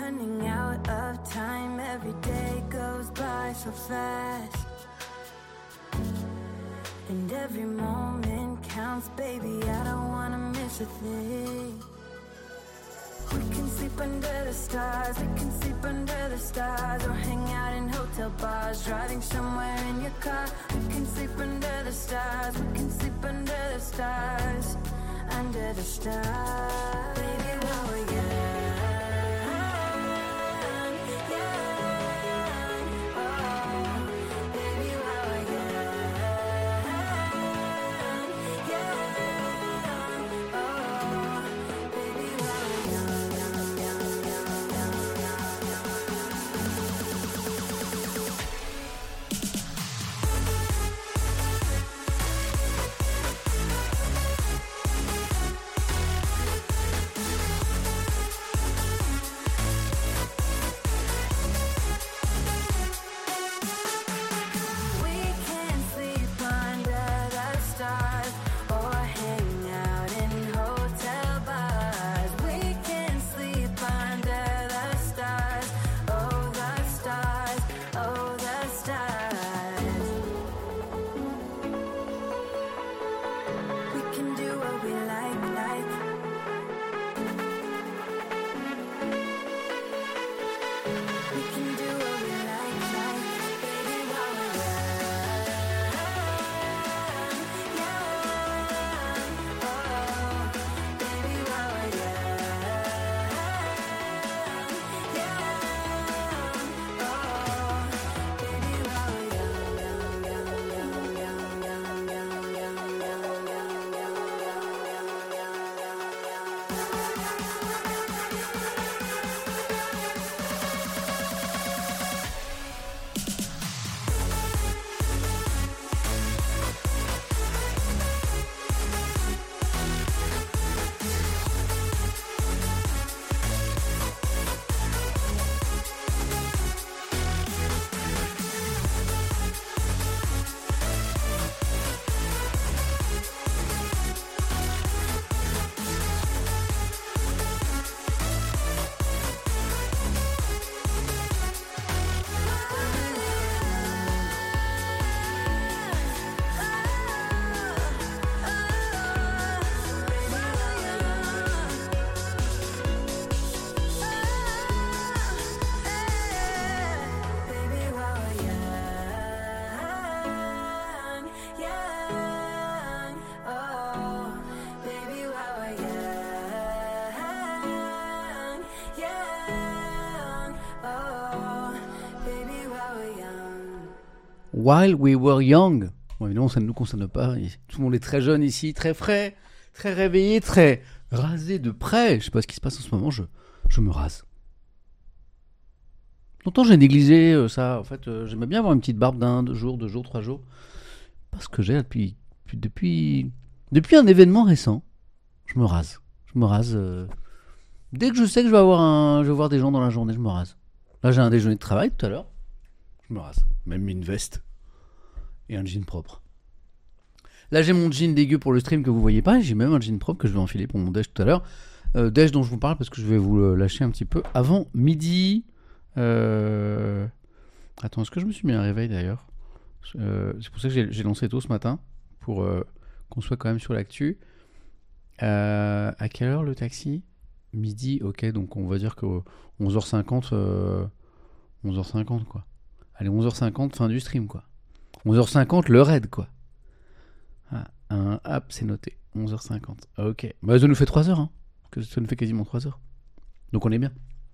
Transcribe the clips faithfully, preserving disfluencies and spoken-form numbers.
running out of time. Every day goes by so fast, and every moment counts, baby. I don't wanna miss a thing. We can sleep under the stars, we can sleep under the stars, or hang out in hotel bars, driving somewhere in your car. We can sleep under the stars, we can sleep under the stars, under the stars. Baby, while we're young, young, oh, baby, while we're young, young, oh, baby, while we're young, young, young, young, young, young, While We Were Young. Bon, évidemment, ça ne nous concerne pas. Tout le monde est très jeune ici, très frais, très réveillé, très rasé de près. Je sais pas ce qui se passe en ce moment, je, je me rase. Longtemps, j'ai négligé euh, ça. En fait, euh, j'aimais bien avoir une petite barbe d'un deux jours, deux jours, trois jours. Parce que j'ai depuis, depuis, depuis, depuis un événement récent, je me rase. Je me rase. Euh, dès que je sais que je vais avoir un, je vais voir des gens dans la journée, je me rase. Là, j'ai un déjeuner de travail tout à l'heure. Je me rase. Même mis une veste. Et un jean propre. Là, j'ai mon jean dégueu pour le stream que vous voyez pas. Et j'ai même un jean propre que je vais enfiler pour mon déj tout à l'heure. Euh, déj dont je vous parle parce que je vais vous le lâcher un petit peu avant midi. Euh... Attends, est-ce que je me suis mis un réveil d'ailleurs euh, C'est pour ça que j'ai, j'ai lancé tôt ce matin. Pour euh, qu'on soit quand même sur l'actu. Euh, à quelle heure le taxi ? Midi, ok. Donc on va dire que onze heures cinquante. Euh, onze heures cinquante quoi. Allez, onze heures cinquante, fin du stream quoi. onze heures cinquante, le raid, quoi. Ah, un hop, c'est noté. onze heures cinquante. Ok. Bah, ça nous fait trois heures, hein. Ça nous fait quasiment trois heures. Donc, on est bien.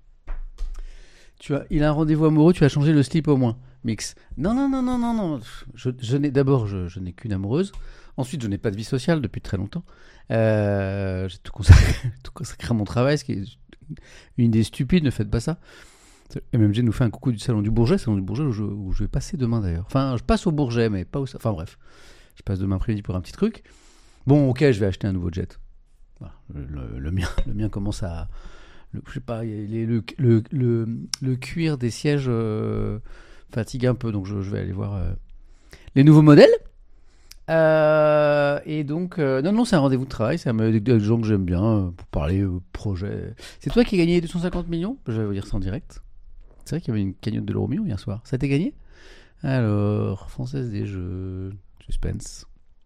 Tu as, il a un rendez-vous amoureux, tu as changé le slip au moins. Mix. Non, non, non, non, non, non. Je, je n'ai, d'abord, je, je n'ai qu'une amoureuse. Ensuite, je n'ai pas de vie sociale depuis très longtemps. Euh, j'ai tout consacré, tout consacré à mon travail, ce qui est une idée stupide, ne faites pas ça. M M G nous fait un coucou du salon du Bourget, salon du Bourget où je, où je vais passer demain d'ailleurs. Enfin, je passe au Bourget, mais pas au... Enfin bref, je passe demain après-midi pour un petit truc. Bon, ok, je vais acheter un nouveau jet. Voilà, le, le, le, mien, le mien commence à... Le, je sais pas, les, le, le, le, le cuir des sièges euh, fatigue un peu, donc je, je vais aller voir euh, les nouveaux modèles. Euh, et donc, euh, non, non, c'est un rendez-vous de travail, c'est avec des gens que j'aime bien euh, pour parler euh, projet. C'est toi qui as gagné deux cent cinquante millions? Je vais vous dire ça en direct. C'est vrai qu'il y avait une cagnotte de l'euro million hier soir. Ça a été gagné? Alors, Française des Jeux, suspense.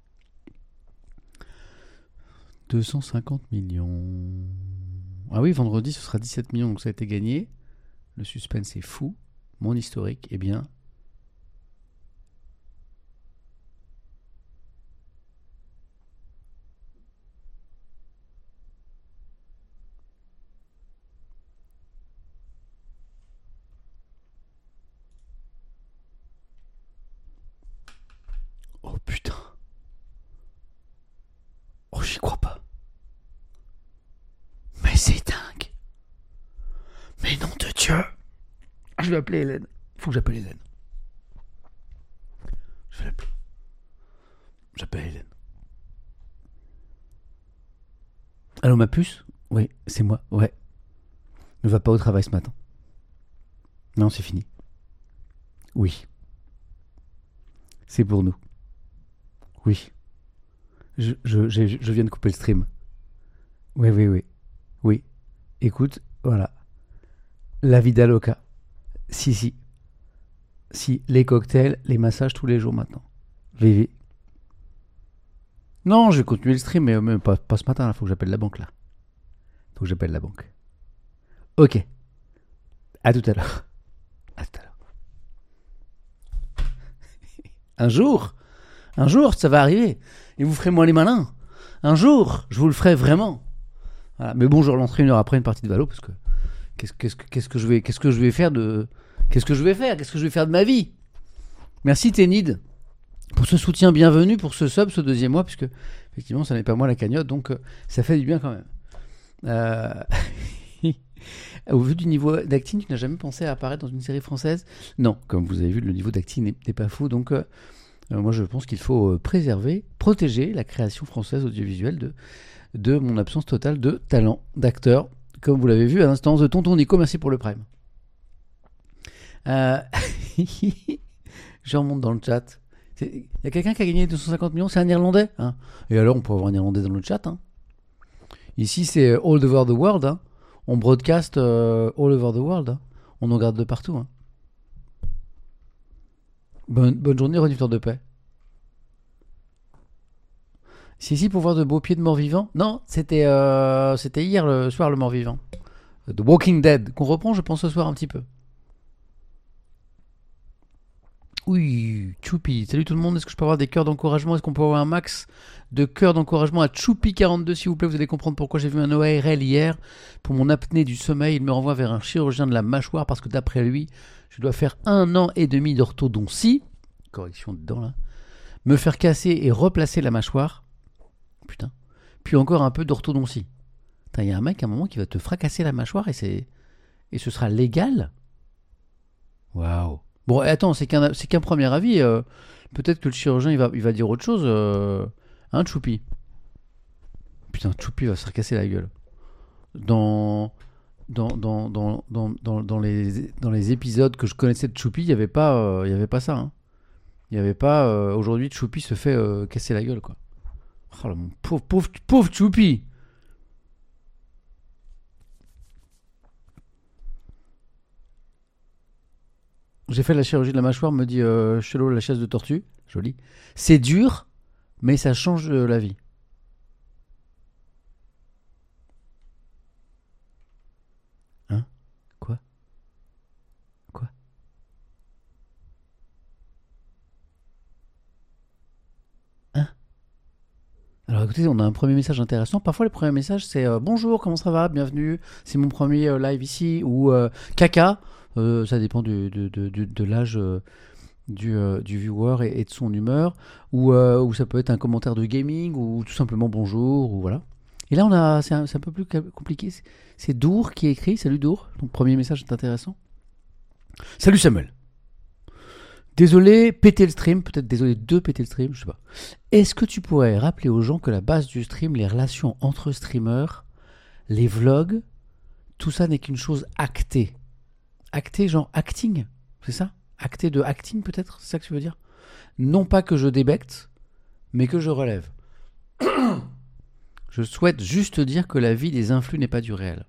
deux cent cinquante millions. Ah oui, vendredi, ce sera dix-sept millions, donc ça a été gagné. Le suspense est fou. Mon historique, eh bien... Oh putain. Oh, j'y crois pas. Mais c'est dingue. Mais nom de Dieu. Je vais appeler Hélène. Faut que j'appelle Hélène. Je vais l'appeler. J'appelle Hélène. Allô, ma puce? Oui, c'est moi, ouais. Ne va pas au travail ce matin. Non, c'est fini. Oui. C'est pour nous. Oui. Je, je, je, je viens de couper le stream. Oui, oui, oui. Oui. Écoute, voilà. La vida loca. Si, si. Si, les cocktails, les massages tous les jours maintenant. Vivi. Non, je vais continuer le stream, mais, mais pas, pas ce matin. Il faut que j'appelle la banque, là. Faut que j'appelle la banque. Ok. À tout à l'heure. À tout à l'heure. Un jour, un jour, ça va arriver. Et vous ferez moins les malins. Un jour, je vous le ferai vraiment. Voilà. Mais bon, je relancerai une heure après une partie de Valo, parce que qu'est-ce, qu'est-ce, qu'est-ce que je vais, qu'est-ce que je vais faire de, qu'est-ce que je vais faire, qu'est-ce que je vais faire de ma vie. Merci Ténid pour ce soutien bienvenu, pour ce sub, ce deuxième mois, puisque effectivement, ça n'est pas moi la cagnotte, donc euh, ça fait du bien quand même. Euh... Au vu du niveau d'acting, tu n'as jamais pensé à apparaître dans une série française? Non, comme vous avez vu, le niveau d'acting n'est, n'est pas fou, donc euh, euh, moi je pense qu'il faut euh, préserver, protéger la création française audiovisuelle de, de mon absence totale de talent d'acteur, comme vous l'avez vu à l'instant de Tonton Nico, merci pour le prime. Euh... je remonte dans le chat. Il y a quelqu'un qui a gagné deux cent cinquante millions, c'est un Irlandais, hein. Et alors on peut avoir un Irlandais dans le chat, hein. Ici c'est all over the world, hein. On broadcast euh, all over the world, hein. On nous regarde de partout, hein. Bonne, bonne journée, renifleur de paix. C'est ici pour voir de beaux pieds de mort-vivant? Non, c'était, euh, c'était hier le soir le mort-vivant. The Walking Dead, qu'on reprend je pense ce soir un petit peu. Oui, Choupi, salut tout le monde, est-ce que je peux avoir des cœurs d'encouragement? Est-ce qu'on peut avoir un max de cœurs d'encouragement à Choupi quarante-deux s'il vous plaît? Vous allez comprendre pourquoi j'ai vu un O A R L hier. Pour mon apnée du sommeil, il me renvoie vers un chirurgien de la mâchoire parce que d'après lui, je dois faire un an et demi d'orthodontie, correction dedans là, me faire casser et replacer la mâchoire, putain, puis encore un peu d'orthodontie. Il y a un mec à un moment qui va te fracasser la mâchoire et, c'est... et ce sera légal? Waouh. Bon, attends, c'est qu'un, c'est qu'un premier avis. Euh, peut-être que le chirurgien il va, il va dire autre chose. Euh, hein, Choupi? Putain, Choupi va se recasser la gueule. Dans, dans, dans, dans, dans, dans, dans, les, dans les épisodes que je connaissais de Choupi, il n'y avait pas, euh, il y avait pas ça. Hein. Il n'y avait pas. Euh, aujourd'hui, Choupi se fait euh, casser la gueule, quoi. Oh là, mon pauvre, pauvre, pauvre Choupi! J'ai fait la chirurgie de la mâchoire, me dit euh, Chelot, la chaise de tortue. Joli. C'est dur, mais ça change euh, la vie. Hein? Quoi? Quoi? Hein? Alors écoutez, on a un premier message intéressant. Parfois, les premiers messages, c'est euh, bonjour, comment ça va? Bienvenue. C'est mon premier euh, live ici. Ou euh, caca. Euh, ça dépend du, de, de, de, de l'âge euh, du, euh, du viewer et, et de son humeur, ou, euh, ou ça peut être un commentaire de gaming, ou tout simplement bonjour, ou voilà. Et là, on a, c'est, un, c'est un peu plus compliqué. C'est, c'est Dour qui écrit. Salut Dour. Donc, premier message est intéressant. Salut Samuel. Désolé, péter le stream. Peut-être désolé de péter le stream, je sais pas. Est-ce que tu pourrais rappeler aux gens que la base du stream, les relations entre streamers, les vlogs, tout ça n'est qu'une chose actée. Acté, genre acting, c'est ça? Acté de acting peut-être, c'est ça que tu veux dire? Non pas que je débecte, mais que je relève. Je souhaite juste dire que la vie des influx n'est pas du réel.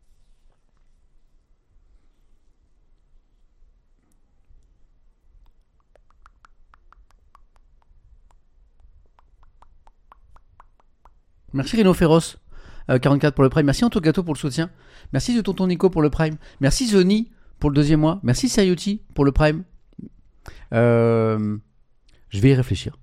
Merci Rhino Féroce, euh, quarante-quatre pour le Prime. Merci Antogato pour le soutien. Merci de Tonton Nico pour le Prime. Merci Zoni pour le deuxième mois. Merci Sayuti pour le Prime. Euh, je vais y réfléchir.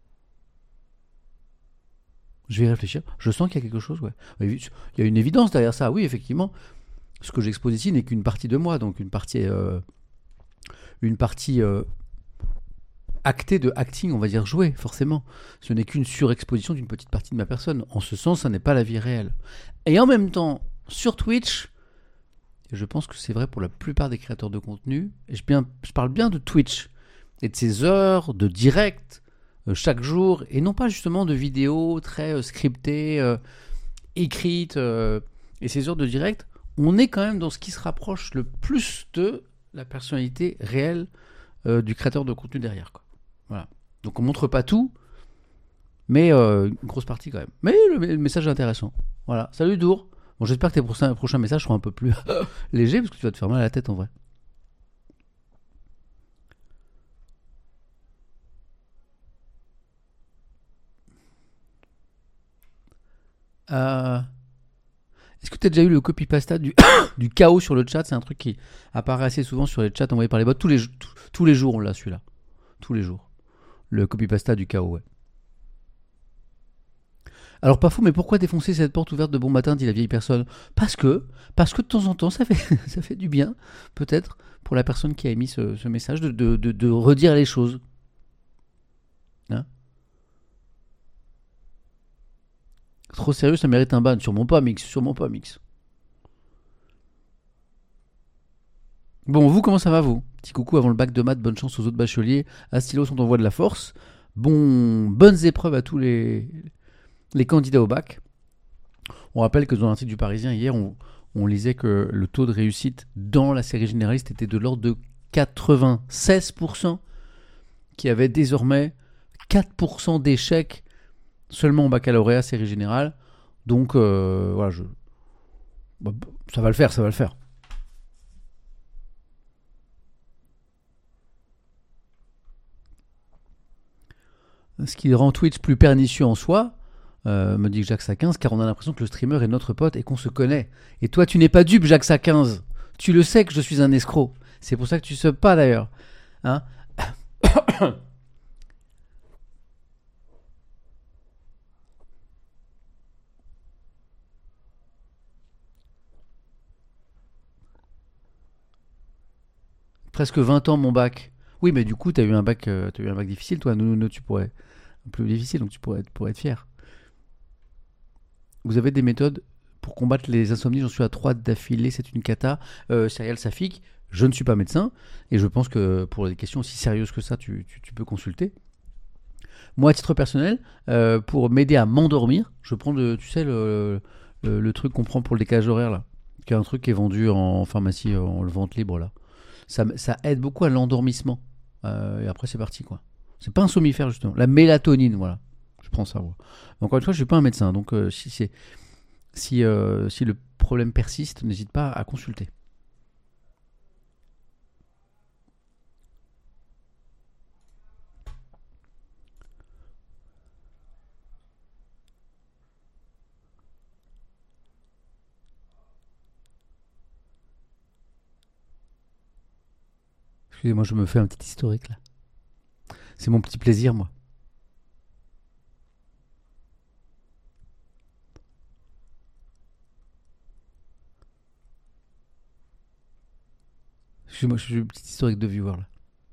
Je vais y réfléchir. Je sens qu'il y a quelque chose, ouais. Il y a une évidence derrière ça. Oui, effectivement. Ce que j'expose ici n'est qu'une partie de moi, donc une partie, euh, une partie euh, actée de acting, on va dire joué, forcément. Ce n'est qu'une surexposition d'une petite partie de ma personne. En ce sens, ça n'est pas la vie réelle. Et en même temps, sur Twitch, et je pense que c'est vrai pour la plupart des créateurs de contenu, et je, bien, je parle bien de Twitch et de ces heures de direct euh, chaque jour, et non pas justement de vidéos très euh, scriptées, euh, écrites, euh, et ces heures de direct, on est quand même dans ce qui se rapproche le plus de la personnalité réelle euh, du créateur de contenu derrière, quoi. Voilà. Donc on montre pas tout, mais euh, une grosse partie quand même. Mais le, le message est intéressant. Voilà. Salut Dour. Bon, j'espère que tes prochains, prochains messages seront un peu plus légers, parce que tu vas te faire mal à la tête en vrai. Euh... Est-ce que tu as déjà eu le copy-pasta du, du chaos sur le chat? C'est un truc qui apparaît assez souvent sur les chats envoyés par les bots. Tous les, tous, tous les jours, on l'a celui-là. Tous les jours. Le copy-pasta du chaos, ouais. Alors pas fou, mais pourquoi défoncer cette porte ouverte de bon matin, dit la vieille personne? Parce que, parce que de temps en temps, ça fait, ça fait du bien, peut-être, pour la personne qui a émis ce, ce message, de, de, de, de redire les choses. Hein? Trop sérieux, ça mérite un ban. Sûrement pas, Mix. Sûrement pas, Mix. Bon, vous, comment ça va, vous? Petit coucou avant le bac de maths, bonne chance aux autres bacheliers. À stylo sont en voie de la force. Bon, bonnes épreuves à tous les, les candidats au bac. On rappelle que dans l'article du Parisien, hier, on, on lisait que le taux de réussite dans la série généraliste était de l'ordre de quatre-vingt-seize pour cent, qui avait désormais quatre pour cent d'échecs seulement au baccalauréat série générale. Donc, euh, voilà, je... bah, ça va le faire, ça va le faire. Ce qui rend Twitch plus pernicieux en soi, euh, me dit Jacques Saquinze, car on a l'impression que le streamer est notre pote et qu'on se connaît. Et toi, tu n'es pas dupe, Jacques Saquinze. Tu le sais que je suis un escroc. C'est pour ça que tu ne subs pas, d'ailleurs. Hein? Presque vingt ans, mon bac. Oui, mais du coup, tu as eu un bac, euh, t'as eu un bac difficile, toi. Nous, nous, nous, tu pourrais... plus difficile, donc tu pourrais, pourrais être fier. Vous avez des méthodes pour combattre les insomnies? J'en suis à trois d'affilée, c'est une cata. Euh, Céréales Safik, je ne suis pas médecin, et je pense que pour des questions aussi sérieuses que ça, tu, tu, tu peux consulter. Moi, à titre personnel, euh, pour m'aider à m'endormir, je prends, le, tu sais, le, le, le truc qu'on prend pour le décalage horaire, là, qui est un truc qui est vendu en pharmacie, en le vente libre, là. Ça, ça aide beaucoup à l'endormissement. Euh, et après, c'est parti, quoi. C'est pas un somnifère, justement. La mélatonine, voilà. Je prends ça, voilà. Encore une fois, je suis pas un médecin, donc euh, si, c'est, si, euh, si le problème persiste, n'hésite pas à consulter. Excusez-moi, je me fais un petit historique, là. C'est mon petit plaisir, moi. Excusez-moi, je suis un petit historique de viewer, là.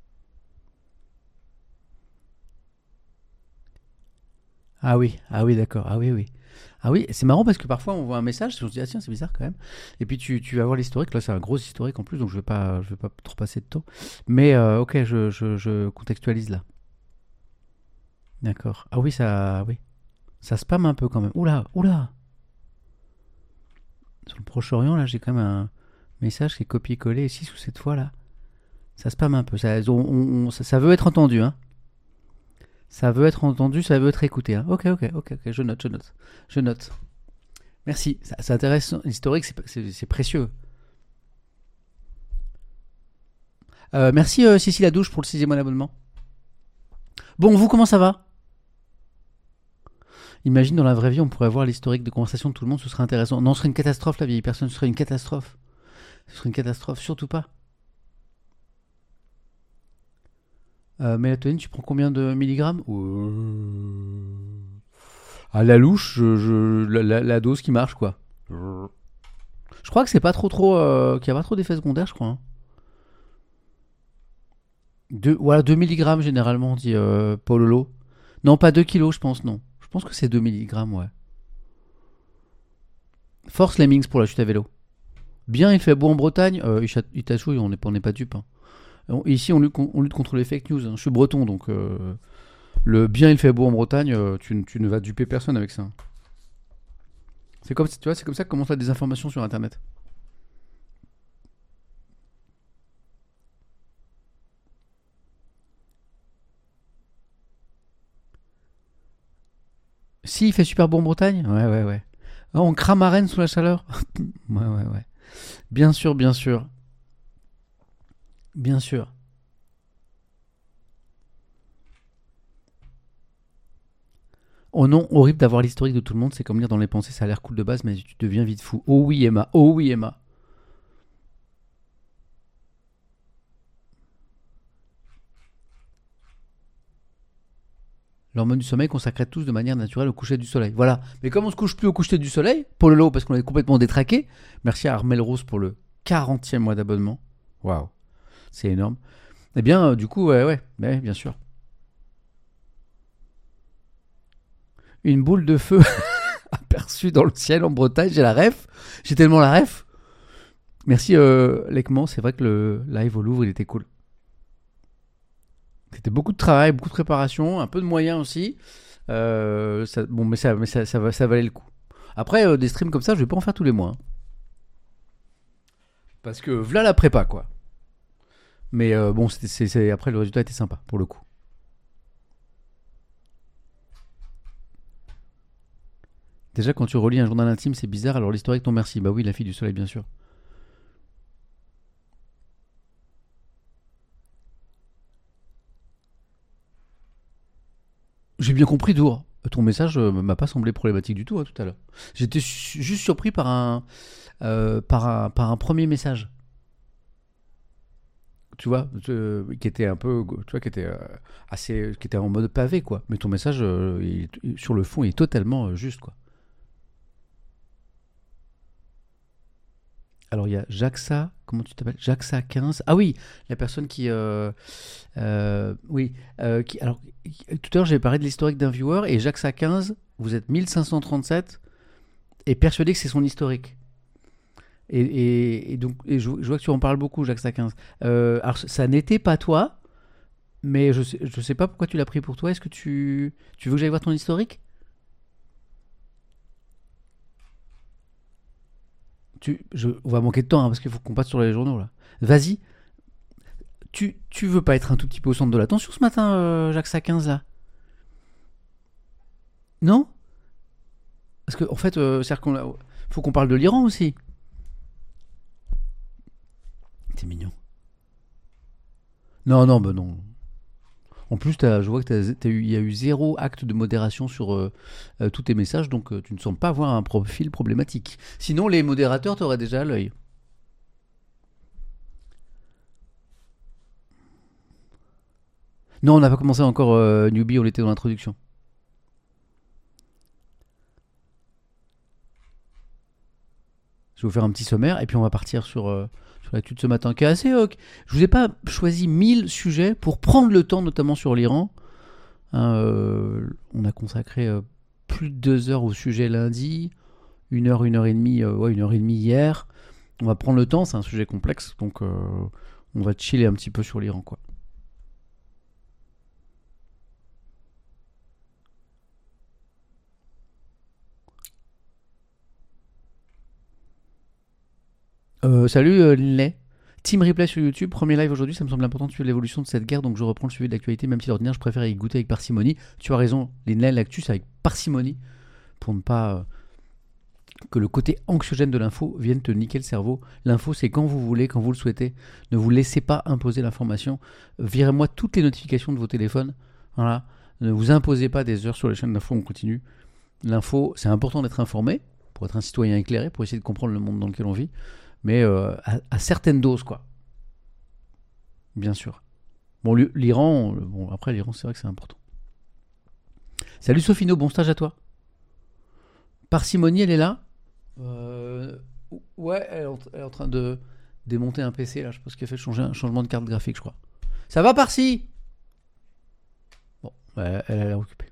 Ah oui, ah oui, d'accord. Ah oui, oui. Ah oui, c'est marrant parce que parfois on voit un message, on se dit ah tiens c'est bizarre quand même. Et puis tu, tu vas voir l'historique, là c'est un gros historique en plus, donc je vais pas, je vais pas trop passer de temps. Mais euh, ok, je, je, je contextualise là. D'accord. Ah oui, ça, oui, ça spam un peu quand même. Oula, oula. Sur le Proche-Orient là, j'ai quand même un message qui est copié-collé ici sous cette fois là. Ça spam un peu. Ça, on, on, ça, ça veut être entendu, hein. Ça veut être entendu, ça veut être écouté. Hein. Ok, ok, ok, ok, je note, je note. Je note. Merci, ça- c'est intéressant. L'historique, c'est, c'est- c'est précieux. Euh, merci euh, Cécile Adouche pour le sixième mois d'abonnement. Bon, vous, comment ça va? Imagine dans la vraie vie, on pourrait voir l'historique de conversation de tout le monde, ce serait intéressant. Non, ce serait une catastrophe, la vieille personne, ce serait une catastrophe. Ce serait une catastrophe, surtout pas. Euh, mélatonine, tu prends combien de milligrammes? Euh, À la louche, je- je- la, la- la dose qui marche, quoi. Je crois que c'est pas trop trop. Euh, qu'il n'y a pas trop d'effets secondaires, je crois. Hein. Deux, voilà, deux milligrammes généralement, dit euh, Paul. Non, pas deux kilos, je pense, non. Je pense que c'est deux milligrammes, ouais. Force Lemmings pour la chute à vélo. Bien, il fait beau en Bretagne. Euh, il, chat- il t'achouille, on n'est on n'est pas dupe. Hein. On- Ici, on lutte, on lutte contre les fake news. Hein. Je suis breton, donc euh, le bien, il fait beau en Bretagne, euh, tu, tu ne vas duper personne avec ça. C'est comme, tu vois, c'est comme ça que commencent la désinformation sur Internet. Si, il fait super beau en Bretagne. Ouais, ouais, ouais. Ah, on crame à Rennes sous la chaleur. Ouais, ouais, ouais. Bien sûr, bien sûr. Bien sûr. Oh non, horrible d'avoir l'historique de tout le monde, c'est comme lire dans les pensées, ça a l'air cool de base, mais tu deviens vite fou. Oh oui, Emma, oh oui, Emma. L'hormone du sommeil qu'on sécrète tous de manière naturelle au coucher du soleil. Voilà. Mais comme on se couche plus au coucher du soleil, pour le lot, parce qu'on est complètement détraqué, merci à Armel Rose pour le quarantième mois d'abonnement. Waouh, c'est énorme. Eh bien, euh, du coup, ouais, ouais, ouais, bien sûr. Une boule de feu aperçue dans le ciel en Bretagne, j'ai la ref. J'ai tellement la ref. Merci, euh, Lecman, c'est vrai que le live au Louvre, il était cool. C'était beaucoup de travail, beaucoup de préparation, un peu de moyens aussi. Euh, ça, bon, mais ça, mais ça, ça, va- ça valait le coup. Après, euh, des streams comme ça, je vais pas en faire tous les mois. Hein. Parce que voilà la prépa, quoi. Mais euh, bon, c'était- c'est, c'est- après, le résultat était sympa, pour le coup. Déjà, quand tu relis un journal intime, c'est bizarre, alors l'historique, non merci. Bah oui, la fille du soleil, bien sûr. J'ai bien compris, Dour. Ton message euh, m'a pas semblé problématique du tout, hein, tout à l'heure. J'étais su- juste surpris par un, euh, par un, par un premier message. Tu vois, euh, qui était un peu, tu vois, qui était euh, assez, qui était en mode pavé, quoi. Mais ton message, euh, il- il- sur le fond, il est totalement euh, juste, quoi. Alors il y a Jaxa, comment tu t'appelles? Jaxa quinze. Ah oui, la personne qui, euh, euh, oui, euh, qui, alors tout à l'heure j'ai parlé de l'historique d'un viewer et Jaxa quinze, vous êtes mille cinq cent trente-sept et persuadé que c'est son historique. Et, et- et donc, et je, je vois que tu en parles beaucoup, Jaxa quinze. Euh, alors ça n'était pas toi, mais je sais, je sais pas pourquoi tu l'as pris pour toi. Est-ce que tu, tu veux que j'aille voir ton historique? Tu, je, on va manquer de temps hein, parce qu'il faut qu'on passe sur les journaux là. Vas-y, tu, tu veux pas être un tout petit peu au centre de l'attention ce matin, euh, Jacques quinze là? Non? Parce qu'en en fait, euh, c'est qu'on a- faut qu'on parle de l'Iran aussi. C'est mignon. Non, non, bah non. En plus, t'as- je vois que t'as- t'as eu- il y a eu zéro acte de modération sur euh, euh, tous tes messages, donc euh, tu ne sembles pas avoir un profil problématique. Sinon, les modérateurs t'auraient déjà à l'œil. Non, on n'a pas commencé encore euh, Newbie, on était dans l'introduction. Je vais vous faire un petit sommaire et puis on va partir sur, euh, sur l'actu de ce matin qui est assez. Euh, je vous ai pas choisi mille sujets pour prendre le temps, notamment sur l'Iran. Hein, euh, on a consacré euh, plus de deux heures au sujet lundi, une heure, une heure et demie, euh, ouais, une heure et demie hier. On va prendre le temps, c'est un sujet complexe, donc euh, on va chiller un petit peu sur l'Iran, quoi. Euh, salut euh, Linley. Team Replay sur YouTube, premier live aujourd'hui, ça me semble important de suivre l'évolution de cette guerre, donc je reprends le suivi de l'actualité, même si d'ordinaire je préfère y goûter avec parcimonie. Tu as raison, les l'actu c'est avec parcimonie, pour ne pas euh, que le côté anxiogène de l'info vienne te niquer le cerveau. L'info c'est quand vous voulez, quand vous le souhaitez, ne vous laissez pas imposer l'information, virez-moi toutes les notifications de vos téléphones, voilà. Ne vous imposez pas des heures sur les chaînes d'info, on continue. L'info, c'est important d'être informé, pour être un citoyen éclairé, pour essayer de comprendre le monde dans lequel on vit, mais euh, à, à certaines doses, quoi. Bien sûr. Bon, l'Iran, bon, après l'Iran, c'est vrai que c'est important. Salut Sofino, bon stage à toi. Parcimonie, elle est là. Euh, ouais, elle est, en, elle est en train de démonter un P C, là, je pense qu'elle fait changer un changement de carte graphique, je crois. Ça va, Parci? Bon, elle, elle a l'air occupée.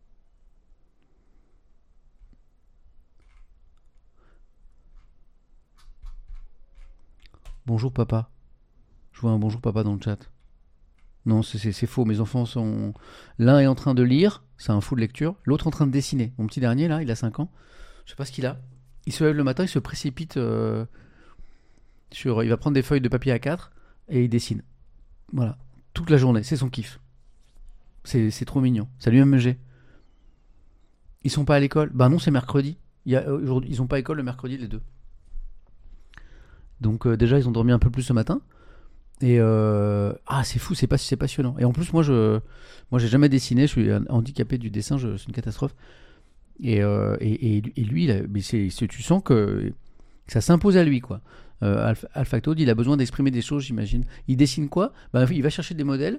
Bonjour papa. Je vois un bonjour papa dans le chat. Non, c'est, c'est, c'est faux. Mes enfants sont... L'un est en train de lire, c'est un fou de lecture. L'autre en train de dessiner. Mon petit dernier, là, il a cinq ans. Je sais pas ce qu'il a. Il se lève le matin, il se précipite euh, sur... Il va prendre des feuilles de papier A quatre et il dessine. Voilà. Toute la journée. C'est son kiff. C'est, c'est trop mignon. Salut M G. Ils sont pas à l'école? Bah non, c'est mercredi. Il y a, aujourd'hui, ils ont pas école le mercredi, les deux. Donc euh, déjà, ils ont dormi un peu plus ce matin. Et euh... ah, c'est fou, c'est, pas, c'est passionnant. Et en plus, moi, je, moi, j'ai jamais dessiné. Je suis handicapé du dessin. Je... C'est une catastrophe. Et, euh, et, et, et lui, là, mais c'est, c'est, tu sens que ça s'impose à lui, quoi. Euh, Alph, Alphactode, il a besoin d'exprimer des choses, j'imagine. Il dessine quoi? Bah, il va chercher des modèles.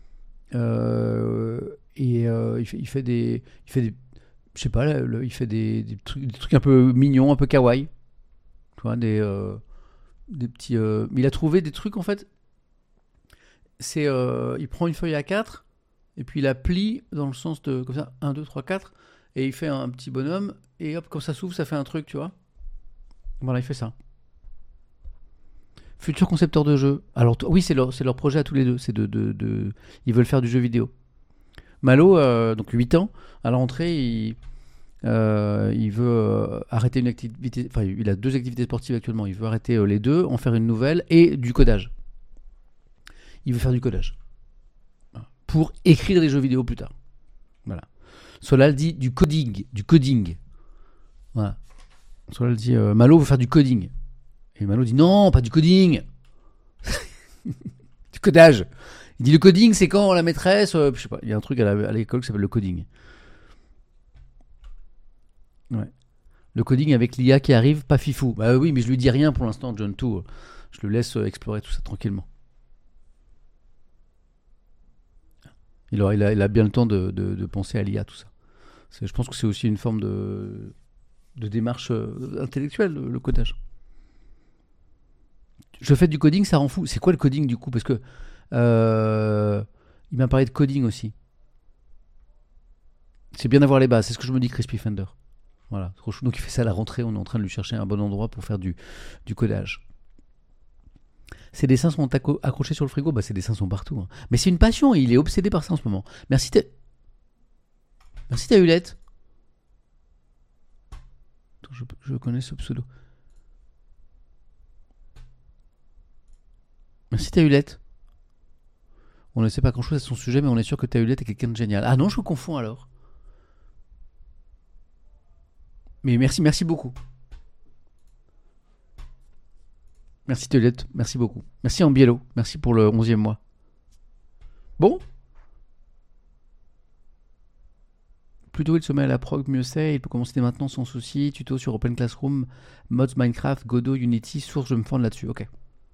Euh, et euh, il, fait, il fait des, il fait des, je sais pas, là, le, il fait des, des, trucs, des trucs un peu mignons, un peu kawaii. Tu vois, des euh, des petits euh... il a trouvé des trucs en fait, c'est euh... il prend une feuille A quatre et puis il la plie dans le sens de comme ça, un, deux, trois, quatre, et il fait un petit bonhomme et hop, quand ça s'ouvre ça fait un truc, tu vois. Voilà, il fait ça. Futur concepteur de jeu. Alors t- oui, c'est leur, c'est leur projet à tous les deux, c'est de, de, de... ils veulent faire du jeu vidéo. Malo, euh, donc huit ans, à la rentrée il Euh, il veut euh, arrêter une activité, enfin il a deux activités sportives actuellement, il veut arrêter euh, les deux, en faire une nouvelle et du codage. Il veut faire du codage pour écrire des jeux vidéo plus tard. Voilà. Solal dit du coding, du coding. Voilà. Solal dit euh, Malo veut faire du coding. Et Malo dit non, pas du coding. Du codage. Il dit le coding c'est quand la maîtresse, euh, je sais pas, il y a un truc à, la, à l'école qui s'appelle le coding. Ouais. Le coding avec l'I A qui arrive, pas fifou. Bah oui, mais je lui dis rien pour l'instant, John Two. Je le laisse explorer tout ça tranquillement. Il a, il a, il a bien le temps de, de, de penser à l'I A, tout ça. C'est, je pense que c'est aussi une forme de, de démarche intellectuelle, le, le codage. Je fais du coding, ça rend fou. C'est quoi le coding du coup? Parce que euh, il m'a parlé de coding aussi. C'est bien d'avoir les bases, c'est ce que je me dis, Crispy Fender. Voilà, trop chou. Donc il fait ça à la rentrée, on est en train de lui chercher un bon endroit pour faire du, du codage. Ces dessins sont acco- accrochés sur le frigo? Bah ces dessins sont partout. Hein. Mais c'est une passion, il est obsédé par ça en ce moment. Merci ta, Merci ta Hulette. Attends, je, je connais ce pseudo. Merci ta Hulette. On ne sait pas grand chose à son sujet, mais on est sûr que ta Hulette est quelqu'un de génial. Ah non, je me confonds alors. Mais merci, merci beaucoup. Merci Télette, merci beaucoup. Merci Ambiello, merci pour le onzième mois. Bon. Plus tôt il se met à la prog, mieux c'est. Il peut commencer dès maintenant sans souci. Tuto sur Open Classroom, mods Minecraft, Godot, Unity, source, je me forme là-dessus. Ok.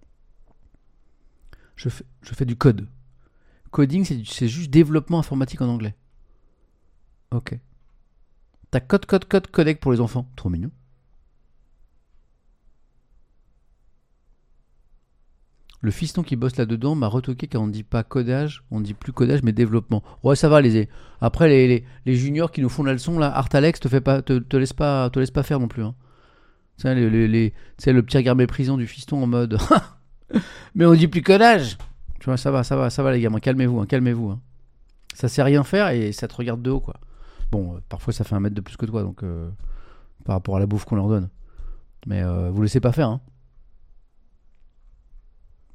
Je fais, je fais du code. Coding, c'est, c'est juste développement informatique en anglais. Ok. T'as code, code, code, codec pour les enfants. Trop mignon. Le fiston qui bosse là-dedans m'a retoqué quand on dit pas codage, on dit plus codage mais développement. Ouais, ça va les. Après les, les, les juniors qui nous font la leçon là, Artalex te fait pas, te, te laisse pas, te laisse pas faire non plus. Hein. C'est les, les, les, le petit regard méprisant du fiston en mode. Mais on dit plus codage. Tu vois, ça va, ça va, ça va les gamins. Calmez-vous, hein, calmez-vous. Hein. Ça sait rien faire et ça te regarde de haut quoi. Bon, euh, parfois ça fait un mètre de plus que toi donc euh, par rapport à la bouffe qu'on leur donne. Mais euh, vous laissez pas faire. Hein.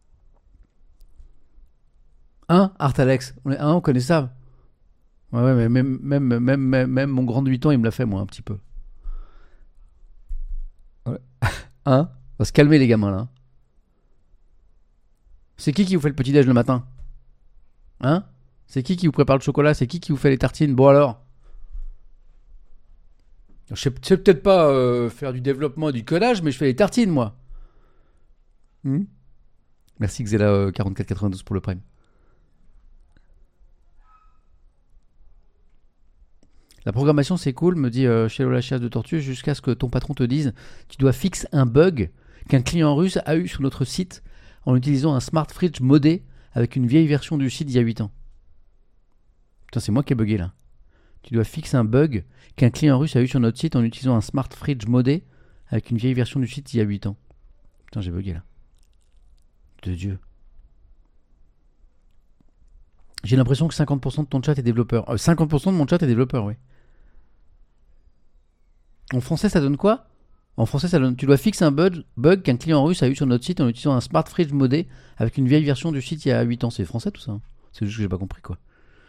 Hein, Artalex. On est un, on connaît ça. Ouais, ouais, mais même, même, même, même, même mon grand de huit ans, il me l'a fait, moi, un petit peu. Ouais. Hein? On va se calmer, les gamins, là. C'est qui qui vous fait le petit-déj le matin? Hein? C'est qui qui vous prépare le chocolat? C'est qui qui vous fait les tartines? Bon, alors? Je sais, je sais peut-être pas euh, faire du développement et du codage, mais je fais les tartines, moi. Hmm. Merci, Xela euh, quarante-quatre quatre-vingt-douze pour le prime. La programmation, c'est cool, me dit euh, chez Lola Chiasse de Tortue, jusqu'à ce que ton patron te dise tu dois fixer un bug qu'un client russe a eu sur notre site en utilisant un smart fridge modé avec une vieille version du site d'il y a huit ans. Putain, c'est moi qui ai bugué là. Tu dois fixer un bug qu'un client russe a eu sur notre site en utilisant un smart fridge modé avec une vieille version du site d'il y a huit ans. Putain, j'ai bugué là. De Dieu. J'ai l'impression que cinquante pour cent de ton chat est développeur. Euh, cinquante pour cent de mon chat est développeur, oui. En français, ça donne quoi? En français, ça donne tu dois fixer un bug, bug qu'un client russe a eu sur notre site en utilisant un smart fridge modé avec une vieille version du site il y a huit ans. C'est français tout ça, hein? C'est juste que j'ai pas compris quoi.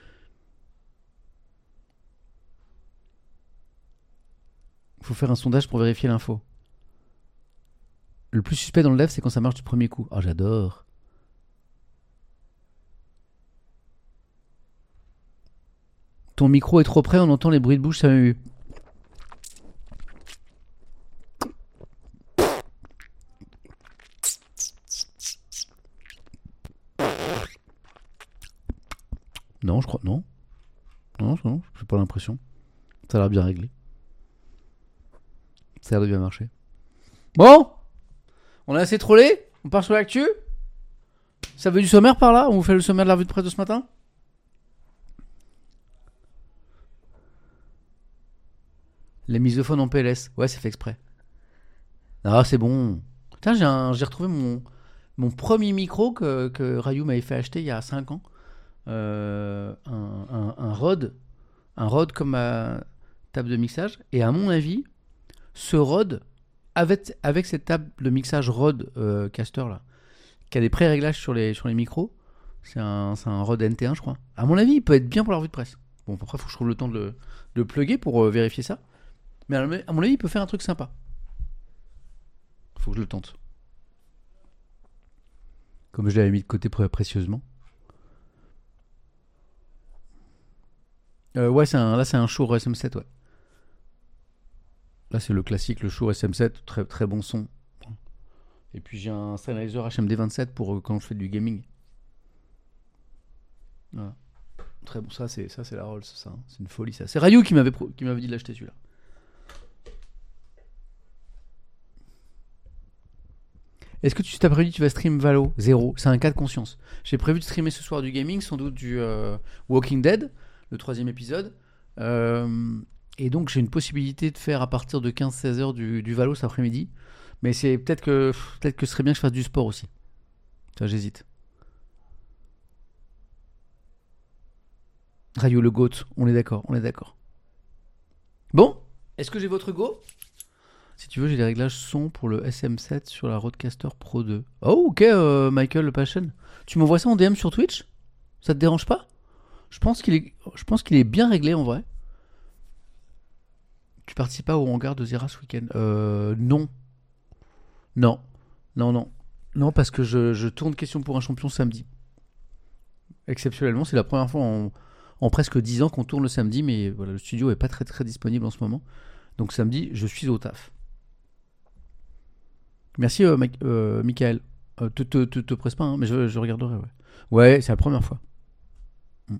Faut faire un sondage pour vérifier l'info. Le plus suspect dans le dev, c'est quand ça marche du premier coup. Ah, oh, j'adore. Ton micro est trop près, on entend les bruits de bouche, ça m'a eu. Non, je crois. Non. Non, non, j'ai pas l'impression. Ça a l'air bien réglé. Ça a l'air de bien marcher. Bon, on a assez trollé. On part sur l'actu. Ça veut du sommaire par là? On vous fait le sommaire de la revue de presse de ce matin? Les misophones en P L S. Ouais, c'est fait exprès. Ah, c'est bon. Putain, j'ai, un, j'ai retrouvé mon, mon premier micro que, que Rayou m'avait fait acheter il y a cinq ans. Euh, un, un, un Rode. Un Rode comme ma table de mixage. Et à mon avis, ce Rode, avec, avec cette table de mixage Rode euh, Caster là, qui a des pré-réglages sur les, sur les micros, c'est un, c'est un Rode N T un, je crois. À mon avis, il peut être bien pour la revue de presse. Bon, après, il faut que je trouve le temps de le, de le plugger pour euh, vérifier ça. Mais à mon avis, il peut faire un truc sympa. Faut que je le tente. Comme je l'avais mis de côté précieusement. Euh, ouais, c'est un, là, c'est un Shure S M sept, ouais. Là, c'est le classique, le Shure S M sept. Très, très bon son. Et puis, j'ai un Sennheiser H M D vingt-sept pour euh, quand je fais du gaming. Voilà. Très bon. Ça, c'est, ça, c'est la Rolls, ça. Hein. C'est une folie, ça. C'est Rayou qui m'avait, pro... qui m'avait dit de l'acheter, celui-là. Est-ce que tu t'as prévu tu vas stream Valo? Zéro. C'est un cas de conscience. J'ai prévu de streamer ce soir du gaming, sans doute du euh, Walking Dead, le troisième épisode. Euh, et donc j'ai une possibilité de faire à partir de quinze seize heures du, du Valo cet après-midi. Mais c'est peut-être que peut-être que ce serait bien que je fasse du sport aussi. Ça, j'hésite. Radio le GOAT, on est d'accord, on est d'accord. Bon, est-ce que j'ai votre go? Si tu veux, j'ai les réglages son pour le S M sept sur la Rodecaster Pro deux. Oh, ok, euh, Michael Le Passion. Tu m'envoies ça en D M sur Twitch? Ça te dérange pas? Je pense qu'il est, je pense qu'il est bien réglé en vrai. Tu participes pas au hangar de Zera ce week-end? Euh, non. Non. Non, non. Non, parce que je, je tourne Question pour un champion samedi. Exceptionnellement, c'est la première fois en, en presque dix ans qu'on tourne le samedi, mais voilà, le studio est pas très très disponible en ce moment. Donc samedi, je suis au taf. Merci, euh, Mike, euh, Michael. Euh, te, te, te, te presse pas, hein, mais je, je regarderai. Ouais, ouais, c'est la première fois. Mm.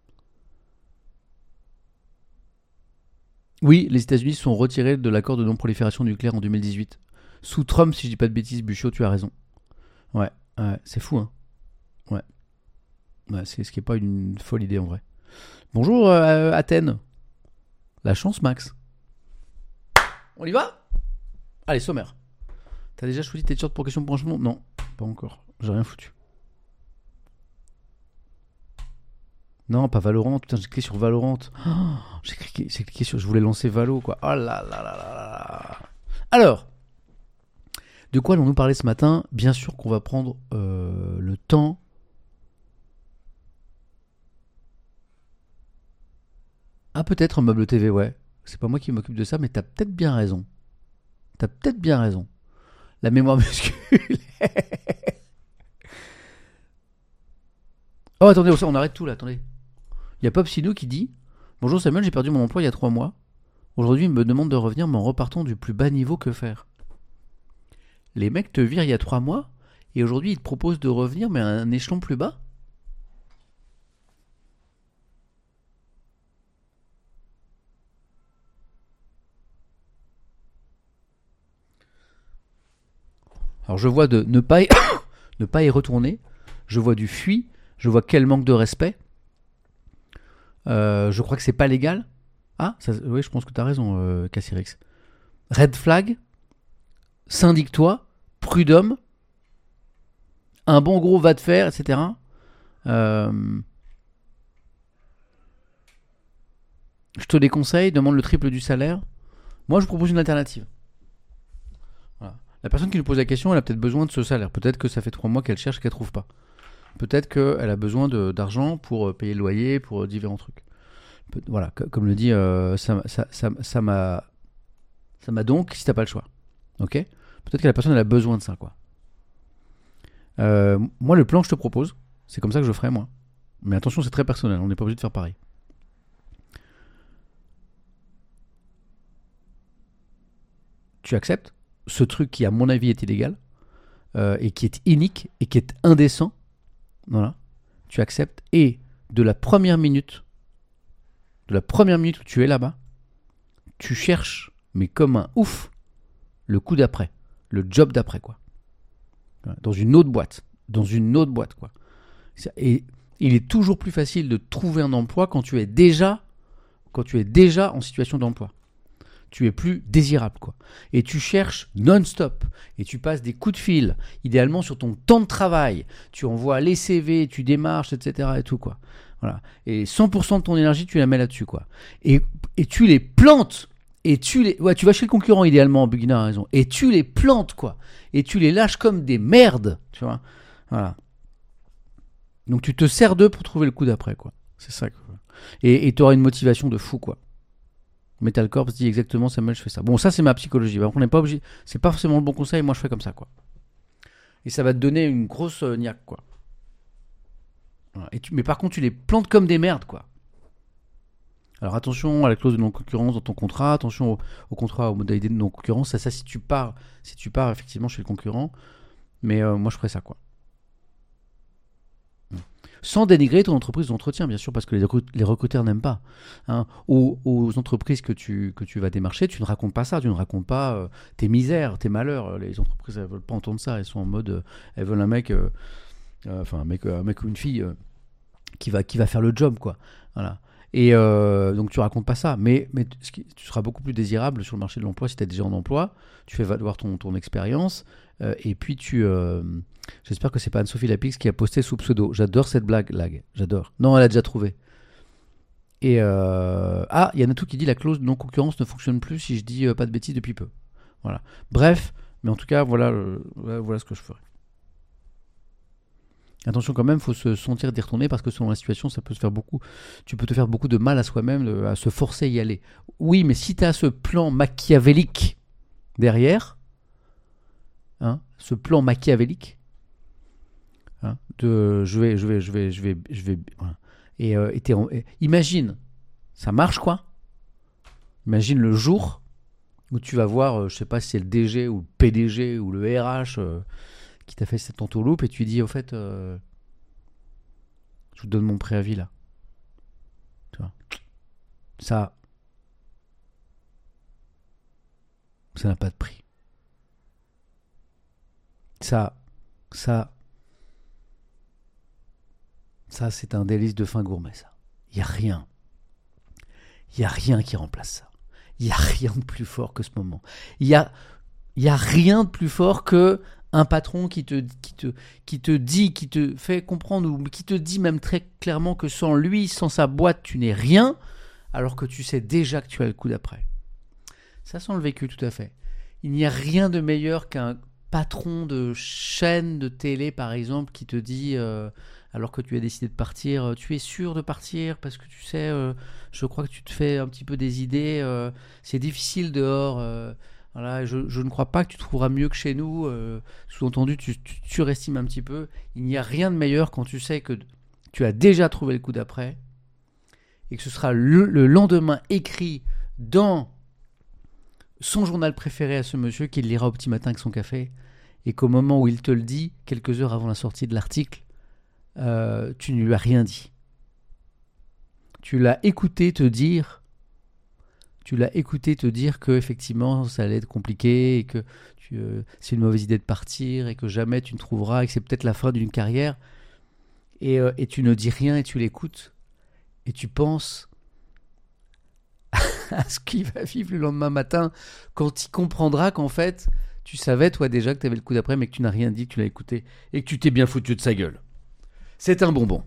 Oui, les États-Unis sont retirés de l'accord de non-prolifération nucléaire en deux mille dix-huit. Sous Trump, si je dis pas de bêtises, Buchot, tu as raison. Ouais, ouais, c'est fou, hein. Ouais. Ouais, c'est ce qui est pas une folle idée en vrai. Bonjour, euh, Athènes. La chance, Max. On y va? Allez, sommaire. T'as déjà choisi tes t-shirts pour Question pour un champion? Non, pas encore. J'ai rien foutu. Non, pas Valorant. Putain, j'ai cliqué sur Valorant. Oh, j'ai, cliqué, j'ai cliqué sur... Je voulais lancer Valo, quoi. Oh là là là là là. Alors, de quoi allons-nous parler ce matin? Bien sûr qu'on va prendre euh, le temps Ah, peut-être un meuble T V, ouais. C'est pas moi qui m'occupe de ça, mais t'as peut-être bien raison. T'as peut-être bien raison. La mémoire musculaire. Oh, attendez, on arrête tout là, attendez. Il y a Pop Sinou qui dit Bonjour Samuel, j'ai perdu mon emploi il y a trois mois. Aujourd'hui, il me demande de revenir, mais en repartant du plus bas niveau, que faire? Les mecs te virent il y a trois mois, et aujourd'hui, ils te proposent de revenir, mais à un échelon plus bas? Alors, je vois de ne pas y, ne pas y retourner. Je vois du fuit. Je vois quel manque de respect. Euh, je crois que c'est pas légal. Ah, ça, oui, je pense que t'as raison, euh, Cassirix. Red flag, syndique-toi, prud'homme, un bon gros va te faire, et cetera. Euh, je te déconseille, demande le triple du salaire. Moi, je vous propose une alternative. Voilà. La personne qui nous pose la question, elle a peut-être besoin de ce salaire. Peut-être que ça fait trois mois qu'elle cherche et qu'elle trouve pas. Peut-être qu'elle a besoin de, d'argent pour payer le loyer, pour différents trucs. Voilà, comme le dit, euh, ça, ça, ça, ça m'a, ça m'a donc, si t'as pas le choix, ok. Peut-être que la personne elle a besoin de ça, quoi. Euh, moi, le plan que je te propose, c'est comme ça que je ferais moi. Mais attention, c'est très personnel, on n'est pas obligé de faire pareil. Tu acceptes ce truc qui, à mon avis, est illégal euh, et qui est inique et qui est indécent. Voilà, tu acceptes et de la première minute. De la première minute où tu es là-bas, tu cherches, mais comme un ouf, le coup d'après, le job d'après, quoi. Dans une autre boîte, dans une autre boîte, quoi. Et il est toujours plus facile de trouver un emploi quand tu es déjà, quand tu es déjà en situation d'emploi. Tu es plus désirable, quoi. Et tu cherches non-stop. Et tu passes des coups de fil, idéalement sur ton temps de travail. Tu envoies les C V, tu démarches, et cetera et tout, quoi. Voilà. Et cent pour cent de ton énergie, tu la mets là-dessus, quoi. Et, et tu les plantes. Et tu les. Ouais, tu vas chez le concurrent, idéalement, Bugina a raison. Et tu les plantes, quoi. Et tu les lâches comme des merdes, tu vois. Voilà. Donc tu te sers d'eux pour trouver le coup d'après, quoi. C'est ça, quoi. Et tu auras une motivation de fou, quoi. Metal Corps dit exactement Samuel, je fais ça. Bon, ça, c'est ma psychologie. On n'est pas obligé. C'est pas forcément le bon conseil. Moi, je fais comme ça, quoi. Et ça va te donner une grosse euh, niaque, quoi. Et tu, mais par contre, tu les plantes comme des merdes, quoi. Alors attention à la clause de non-concurrence dans ton contrat, attention au, au contrat, aux modalités de non-concurrence. Ça, ça, si tu pars, si tu pars effectivement chez le concurrent. Mais euh, moi, je ferais ça, quoi. Sans dénigrer ton entreprise d'entretien, bien sûr, parce que les, recrut- les recruteurs n'aiment pas. Hein. Aux, aux entreprises que tu, que tu vas démarcher, tu ne racontes pas ça, tu ne racontes pas euh, tes misères, tes malheurs. Les entreprises, elles ne veulent pas entendre ça. Elles sont en mode, euh, elles veulent un mec, euh, euh, enfin un mec, un mec ou une fille euh, qui va, qui va faire le job, quoi. Voilà. Et euh, donc tu racontes pas ça, mais, mais tu seras beaucoup plus désirable sur le marché de l'emploi si tu es déjà en emploi. Tu fais valoir ton, ton expérience, euh, et puis tu. Euh, j'espère que c'est pas Anne-Sophie Lapix qui a posté sous pseudo. J'adore cette blague, lag. J'adore. Non, elle a déjà trouvé. Et euh, ah, il y en a tout qui dit la clause de non-concurrence ne fonctionne plus si je dis euh, pas de bêtises depuis peu. Voilà. Bref, mais en tout cas, voilà, euh, voilà ce que je ferai. Attention quand même, il faut se sentir d'y retourner parce que selon la situation, ça peut se faire beaucoup. Tu peux te faire beaucoup de mal à soi-même, de, à se forcer à y aller. Oui, mais si tu as ce plan machiavélique derrière, hein, ce plan machiavélique, hein, de je vais, je vais, je vais, je vais, je vais, voilà. Et, euh, et t'es en, et, imagine, ça marche quoi. Imagine le jour où tu vas voir, euh, je sais pas si c'est le D G ou le P D G ou le R H. Euh, qui t'a fait cette entourloupe et tu lui dis au fait euh, je vous donne mon préavis là, tu vois, ça ça n'a pas de prix, ça ça ça c'est un délice de fin gourmet, ça. Il y a rien il y a rien qui remplace ça. Il y a rien de plus fort que ce moment. Il y a il y a rien de plus fort que un patron qui te, qui, te, qui te dit, qui te fait comprendre, ou qui te dit même très clairement que sans lui, sans sa boîte, tu n'es rien, alors que tu sais déjà que tu as le coup d'après. Ça sent le vécu, tout à fait. Il n'y a rien de meilleur qu'un patron de chaîne de télé, par exemple, qui te dit euh, alors que tu as décidé de partir, tu es sûr de partir parce que tu sais, euh, je crois que tu te fais un petit peu des idées, euh, c'est difficile dehors, euh, voilà, je, je ne crois pas que tu trouveras mieux que chez nous, euh, sous-entendu tu, tu surestimes un petit peu. Il n'y a rien de meilleur quand tu sais que tu as déjà trouvé le coup d'après et que ce sera le, le lendemain écrit dans son journal préféré à ce monsieur qu'il lira au petit matin avec son café, et qu'au moment où il te le dit, quelques heures avant la sortie de l'article, euh, tu ne lui as rien dit. Tu l'as écouté te dire, tu l'as écouté te dire que effectivement ça allait être compliqué et que tu, euh, c'est une mauvaise idée de partir et que jamais tu ne trouveras et que c'est peut-être la fin d'une carrière, et, euh, et tu ne dis rien et tu l'écoutes et tu penses à ce qu'il va vivre le lendemain matin quand il comprendra qu'en fait tu savais toi déjà que tu avais le coup d'après mais que tu n'as rien dit, que tu l'as écouté et que tu t'es bien foutu de sa gueule. C'est un bonbon.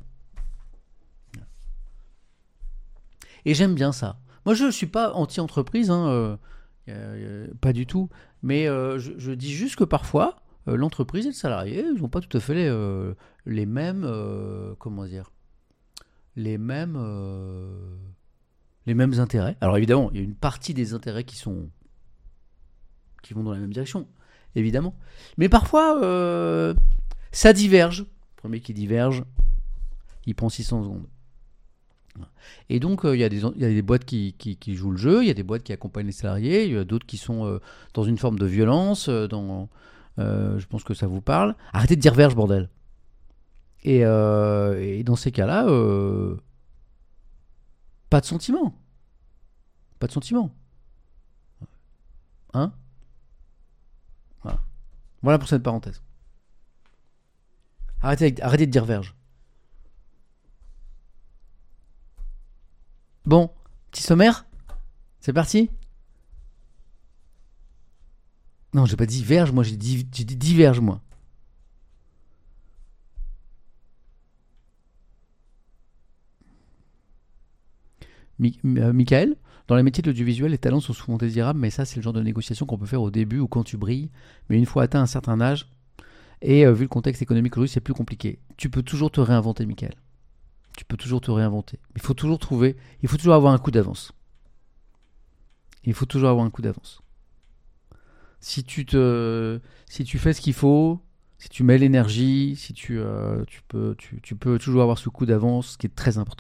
Et j'aime bien ça. Moi je ne suis pas anti-entreprise, hein, euh, euh, pas du tout, mais euh, je, je dis juste que parfois euh, l'entreprise et le salarié ils n'ont pas tout à fait les, euh, les mêmes euh, comment dire les mêmes euh, les mêmes intérêts. Alors évidemment, il y a une partie des intérêts qui sont qui vont dans la même direction, évidemment. Mais parfois, euh, ça diverge. Le premier qui diverge, il prend six cents secondes. Et donc, il euh, y, y a des boîtes qui, qui, qui jouent le jeu, il y a des boîtes qui accompagnent les salariés, il y a d'autres qui sont euh, dans une forme de violence. Euh, dans, euh, je pense que ça vous parle. Arrêtez de dire verge, bordel. Et, euh, et dans ces cas-là... Euh, Pas de sentiment. Pas de sentiment. Hein ? Voilà. Voilà pour cette parenthèse. Arrêtez, arrêtez de dire verge. Bon, petit sommaire ? C'est parti ? Non, j'ai pas dit verge, moi j'ai dit, j'ai dit diverge, moi. Mi- euh, Michael, dans les métiers de l'audiovisuel, les talents sont souvent désirables, mais ça, c'est le genre de négociation qu'on peut faire au début ou quand tu brilles. Mais une fois atteint un certain âge, et euh, vu le contexte économique aujourd'hui, c'est plus compliqué. Tu peux toujours te réinventer, Michael. Tu peux toujours te réinventer. Il faut toujours trouver, il faut toujours avoir un coup d'avance. Il faut toujours avoir un coup d'avance. Si tu te, si tu fais ce qu'il faut, si tu mets l'énergie, si tu, euh, tu peux, tu, tu peux toujours avoir ce coup d'avance, ce qui est très important.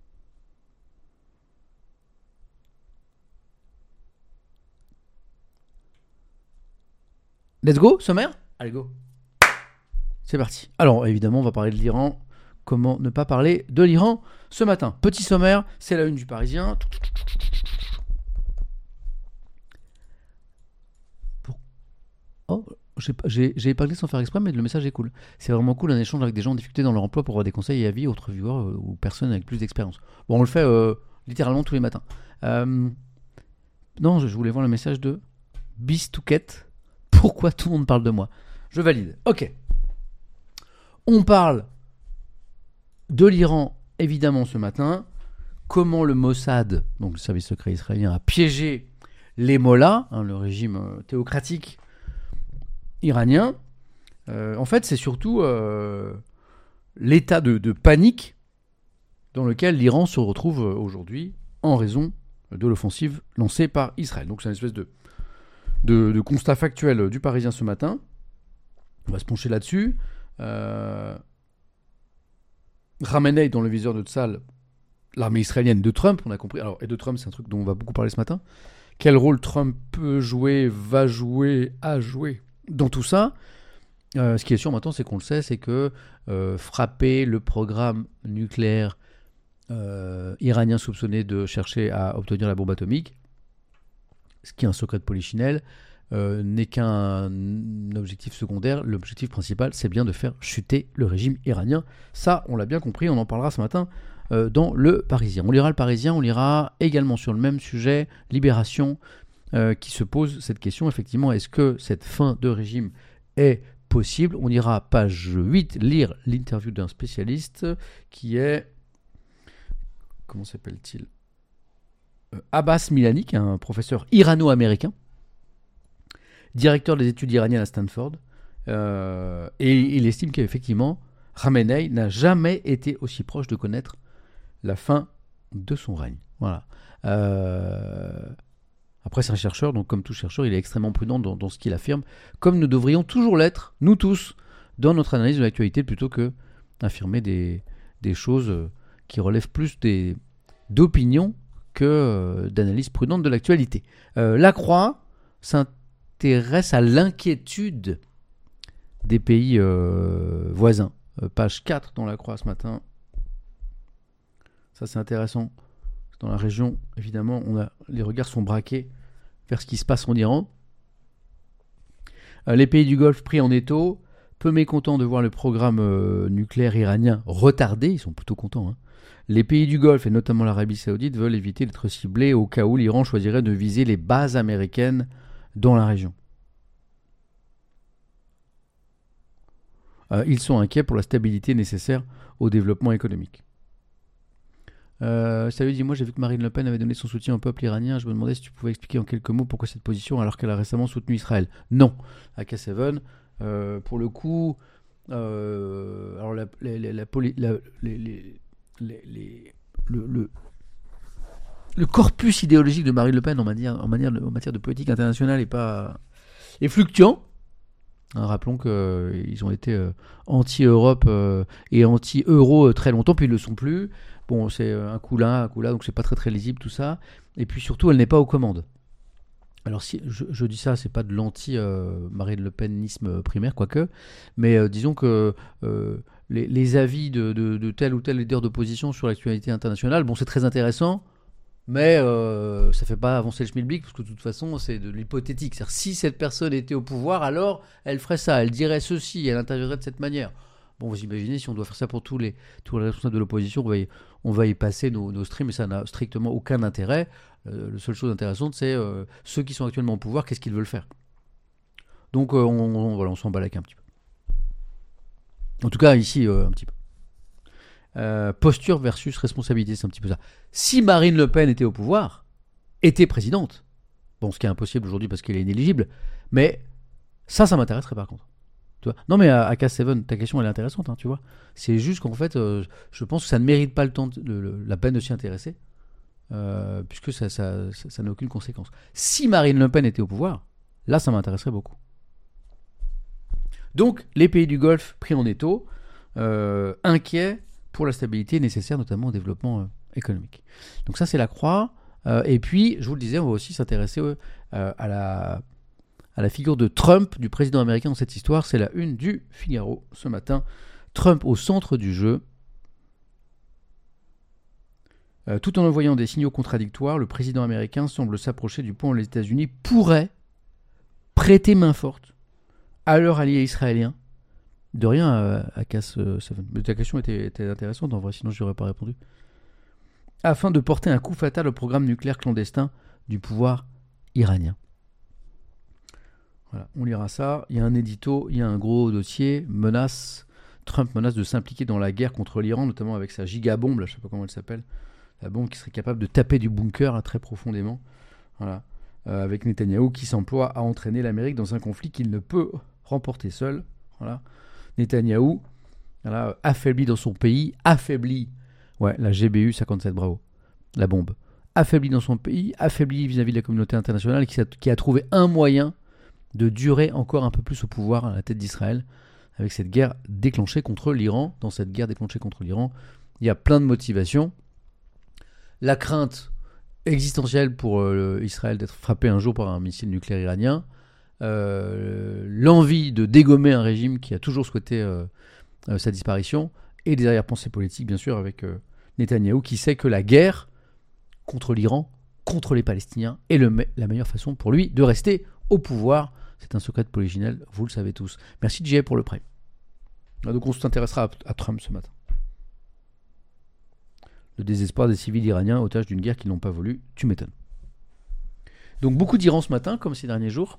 Let's go, sommaire ? Allez, go. C'est parti. Alors, évidemment, on va parler de l'Iran. Comment ne pas parler de l'Iran ce matin ? Petit sommaire, c'est la une du Parisien. Oh, j'ai, j'ai, j'ai épinglé sans faire exprès, mais le message est cool. C'est vraiment cool, un échange avec des gens en difficulté dans leur emploi pour avoir des conseils et avis, autres viewers euh, ou personnes avec plus d'expérience. Bon, on le fait euh, littéralement tous les matins. Euh, non, je, je voulais voir le message de Bistouquette. Pourquoi tout le monde parle de moi ? Je valide. Ok. On parle de l'Iran, évidemment, ce matin. Comment le Mossad, donc le service secret israélien, a piégé les mollahs, hein, le régime euh, théocratique iranien. Euh, en fait, c'est surtout euh, l'état de, de panique dans lequel l'Iran se retrouve aujourd'hui en raison de l'offensive lancée par Israël. Donc c'est une espèce de De, de constat factuel du Parisien ce matin. On va se pencher là-dessus. Euh... Khamenei dans le viseur de Tzal, l'armée israélienne de Trump, on a compris. Alors, et de Trump, c'est un truc dont on va beaucoup parler ce matin. Quel rôle Trump peut jouer, va jouer, a joué dans tout ça ? euh, Ce qui est sûr maintenant, c'est qu'on le sait, c'est que euh, frapper le programme nucléaire euh, iranien soupçonné de chercher à obtenir la bombe atomique, ce qui est un secret de polichinelle, euh, n'est qu'un objectif secondaire. L'objectif principal, c'est bien de faire chuter le régime iranien. Ça, on l'a bien compris, on en parlera ce matin euh, dans Le Parisien. On lira Le Parisien, on lira également sur le même sujet, Libération, euh, qui se pose cette question, effectivement, est-ce que cette fin de régime est possible ? On ira page huit, lire l'interview d'un spécialiste qui est... Comment s'appelle-t-il ? Abbas Milani, qui est un professeur irano-américain, directeur des études iraniennes à Stanford, euh, et il estime qu'effectivement, Khamenei n'a jamais été aussi proche de connaître la fin de son règne. Voilà. Euh... Après, c'est un chercheur, donc comme tout chercheur, il est extrêmement prudent dans, dans ce qu'il affirme, comme nous devrions toujours l'être, nous tous, dans notre analyse de l'actualité, plutôt que d'affirmer des, des choses qui relèvent plus des, d'opinion que euh, d'analyse prudente de l'actualité. Euh, La Croix s'intéresse à l'inquiétude des pays euh, voisins. Euh, page quatre dans La Croix ce matin. Ça, c'est intéressant. Dans la région, évidemment, on a, les regards sont braqués vers ce qui se passe en Iran. Euh, les pays du Golfe pris en étau, peu mécontents de voir le programme euh, nucléaire iranien retardé, ils sont plutôt contents. Hein. Les pays du Golfe, et notamment l'Arabie Saoudite, veulent éviter d'être ciblés au cas où l'Iran choisirait de viser les bases américaines dans la région. Euh, ils sont inquiets pour la stabilité nécessaire au développement économique. Euh, salut, dis-moi, j'ai vu que Marine Le Pen avait donné son soutien au peuple iranien. Je me demandais si tu pouvais expliquer en quelques mots pourquoi cette position alors qu'elle a récemment soutenu Israël. Non, à K sept, euh, pour le coup, euh, alors la, la, la, la, la, les, les, les, les, le, le, le corpus idéologique de Marine Le Pen en matière, en matière, de, en matière de politique internationale est pas est fluctuant. Hein, rappelons qu'ils euh, ont été euh, anti-Europe euh, et anti-euro euh, très longtemps, puis ils ne le sont plus. Bon, c'est un coup là, un coup là, donc c'est pas très très lisible tout ça. Et puis surtout, elle n'est pas aux commandes. Alors si je, je dis ça, c'est pas de l'anti-Marine euh, Le Penisme primaire, quoique, mais euh, disons que euh, les, les avis de, de, de tel ou tel leader d'opposition sur l'actualité internationale, bon, c'est très intéressant, mais euh, ça fait pas avancer le schmilblick, parce que de toute façon, c'est de l'hypothétique. C'est-à-dire, si cette personne était au pouvoir, alors elle ferait ça, elle dirait ceci, elle interviendrait de cette manière. Bon, vous imaginez, si on doit faire ça pour tous les, tous les responsables de l'opposition, on va y, on va y passer nos, nos streams, et ça n'a strictement aucun intérêt. Euh, la seule chose intéressante, c'est euh, ceux qui sont actuellement au pouvoir, qu'est-ce qu'ils veulent faire. Donc, euh, on, on, voilà, on s'en balèque un petit peu. En tout cas, ici, euh, un petit peu. Euh, posture versus responsabilité, c'est un petit peu ça. Si Marine Le Pen était au pouvoir, était présidente, bon, ce qui est impossible aujourd'hui parce qu'elle est inéligible, mais ça, ça m'intéresserait par contre. Tu vois, non mais à, à K sept, ta question elle est intéressante, hein, tu vois. C'est juste qu'en fait, euh, je pense que ça ne mérite pas le temps, de, le, la peine de s'y intéresser, euh, puisque ça, ça, ça, ça n'a aucune conséquence. Si Marine Le Pen était au pouvoir, là ça m'intéresserait beaucoup. Donc les pays du Golfe pris en étau, euh, inquiets pour la stabilité nécessaire notamment au développement euh, économique. Donc ça c'est La Croix, euh, et puis je vous le disais, on va aussi s'intéresser euh, à la... à la figure de Trump, du président américain dans cette histoire. C'est la une du Figaro ce matin. Trump au centre du jeu. Euh, tout en envoyant des signaux contradictoires, le président américain semble s'approcher du point où les États-Unis pourraient prêter main forte à leur allié israélien. De rien à, à K sept. Mais ta question était, était intéressante en vrai, sinon je n'aurais pas répondu. Afin de porter un coup fatal au programme nucléaire clandestin du pouvoir iranien. Voilà, on lira ça. Il y a un édito, il y a un gros dossier. Menace, Trump menace de s'impliquer dans la guerre contre l'Iran, notamment avec sa gigabombe, là, je ne sais pas comment elle s'appelle, la bombe qui serait capable de taper du bunker là, très profondément. Voilà. Euh, avec Netanyahou qui s'emploie à entraîner l'Amérique dans un conflit qu'il ne peut remporter seul. Voilà. Netanyahou, voilà, affaibli dans son pays, affaibli, ouais, la G B U cinquante-sept, bravo, la bombe, affaibli dans son pays, affaibli vis-à-vis de la communauté internationale, qui a, qui a trouvé un moyen de durer encore un peu plus au pouvoir à la tête d'Israël, avec cette guerre déclenchée contre l'Iran. Dans cette guerre déclenchée contre l'Iran, il y a plein de motivations. La crainte existentielle pour euh, Israël d'être frappé un jour par un missile nucléaire iranien, euh, l'envie de dégommer un régime qui a toujours souhaité euh, euh, sa disparition, et des arrière-pensées politiques, bien sûr, avec euh, Netanyahou, qui sait que la guerre contre l'Iran, contre les Palestiniens, est le me- la meilleure façon pour lui de rester au pouvoir. C'est un secret de Polichinelle, vous le savez tous. Merci J A pour le prêt. Donc on s'intéressera à, à Trump ce matin. Le désespoir des civils iraniens, otages d'une guerre qu'ils n'ont pas voulu, tu m'étonnes. Donc beaucoup d'Iran ce matin, comme ces derniers jours.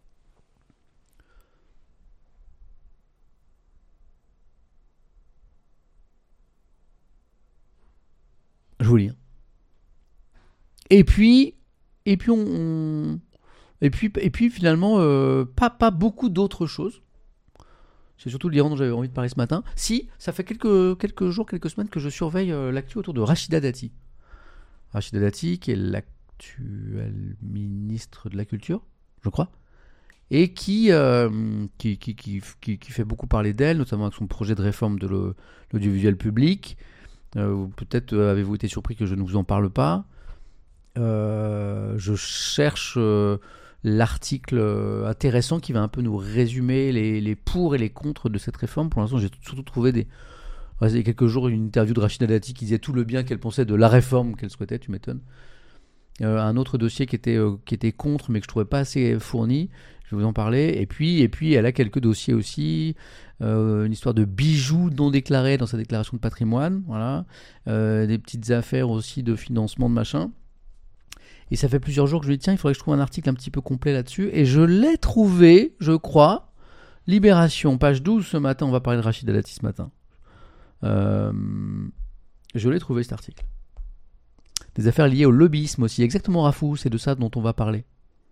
Je vous lis. Et puis, et puis on... on... Et puis, et puis finalement, euh, pas, pas beaucoup d'autres choses. C'est surtout l'Iran dont j'avais envie de parler ce matin. Si, ça fait quelques, quelques jours, quelques semaines que je surveille euh, l'actu autour de Rachida Dati. Rachida Dati, qui est l'actuel ministre de la Culture, je crois, et qui, euh, qui, qui, qui, qui, qui fait beaucoup parler d'elle, notamment avec son projet de réforme de le, l'audiovisuel public. Euh, peut-être euh, avez-vous été surpris que je ne vous en parle pas. Euh, je cherche euh, l'article euh, intéressant qui va un peu nous résumer les, les pour et les contre de cette réforme. Pour l'instant, j'ai surtout trouvé des... il y a quelques jours une interview de Rachida Dati qui disait tout le bien qu'elle pensait de la réforme qu'elle souhaitait, tu m'étonnes. Euh, un autre dossier qui était, euh, qui était contre mais que je trouvais pas assez fourni, je vais vous en parler. Et puis, et puis elle a quelques dossiers aussi, euh, une histoire de bijoux non déclarés dans sa déclaration de patrimoine, voilà, euh, des petites affaires aussi de financement de machin. Et ça fait plusieurs jours que je lui dis tiens, il faudrait que je trouve un article un petit peu complet là-dessus. Et je l'ai trouvé, je crois, Libération, page douze ce matin, on va parler de Rachida Dati ce matin. Euh, je l'ai trouvé cet article. Des affaires liées au lobbyisme aussi, exactement Rafou, c'est de ça dont on va parler.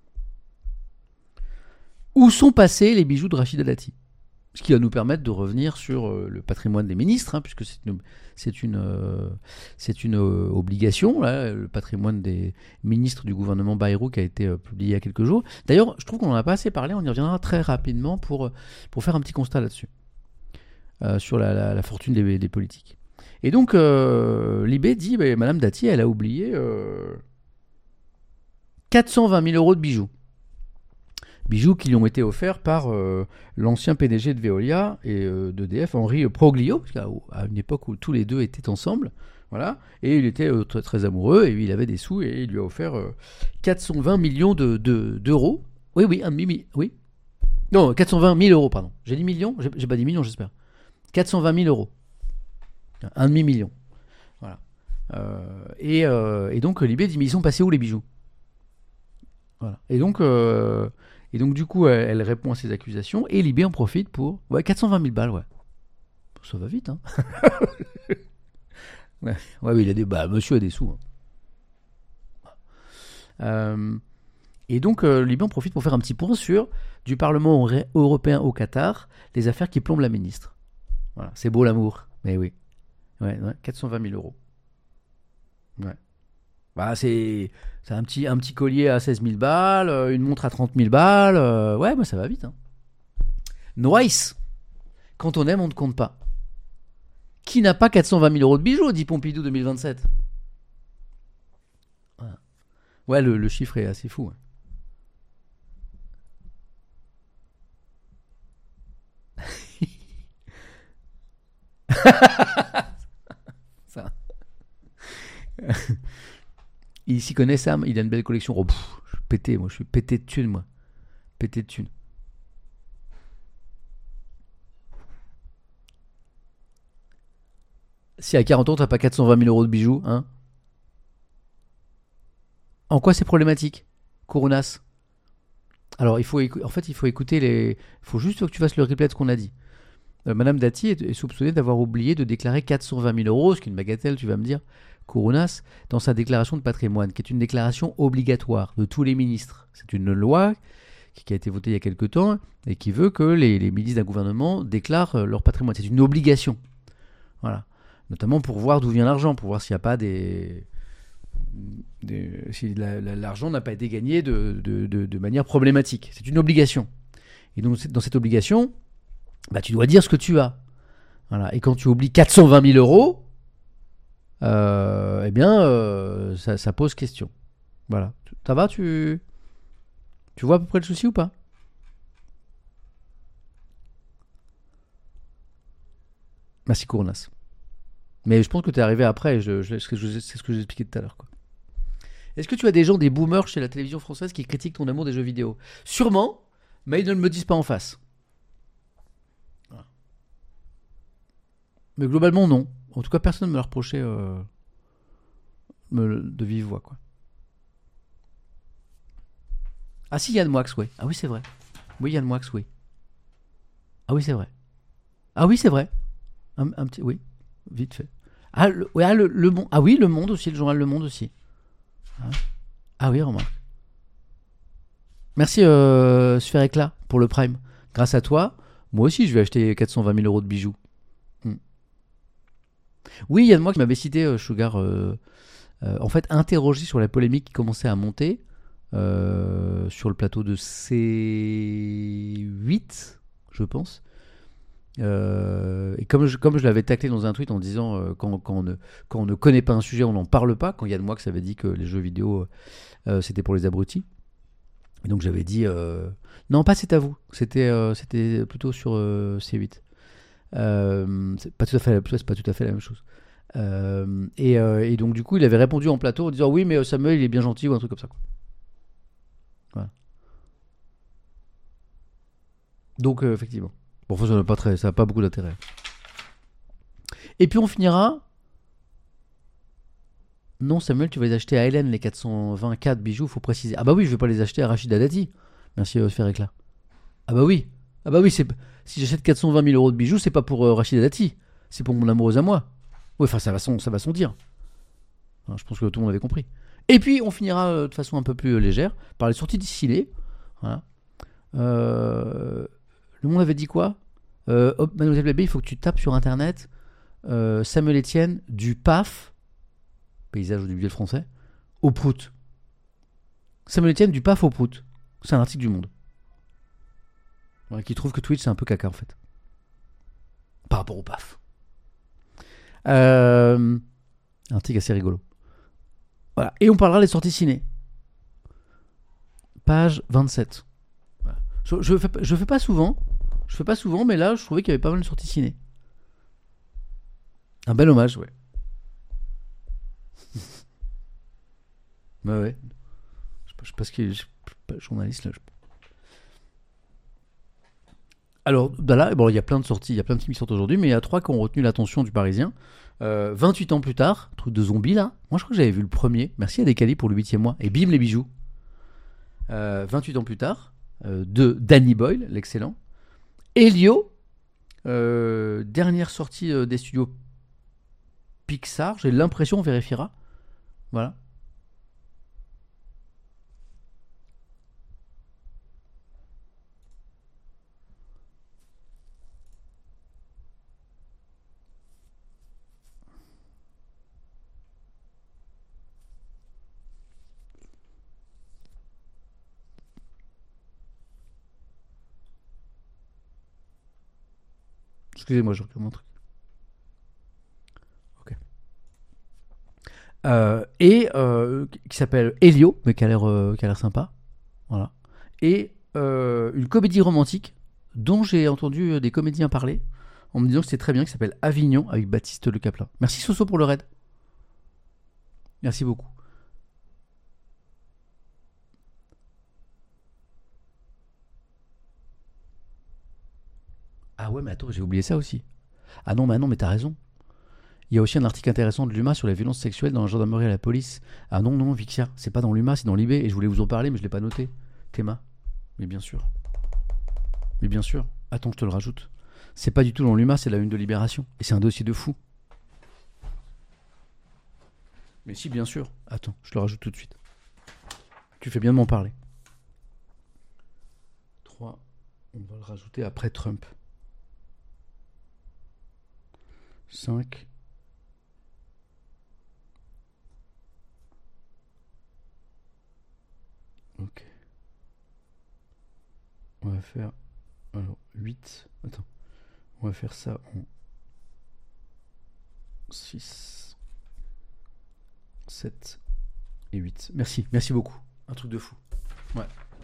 Où sont passés les bijoux de Rachida Dati ? Ce qui va nous permettre de revenir sur euh, le patrimoine des ministres, hein, puisque c'est une, c'est une, euh, c'est une euh, obligation, là, le patrimoine des ministres du gouvernement Bayrou qui a été euh, publié il y a quelques jours. D'ailleurs, je trouve qu'on n'en a pas assez parlé, on y reviendra très rapidement pour, pour faire un petit constat là-dessus, euh, sur la, la, la fortune des, des politiques. Et donc, euh, Libé dit, bah, Madame Dati, elle a oublié euh, quatre cent vingt mille euros de bijoux. Bijoux qui lui ont été offerts par euh, l'ancien P D G de Veolia et euh, d'E D F, Henri Proglio, parce qu'à à une époque où tous les deux étaient ensemble, voilà, et il était euh, très, très amoureux, et il avait des sous, et il lui a offert euh, quatre cent vingt millions de, de, d'euros. Oui, oui, un demi, oui. Non, quatre cent vingt mille euros, pardon. J'ai dit millions, j'ai, j'ai pas dit millions, j'espère. quatre cent vingt mille euros. Un demi-million. Voilà. Euh, et, euh, et donc, Libé dit, mais ils sont passés où les bijoux ? Voilà. Et donc... Euh, Et donc, du coup, elle, elle répond à ces accusations et Libé en profite pour. Ouais, quatre cent vingt mille balles, ouais. Ça va vite, hein. ouais, ouais, mais il a des. Bah, monsieur a des sous. Hein. Euh, et donc, euh, Libé en profite pour faire un petit point sur du Parlement européen au Qatar, les affaires qui plombent la ministre. Voilà, c'est beau l'amour. Mais oui. Ouais, ouais, quatre cent vingt mille euros. Ouais. Bah, c'est, c'est un, petit, un petit collier à seize mille balles, une montre à trente mille balles. Euh, ouais, bah, ça va vite. Hein. Noise. Quand on aime, on ne compte pas. Qui n'a pas quatre cent vingt mille euros de bijoux, dit Pompidou deux mille vingt-sept. Voilà. Ouais, le, le chiffre est assez fou. Hein. Ça. Il s'y connaît, Sam, il a une belle collection. Oh, pff, je suis pété, moi, je suis pété de thunes, moi. Pété de thunes. Si à quarante ans, t'as pas quatre cent vingt mille euros de bijoux, hein ? En quoi c'est problématique, Kourounas ? Alors, il faut écou- en fait, il faut écouter les... Il faut juste que tu fasses le replay de ce qu'on a dit. Euh, Madame Dati est, est soupçonnée d'avoir oublié de déclarer quatre cent vingt mille euros, ce qui est une bagatelle, tu vas me dire, Kourounas, dans sa déclaration de patrimoine, qui est une déclaration obligatoire de tous les ministres. C'est une loi qui a été votée il y a quelque temps et qui veut que les, les ministres d'un gouvernement déclarent leur patrimoine. C'est une obligation. Voilà. Notamment pour voir d'où vient l'argent, pour voir s'il n'y a pas des... des si la, la, l'argent n'a pas été gagné de, de, de, de manière problématique. C'est une obligation. Et donc, dans cette obligation, bah, tu dois dire ce que tu as. Voilà. Et quand tu oublies quatre cent vingt mille euros, euh, eh bien, euh, ça, ça pose question. Voilà. Ça va, tu... tu vois à peu près le souci ou pas ? Merci, Kourounas. Mais je pense que tu es arrivé après, je, je, je, je, c'est ce que j'ai expliqué tout à l'heure. Quoi. Est-ce que tu as des gens, des boomers chez la télévision française qui critiquent ton amour des jeux vidéo ? Sûrement, mais ils ne le me disent pas en face. Voilà. Mais globalement, non. En tout cas, personne ne me l'a reproché euh, me, de vive voix. Quoi. Ah si, Yann Moix, oui. Ah oui, c'est vrai. Oui, Yann Moix, oui. Ah oui, c'est vrai. Ah oui, c'est vrai. Un, un petit... Oui, vite fait. Ah, le, ouais, ah, le, le Monde. Ah oui, Le Monde aussi, le journal Le Monde aussi. Ah, ah oui, remarque. Merci euh, Sphère Éclat pour le Prime. Grâce à toi, Moi aussi, je vais acheter quatre cent vingt mille euros de bijoux. Hmm. Oui, il y a de moi qui m'avait cité, euh, Sugar, euh, euh, en fait, interrogé sur la polémique qui commençait à monter euh, sur le plateau de C huit, je pense. Euh, et comme je, comme je l'avais taclé dans un tweet en disant euh, quand, quand, on ne, quand on ne connaît pas un sujet, on n'en parle pas. Quand il y a de moi qui avait dit que les jeux vidéo euh, c'était pour les abrutis. Et donc j'avais dit euh, non, pas c'est à vous. C'était, euh, c'était plutôt sur euh, C huit. Euh, c'est pas tout à fait, c'est pas tout à fait la même chose. Euh, et, euh, et donc du coup il avait répondu en plateau en disant oui mais Samuel il est bien gentil ou un truc comme ça. Quoi. Voilà. Donc euh, effectivement. Bon, ça n'a pas très, ça n'a pas beaucoup d'intérêt. Et puis on finira. Non, Samuel, tu vas les acheter à Hélène, les quatre cent vingt-quatre bijoux, faut préciser. Ah bah oui, je vais pas les acheter à Rachida Dati. Merci, euh, faire éclat. Ah bah oui. Ah bah oui, c'est... si j'achète quatre cent vingt mille euros de bijoux, c'est pas pour euh, Rachida Dati. C'est pour mon amoureuse à moi. Oui, enfin, ça va son, ça va son dire. Enfin, je pense que tout le monde avait compris. Et puis, on finira euh, de façon un peu plus euh, légère par les sorties distillées. Voilà. Euh... Le monde avait dit quoi euh, hop, Mademoiselle Bébé, il faut que tu tapes sur internet euh, Samuel Etienne du P A F, paysage audiovisuel français, au prout. Samuel Etienne du P A F au prout. C'est un article du Monde. Ouais, qui trouve que Twitch c'est un peu caca en fait. Par rapport au P A F. Euh, un article assez rigolo. Voilà. Et on parlera des sorties ciné. Page vingt-sept. Voilà. Je, je, fais, je fais pas souvent. Je fais pas souvent, mais là, je trouvais qu'il y avait pas mal de sorties ciné. Un bel hommage, ouais. Bah ouais. Je sais pas, je sais pas ce qu'il est. Je suis pas journaliste là. Je... Alors, bah là, bon, il y a plein de sorties, il y a plein de films qui sortent aujourd'hui, mais il y a trois qui ont retenu l'attention du Parisien. Euh, vingt-huit ans plus tard, truc de zombie là. Moi, je crois que j'avais vu le premier. Merci à Décali pour le huitième mois. Et bim les bijoux. Euh, vingt-huit ans plus tard, euh, de Danny Boyle, l'excellent. Elio, euh, dernière sortie euh, des studios Pixar, j'ai l'impression, on vérifiera. Voilà. Excusez-moi, je regarde mon truc. Ok. Euh, et euh, qui s'appelle Elio, mais qui a l'air, euh, qui a l'air sympa. Voilà. Et euh, une comédie romantique dont j'ai entendu des comédiens parler en me disant que c'est très bien, qui s'appelle Avignon avec Baptiste Le Caplin. Merci Soso pour le raid. Merci beaucoup. Ah ouais, mais attends, j'ai oublié ça aussi. Ah non, mais non, mais t'as raison. Il y a aussi un article intéressant de l'U M A sur les violences sexuelles dans la gendarmerie et la police. Ah non, non, Vixia, c'est pas dans l'U M A, c'est dans l'I B. Et je voulais vous en parler, mais je l'ai pas noté. Théma. Mais bien sûr. Mais bien sûr. Attends, je te le rajoute. C'est pas du tout dans l'U M A, c'est la une de Libération. Et c'est un dossier de fou. Mais si, bien sûr. Attends, je le rajoute tout de suite. Tu fais bien de m'en parler. trois. On va le rajouter après Trump. cinq. Ok. On va faire... Alors, huit. Attends. On va faire ça en six, sept et huit. Merci, merci beaucoup. Un truc de fou. Ouais.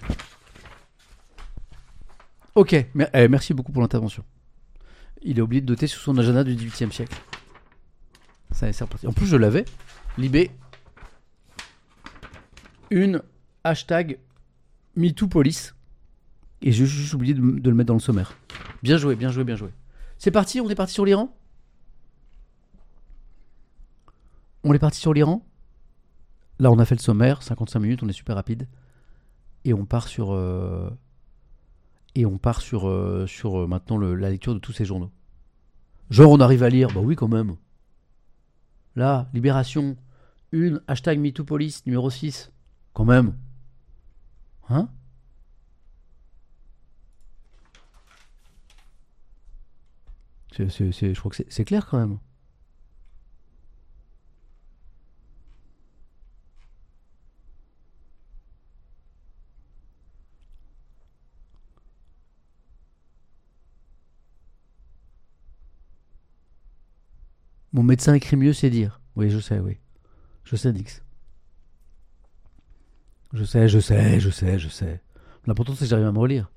Ok, mer- eh, merci beaucoup pour l'intervention. Il a oublié de noter sur son agenda du dix-huitième siècle. Ça c'est reparti. En plus, je l'avais. Libé. Une hashtag MeTooPolice. Et j'ai juste oublié de, de le mettre dans le sommaire. Bien joué, bien joué, bien joué. C'est parti, on est parti sur l'Iran. On est parti sur l'Iran. Là, on a fait le sommaire, cinquante-cinq minutes, on est super rapide. Et on part sur... Euh, et on part sur, euh, sur euh, maintenant le, la lecture de tous ces journaux. Genre, on arrive à lire. Bah oui, quand même. Là, Libération, une, hashtag MeTooPolice, numéro six. Quand même. Hein ? C'est, c'est, c'est, je crois que c'est, c'est clair quand même. Mon médecin écrit mieux, c'est dire. Oui, je sais, oui. Je sais, Dix. Je sais, je sais, je sais, je sais. L'important, c'est que j'arrive à me relire.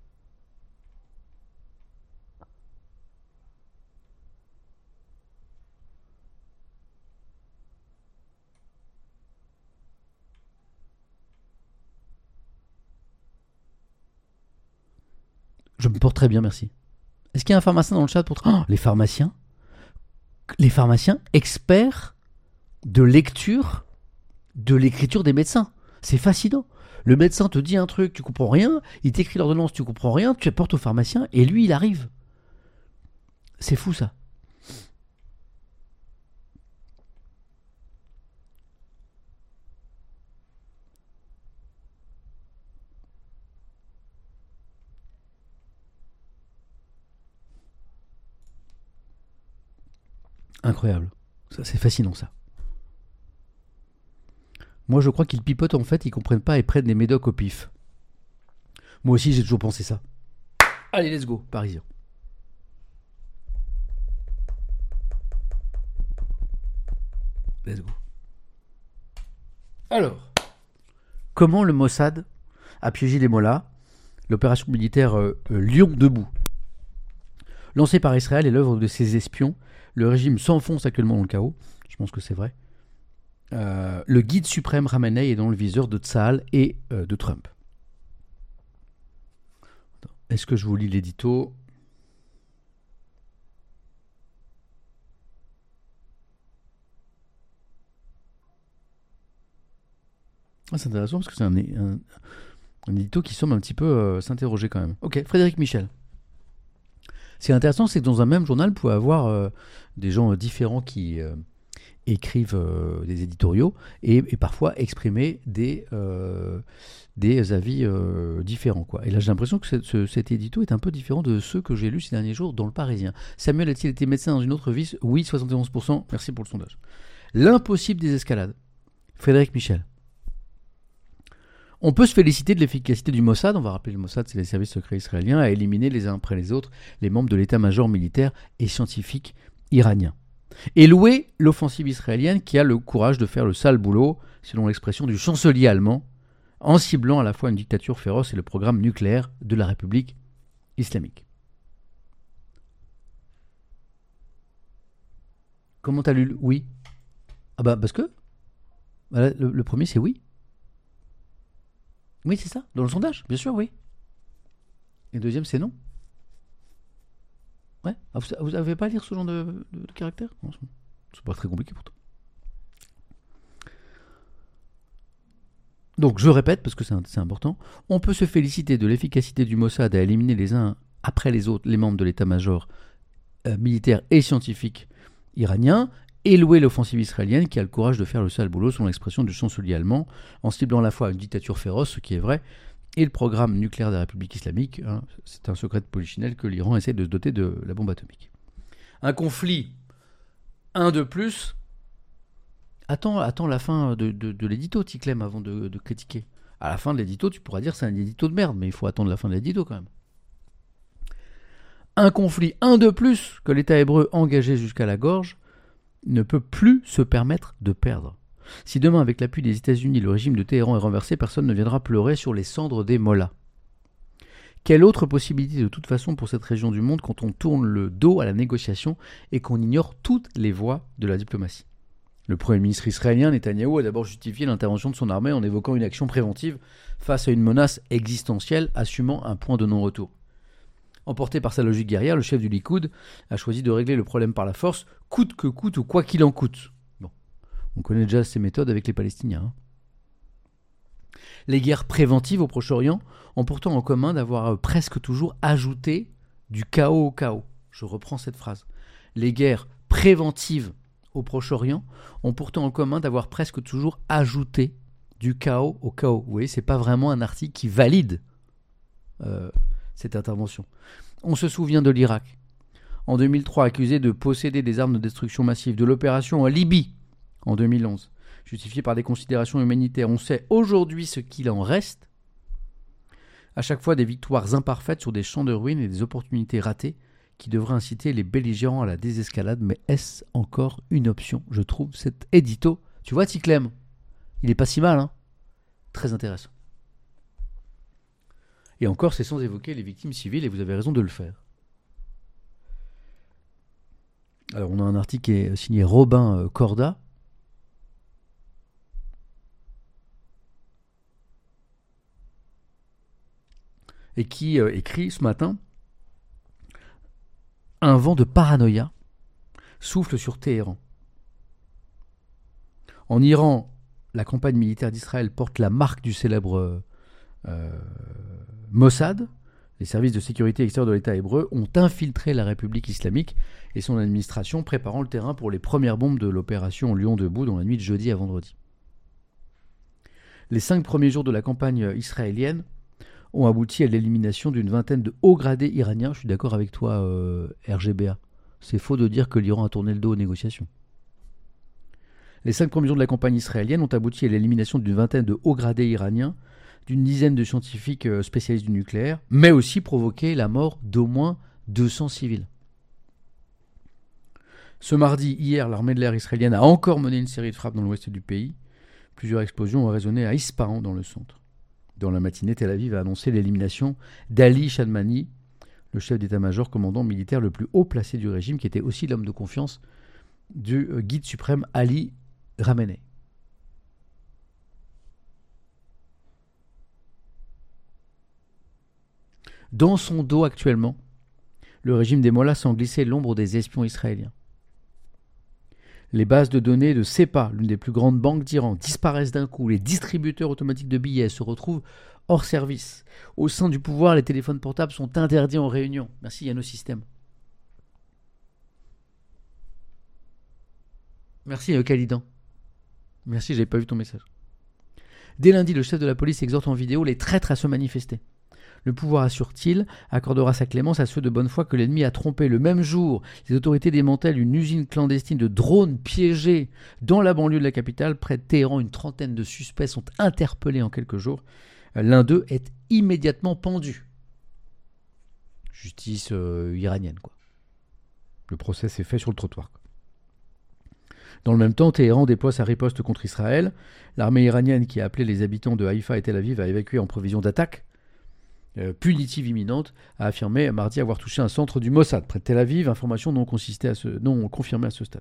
Je me porte très bien, merci. Est-ce qu'il y a un pharmacien dans le chat pour... Oh, les pharmaciens Les pharmaciens experts de lecture de l'écriture des médecins. C'est fascinant. Le médecin te dit un truc, tu comprends rien, il t'écrit l'ordonnance, tu comprends rien, tu apportes au pharmacien et lui, il arrive. C'est fou, ça. Incroyable. Ça, c'est fascinant, ça. Moi, je crois qu'ils pipotent, en fait, ils comprennent pas et prennent des médocs au pif. Moi aussi, j'ai toujours pensé ça. Allez, let's go, parisien. Let's go. Alors, comment le Mossad a piégé les mollahs? L'opération militaire euh, euh, Lion debout, lancée par Israël, est l'œuvre de ses espions. Le régime s'enfonce actuellement dans le chaos. Je pense que c'est vrai. Euh, le guide suprême Khamenei est dans le viseur de Tsahal et euh, de Trump. Est-ce que je vous lis l'édito? Ah, c'est intéressant parce que c'est un, un, un édito qui semble un petit peu euh, s'interroger quand même. Ok, Frédéric Michel. Ce qui est intéressant, c'est que dans un même journal, vous pouvez avoir euh, des gens euh, différents qui euh, écrivent euh, des éditoriaux et, et parfois exprimer des, euh, des avis euh, différents, quoi. Et là, j'ai l'impression que ce, cet édito est un peu différent de ceux que j'ai lus ces derniers jours dans Le Parisien. Samuel a-t-il été médecin dans une autre vie? Oui, soixante et onze pour cent. Merci pour le sondage. L'impossible des escalades. Frédéric Michel. On peut se féliciter de l'efficacité du Mossad, on va rappeler le Mossad, c'est les services secrets israéliens, à éliminer les uns après les autres les membres de l'état-major militaire et scientifique iranien. Et louer l'offensive israélienne qui a le courage de faire le sale boulot, selon l'expression du chancelier allemand, en ciblant à la fois une dictature féroce et le programme nucléaire de la République islamique. Comment t'as lu? Oui. Ah bah parce que bah, le, le premier c'est oui. Oui, c'est ça, dans le sondage, bien sûr, oui. Et le deuxième, c'est non. Ouais. Ah, vous n'avez pas à lire ce genre de, de, de caractère? Non, c'est pas très compliqué pourtant. Donc, je répète, parce que c'est, c'est important, on peut se féliciter de l'efficacité du Mossad à éliminer les uns après les autres les membres de l'état-major euh, militaire et scientifique iranien, et louer l'offensive israélienne qui a le courage de faire le sale boulot, selon l'expression du chancelier allemand, en ciblant à la fois une dictature féroce, ce qui est vrai, et le programme nucléaire de la République islamique. Hein, c'est un secret de polichinelle que l'Iran essaie de se doter de la bombe atomique. Un conflit, un de plus. Attends, attends la fin de, de, de l'édito, Ticlem, avant de, de critiquer. À la fin de l'édito, tu pourras dire que c'est un édito de merde, mais il faut attendre la fin de l'édito quand même. Un conflit, un de plus, que l'État hébreu engagé jusqu'à la gorge ne peut plus se permettre de perdre. Si demain, avec l'appui des États-Unis, le régime de Téhéran est renversé, personne ne viendra pleurer sur les cendres des mollahs. Quelle autre possibilité de toute façon pour cette région du monde quand on tourne le dos à la négociation et qu'on ignore toutes les voies de la diplomatie? Le Premier ministre israélien, Netanyahou, a d'abord justifié l'intervention de son armée en évoquant une action préventive face à une menace existentielle, assumant un point de non-retour. Emporté par sa logique guerrière, le chef du Likoud a choisi de régler le problème par la force, coûte que coûte ou quoi qu'il en coûte. Bon, on connaît déjà ces méthodes avec les Palestiniens. Hein. Les guerres préventives au Proche-Orient ont pourtant en commun d'avoir presque toujours ajouté du chaos au chaos. Je reprends cette phrase. Les guerres préventives au Proche-Orient ont pourtant en commun d'avoir presque toujours ajouté du chaos au chaos. Vous voyez, c'est pas vraiment un article qui valide euh, cette intervention. On se souvient de l'Irak. En deux mille trois, accusé de posséder des armes de destruction massive. De l'opération en Libye en deux mille onze, justifiée par des considérations humanitaires. On sait aujourd'hui ce qu'il en reste. À chaque fois, des victoires imparfaites sur des champs de ruines et des opportunités ratées qui devraient inciter les belligérants à la désescalade. Mais est-ce encore une option? Je trouve cet édito, tu vois Ticlem, il est pas si mal, hein. Très intéressant. Et encore, c'est sans évoquer les victimes civiles, et vous avez raison de le faire. Alors, on a un article qui est signé Robin Corda. Et qui euh, écrit ce matin: un vent de paranoïa souffle sur Téhéran. En Iran, la campagne militaire d'Israël porte la marque du célèbre euh, Mossad. Les services de sécurité extérieure de l'État hébreu ont infiltré la République islamique et son administration, préparant le terrain pour les premières bombes de l'opération Lion debout dans la nuit de jeudi à vendredi. Les cinq premiers jours de la campagne israélienne ont abouti à l'élimination d'une vingtaine de hauts gradés iraniens. Je suis d'accord avec toi, euh, R G B A. C'est faux de dire que l'Iran a tourné le dos aux négociations. Les cinq premiers jours de la campagne israélienne ont abouti à l'élimination d'une vingtaine de hauts gradés iraniens, d'une dizaine de scientifiques spécialistes du nucléaire, mais aussi provoqué la mort d'au moins deux cents civils. Ce mardi, hier, l'armée de l'air israélienne a encore mené une série de frappes dans l'ouest du pays. Plusieurs explosions ont résonné à Ispahan, dans le centre. Dans la matinée, Tel Aviv a annoncé l'élimination d'Ali Shadmani, le chef d'état-major commandant militaire le plus haut placé du régime, qui était aussi l'homme de confiance du guide suprême Ali Khamenei. Dans son dos actuellement, le régime des Mollahs sent glisser l'ombre des espions israéliens. Les bases de données de SEPA, l'une des plus grandes banques d'Iran, disparaissent d'un coup. Les distributeurs automatiques de billets se retrouvent hors service. Au sein du pouvoir, les téléphones portables sont interdits en réunion. Merci, il y a nos systèmes. Merci, euh, Khalidan. Merci, j'avais pas vu ton message. Dès lundi, le chef de la police exhorte en vidéo les traîtres à se manifester. Le pouvoir, assure-t-il, accordera sa clémence à ceux de bonne foi que l'ennemi a trompés. Le même jour, les autorités démantèlent une usine clandestine de drones piégés dans la banlieue de la capitale. Près de Téhéran, une trentaine de suspects sont interpellés en quelques jours. L'un d'eux est immédiatement pendu. Justice euh, iranienne, quoi. Le procès s'est fait sur le trottoir, quoi. Dans le même temps, Téhéran déploie sa riposte contre Israël. L'armée iranienne, qui a appelé les habitants de Haïfa et Tel Aviv à évacuer en prévision d'attaque euh, punitive imminente, a affirmé mardi avoir touché un centre du Mossad près de Tel Aviv. Information non, consistait à ce, non confirmée à ce stade.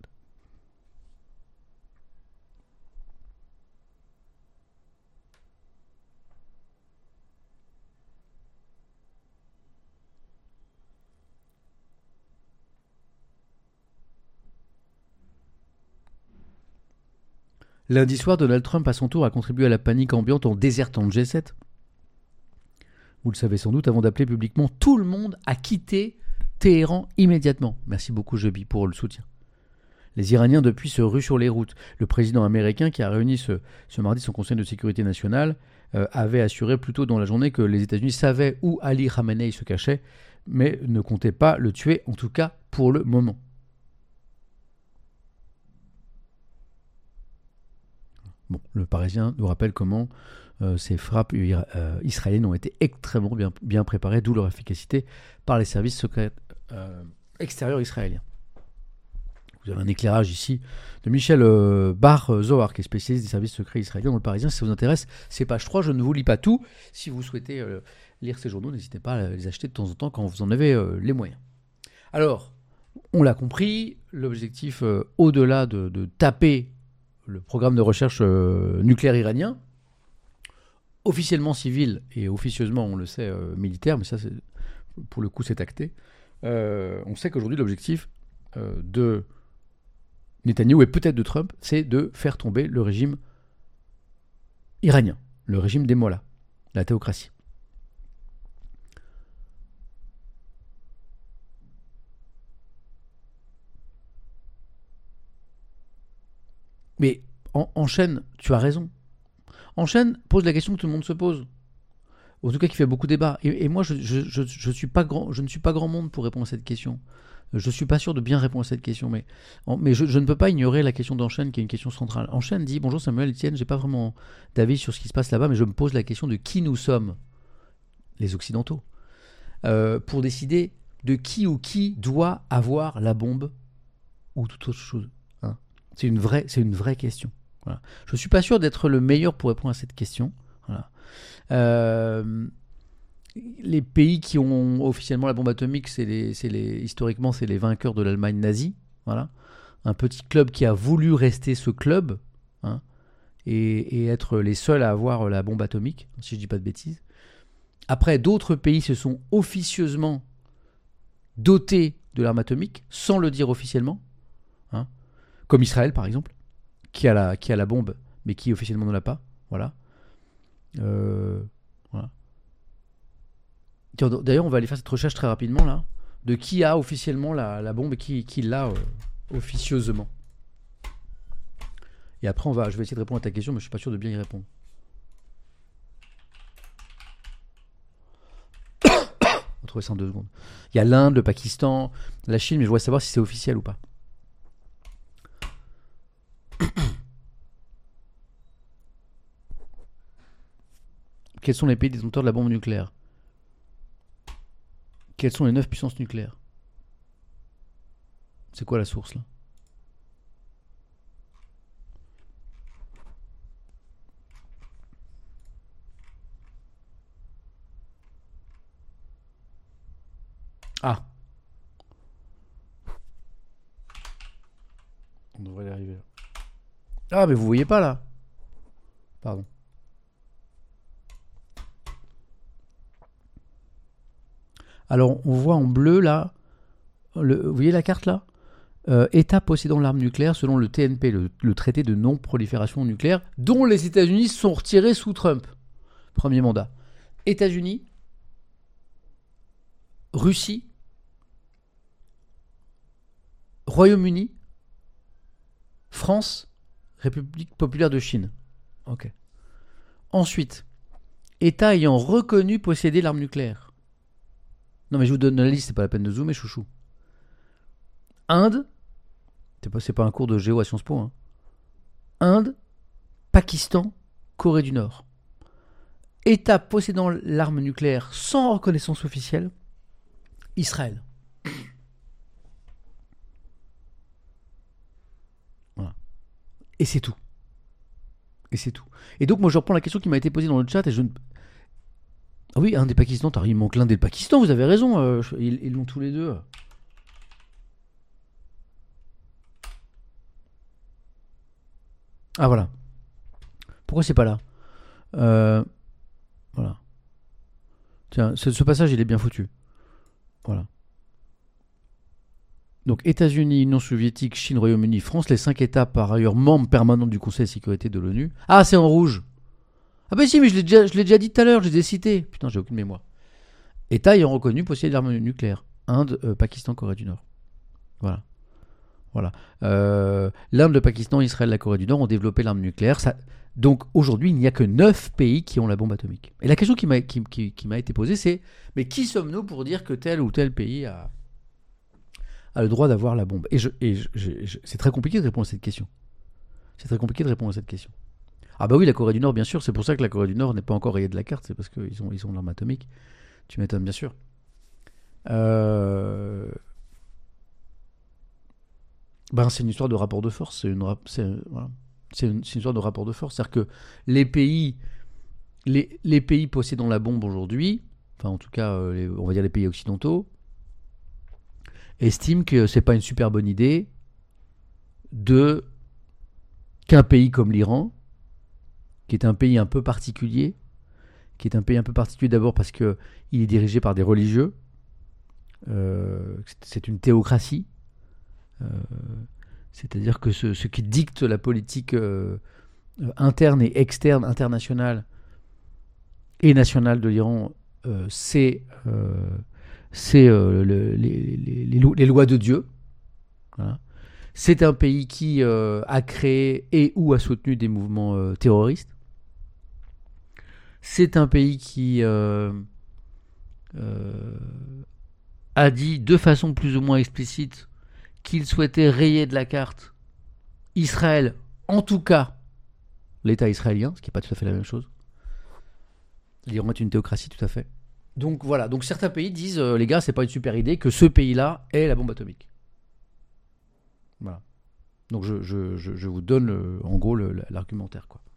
Lundi soir, Donald Trump, à son tour, a contribué à la panique ambiante en désertant le G sept. Vous le savez sans doute, avant d'appeler publiquement tout le monde à quitter Téhéran immédiatement. Merci beaucoup, Joby, pour le soutien. Les Iraniens, depuis, se ruent sur les routes. Le président américain, qui a réuni ce, ce mardi son Conseil de sécurité nationale, euh, avait assuré plus tôt dans la journée que les États-Unis savaient où Ali Khamenei se cachait, mais ne comptaient pas le tuer, en tout cas pour le moment. Bon, le Parisien nous rappelle comment euh, ces frappes euh, israéliennes ont été extrêmement bien, bien préparées, d'où leur efficacité par les services secrets euh, extérieurs israéliens. Vous avez un éclairage ici de Michel euh, Bar-Zohar, qui est spécialiste des services secrets israéliens dans le Parisien. Si ça vous intéresse, c'est page trois, je ne vous lis pas tout. Si vous souhaitez euh, lire ces journaux, n'hésitez pas à les acheter de temps en temps quand vous en avez euh, les moyens. Alors, on l'a compris, l'objectif, euh, au-delà de, de taper le programme de recherche euh, nucléaire iranien, officiellement civil et officieusement, on le sait, euh, militaire, mais ça, c'est, pour le coup, c'est acté. Euh, on sait qu'aujourd'hui, l'objectif euh, de Netanyahou et peut-être de Trump, c'est de faire tomber le régime iranien, le régime des Mollahs, la théocratie. Mais en, enchaîne, tu as raison. Enchaîne, pose la question que tout le monde se pose. En tout cas, qui fait beaucoup débat. Et, et moi, je, je, je, je, suis pas grand, je ne suis pas grand monde pour répondre à cette question. Je ne suis pas sûr de bien répondre à cette question, mais, en, mais je, je ne peux pas ignorer la question d'Enchaîne, qui est une question centrale. Enchaîne dit « Bonjour Samuel Etienne, j'ai pas vraiment d'avis sur ce qui se passe là-bas, mais je me pose la question de qui nous sommes, les Occidentaux, euh, pour décider de qui ou qui doit avoir la bombe ou toute autre chose. Hein. C'est une vraie, c'est une vraie question. Voilà. Je ne suis pas sûr d'être le meilleur pour répondre à cette question. Voilà. Euh, les pays qui ont officiellement la bombe atomique, c'est les, c'est les, historiquement, c'est les vainqueurs de l'Allemagne nazie. Voilà. Un petit club qui a voulu rester ce club, hein, et, et être les seuls à avoir la bombe atomique, si je ne dis pas de bêtises. Après, d'autres pays se sont officieusement dotés de l'arme atomique, sans le dire officiellement, hein, comme Israël par exemple, qui a la, qui a la bombe, mais qui officiellement ne l'a pas. Voilà. Euh, voilà. D'ailleurs, on va aller faire cette recherche très rapidement là, de qui a officiellement la, la bombe et qui, qui l'a euh, officieusement. Et après, on va, je vais essayer de répondre à ta question, mais je suis pas sûr de bien y répondre. On va trouver ça en deux secondes. Il y a l'Inde, le Pakistan, la Chine, mais je voudrais savoir si c'est officiel ou pas. Quels sont les pays détenteurs de la bombe nucléaire ? Quelles sont les neuf puissances nucléaires ? C'est quoi la source là ? Ah. On devrait y arriver. Ah, mais vous voyez pas là. Pardon. Alors, on voit en bleu là, le, vous voyez la carte là, euh, État possédant l'arme nucléaire selon le T N P, le, le traité de non-prolifération nucléaire, dont les États-Unis sont retirés sous Trump. Premier mandat. États-Unis, Russie, Royaume-Uni, France, République populaire de Chine. Ok. Ensuite, État ayant reconnu posséder l'arme nucléaire. Non mais je vous donne la liste, c'est pas la peine de zoomer, chouchou. Inde, c'est pas, c'est pas un cours de géo à Sciences Po, hein. Inde, Pakistan, Corée du Nord. État possédant l'arme nucléaire sans reconnaissance officielle, Israël. Voilà. Et c'est tout. Et c'est tout. Et donc moi je reprends la question qui m'a été posée dans le chat et je ne... Ah oui, un des Pakistans, il manque l'un des Pakistan, vous avez raison, euh, ils, ils l'ont tous les deux. Ah voilà. Pourquoi c'est pas là ? euh, Voilà. Tiens, ce, ce passage il est bien foutu. Voilà. Donc États-Unis, Union soviétique, Chine, Royaume-Uni, France, les cinq États par ailleurs membres permanents du Conseil de sécurité de l'ONU. Ah, c'est en rouge. Ah bah si, mais je l'ai déjà, je l'ai déjà dit tout à l'heure, je les ai cités. Putain, j'ai aucune mémoire. États ayant reconnu posséder l'arme nucléaire. Inde, euh, Pakistan, Corée du Nord. Voilà. Voilà. Euh, L'Inde, le Pakistan, Israël, la Corée du Nord ont développé l'arme nucléaire. Ça... Donc aujourd'hui, il n'y a que neuf pays qui ont la bombe atomique. Et la question qui m'a, qui, qui, qui m'a été posée, c'est mais qui sommes-nous pour dire que tel ou tel pays a, a le droit d'avoir la bombe ? Et, je, et je, je, je, c'est très compliqué de répondre à cette question. C'est très compliqué de répondre à cette question. Ah bah oui, la Corée du Nord, bien sûr. C'est pour ça que la Corée du Nord n'est pas encore rayée de la carte. C'est parce qu'ils ont, ils ont l'arme atomique. Tu m'étonnes, bien sûr. Euh... Ben, c'est une histoire de rapport de force. C'est une, c'est, voilà. c'est une, c'est une histoire de rapport de force. C'est-à-dire que les pays, les, les pays possédant la bombe aujourd'hui, enfin en tout cas, euh, les, on va dire les pays occidentaux, estiment que c'est pas une super bonne idée de qu'un pays comme l'Iran, qui est un pays un peu particulier, qui est un pays un peu particulier d'abord parce qu'il est dirigé par des religieux, euh, c'est une théocratie, euh, c'est-à-dire que ce, ce qui dicte la politique euh, interne et externe, internationale et nationale de l'Iran, euh, c'est, euh, c'est euh, le, les, les, les, les lois de Dieu. Voilà. C'est un pays qui euh, a créé et ou a soutenu des mouvements euh, terroristes. C'est un pays qui euh, euh, a dit de façon plus ou moins explicite qu'il souhaitait rayer de la carte Israël, en tout cas l'État israélien, ce qui n'est pas tout à fait la même chose. L'Iran est une théocratie, tout à fait. Donc voilà, donc certains pays disent, euh, les gars, c'est pas une super idée que ce pays-là ait la bombe atomique. Voilà. Donc je, je, je, je vous donne le, en gros le, l'argumentaire, quoi.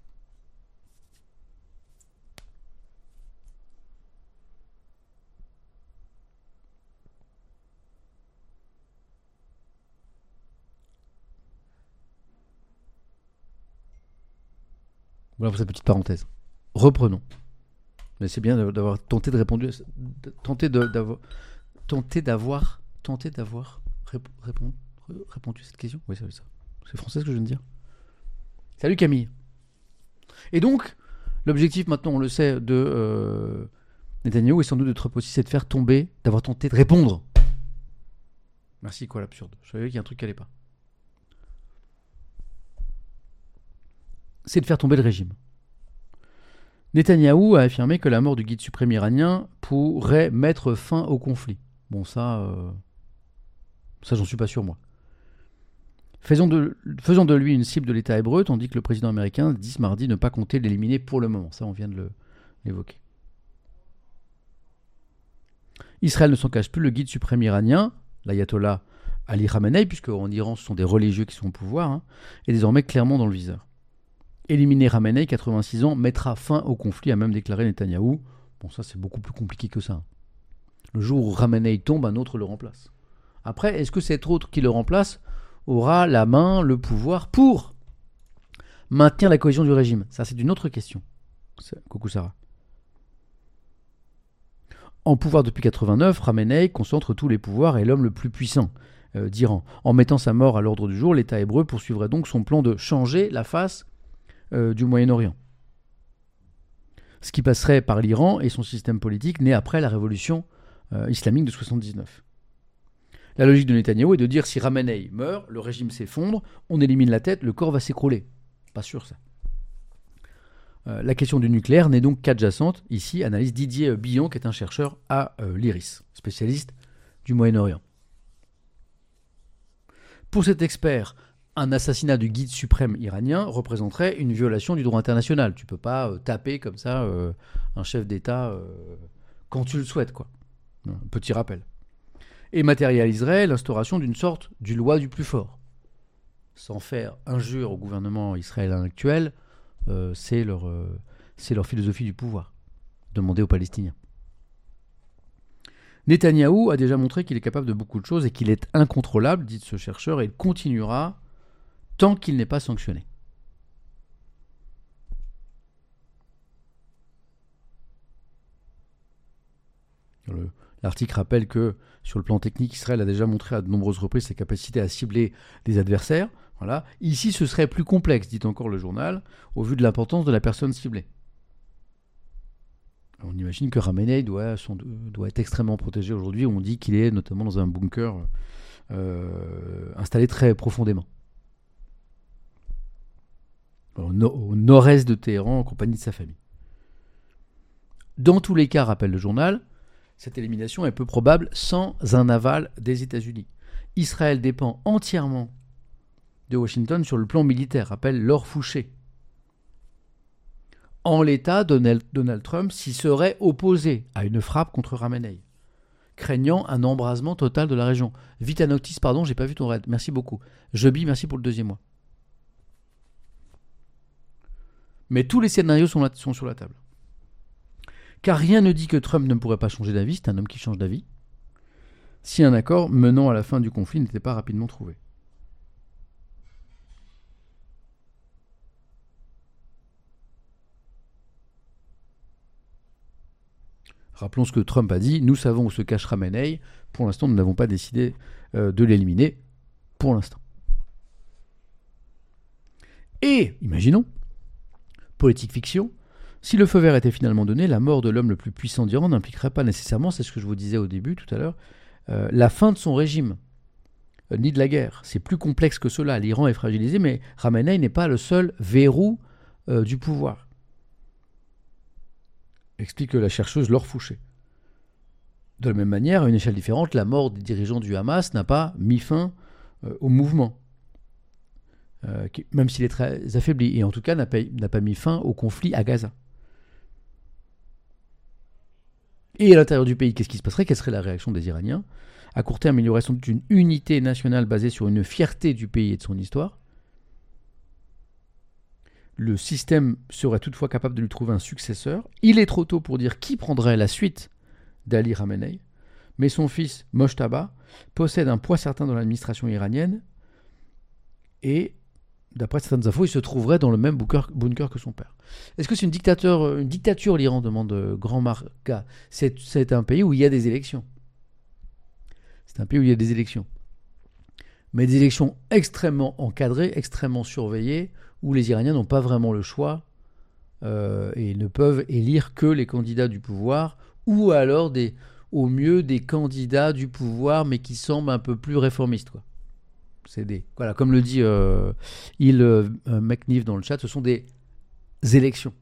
Voilà pour cette petite parenthèse. Reprenons. Mais c'est bien d'avoir tenté de répondre, tenté de, d'avoir, tenté d'avoir, tenté d'avoir répondu, répondu à cette question. Oui, c'est ça. C'est français ce que je viens de dire. Salut Camille. Et donc, l'objectif maintenant, on le sait, de euh, Netanyahou et sans doute de Trump aussi, c'est de faire tomber, d'avoir tenté de répondre. Merci, quoi l'absurde. Je savais qu'il y a un truc qui allait pas. C'est de faire tomber le régime. Netanyahou a affirmé que la mort du guide suprême iranien pourrait mettre fin au conflit. Bon, ça, euh, ça j'en suis pas sûr, moi. Faisons de, faisons de lui une cible de l'État hébreu, tandis que le président américain dit ce mardi ne pas compter l'éliminer pour le moment. Ça, on vient de le, l'évoquer. Israël ne s'en cache plus, le guide suprême iranien, l'ayatollah Ali Khamenei, puisque en Iran, ce sont des religieux qui sont au pouvoir, hein, est désormais clairement dans le viseur. Éliminer Khamenei, quatre-vingt-six ans, mettra fin au conflit, a même déclaré Netanyahou. Bon, ça, c'est beaucoup plus compliqué que ça. Le jour où Khamenei tombe, un autre le remplace. Après, est-ce que cet autre qui le remplace aura la main, le pouvoir pour maintenir la cohésion du régime? Ça, c'est une autre question. C'est... Coucou Sarah. En pouvoir depuis quatre-vingt-neuf, Khamenei concentre tous les pouvoirs et est l'homme le plus puissant euh, d'Iran. En mettant sa mort à l'ordre du jour, l'État hébreu poursuivrait donc son plan de changer la face Euh, du Moyen-Orient. Ce qui passerait par l'Iran et son système politique né après la révolution euh, islamique de soixante-dix-neuf. La logique de Netanyahou est de dire si Khamenei meurt, le régime s'effondre, on élimine la tête, le corps va s'écrouler. Pas sûr ça. Euh, la question du nucléaire n'est donc qu'adjacente. Ici, analyse Didier Billon, qui est un chercheur à euh, l'I R I S, spécialiste du Moyen-Orient. Pour cet expert, un assassinat du guide suprême iranien représenterait une violation du droit international. Tu peux pas euh, taper comme ça euh, un chef d'État euh, quand tu le souhaites, quoi. Un petit rappel. Et matérialiserait l'instauration d'une sorte du loi du plus fort. Sans faire injure au gouvernement israélien actuel, euh, c'est leur, euh, c'est leur philosophie du pouvoir. Demandez aux Palestiniens. Netanyahou a déjà montré qu'il est capable de beaucoup de choses et qu'il est incontrôlable, dit ce chercheur, et il continuera tant qu'il n'est pas sanctionné. Le, l'article rappelle que, sur le plan technique, Israël a déjà montré à de nombreuses reprises ses capacités à cibler des adversaires. Voilà. Ici, ce serait plus complexe, dit encore le journal, au vu de l'importance de la personne ciblée. On imagine que Khamenei doit, son, doit être extrêmement protégé aujourd'hui. On dit qu'il est notamment dans un bunker euh, installé très profondément. Au, no- au nord-est de Téhéran, en compagnie de sa famille. Dans tous les cas, rappelle le journal, cette élimination est peu probable sans un aval des États-Unis. Israël dépend entièrement de Washington sur le plan militaire, rappelle Laure Fouché. En l'état, Donald, Donald Trump s'y serait opposé à une frappe contre Khamenei, craignant un embrasement total de la région. Vite à notice, pardon, j'ai pas vu ton raid. Merci beaucoup. Jebi, merci pour le deuxième mois. Mais tous les scénarios sont, là, sont sur la table. Car rien ne dit que Trump ne pourrait pas changer d'avis, c'est un homme qui change d'avis, si un accord menant à la fin du conflit n'était pas rapidement trouvé. Rappelons ce que Trump a dit, nous savons où se cache Khamenei, pour l'instant nous n'avons pas décidé euh, de l'éliminer, pour l'instant. Et, imaginons, politique fiction, si le feu vert était finalement donné, la mort de l'homme le plus puissant d'Iran n'impliquerait pas nécessairement, c'est ce que je vous disais au début tout à l'heure, euh, la fin de son régime, euh, ni de la guerre. C'est plus complexe que cela. L'Iran est fragilisé, mais Khamenei n'est pas le seul verrou euh, du pouvoir. explique la chercheuse Laure Fouché. De la même manière, à une échelle différente, la mort des dirigeants du Hamas n'a pas mis fin euh, au mouvement, euh, qui, même s'il est très affaibli, et en tout cas n'a pas, n'a pas mis fin au conflit à Gaza. Et à l'intérieur du pays, qu'est-ce qui se passerait? Quelle serait la réaction des Iraniens? À court terme, il y aurait sans doute une unité nationale basée sur une fierté du pays et de son histoire. Le système serait toutefois capable de lui trouver un successeur. Il est trop tôt pour dire qui prendrait la suite d'Ali Khamenei, mais son fils Mojtaba possède un poids certain dans l'administration iranienne et, d'après certaines infos, il se trouverait dans le même bunker, bunker que son père. Est-ce que c'est une dictature, une dictature l'Iran, demande Grand Marca. C'est, c'est un pays où il y a des élections. C'est un pays où il y a des élections. Mais des élections extrêmement encadrées, extrêmement surveillées, où les Iraniens n'ont pas vraiment le choix euh, et ne peuvent élire que les candidats du pouvoir, ou alors des, au mieux des candidats du pouvoir, mais qui semblent un peu plus réformistes, quoi. C'est des, voilà, comme le dit euh, Il euh, McNiff dans le chat, ce sont des élections.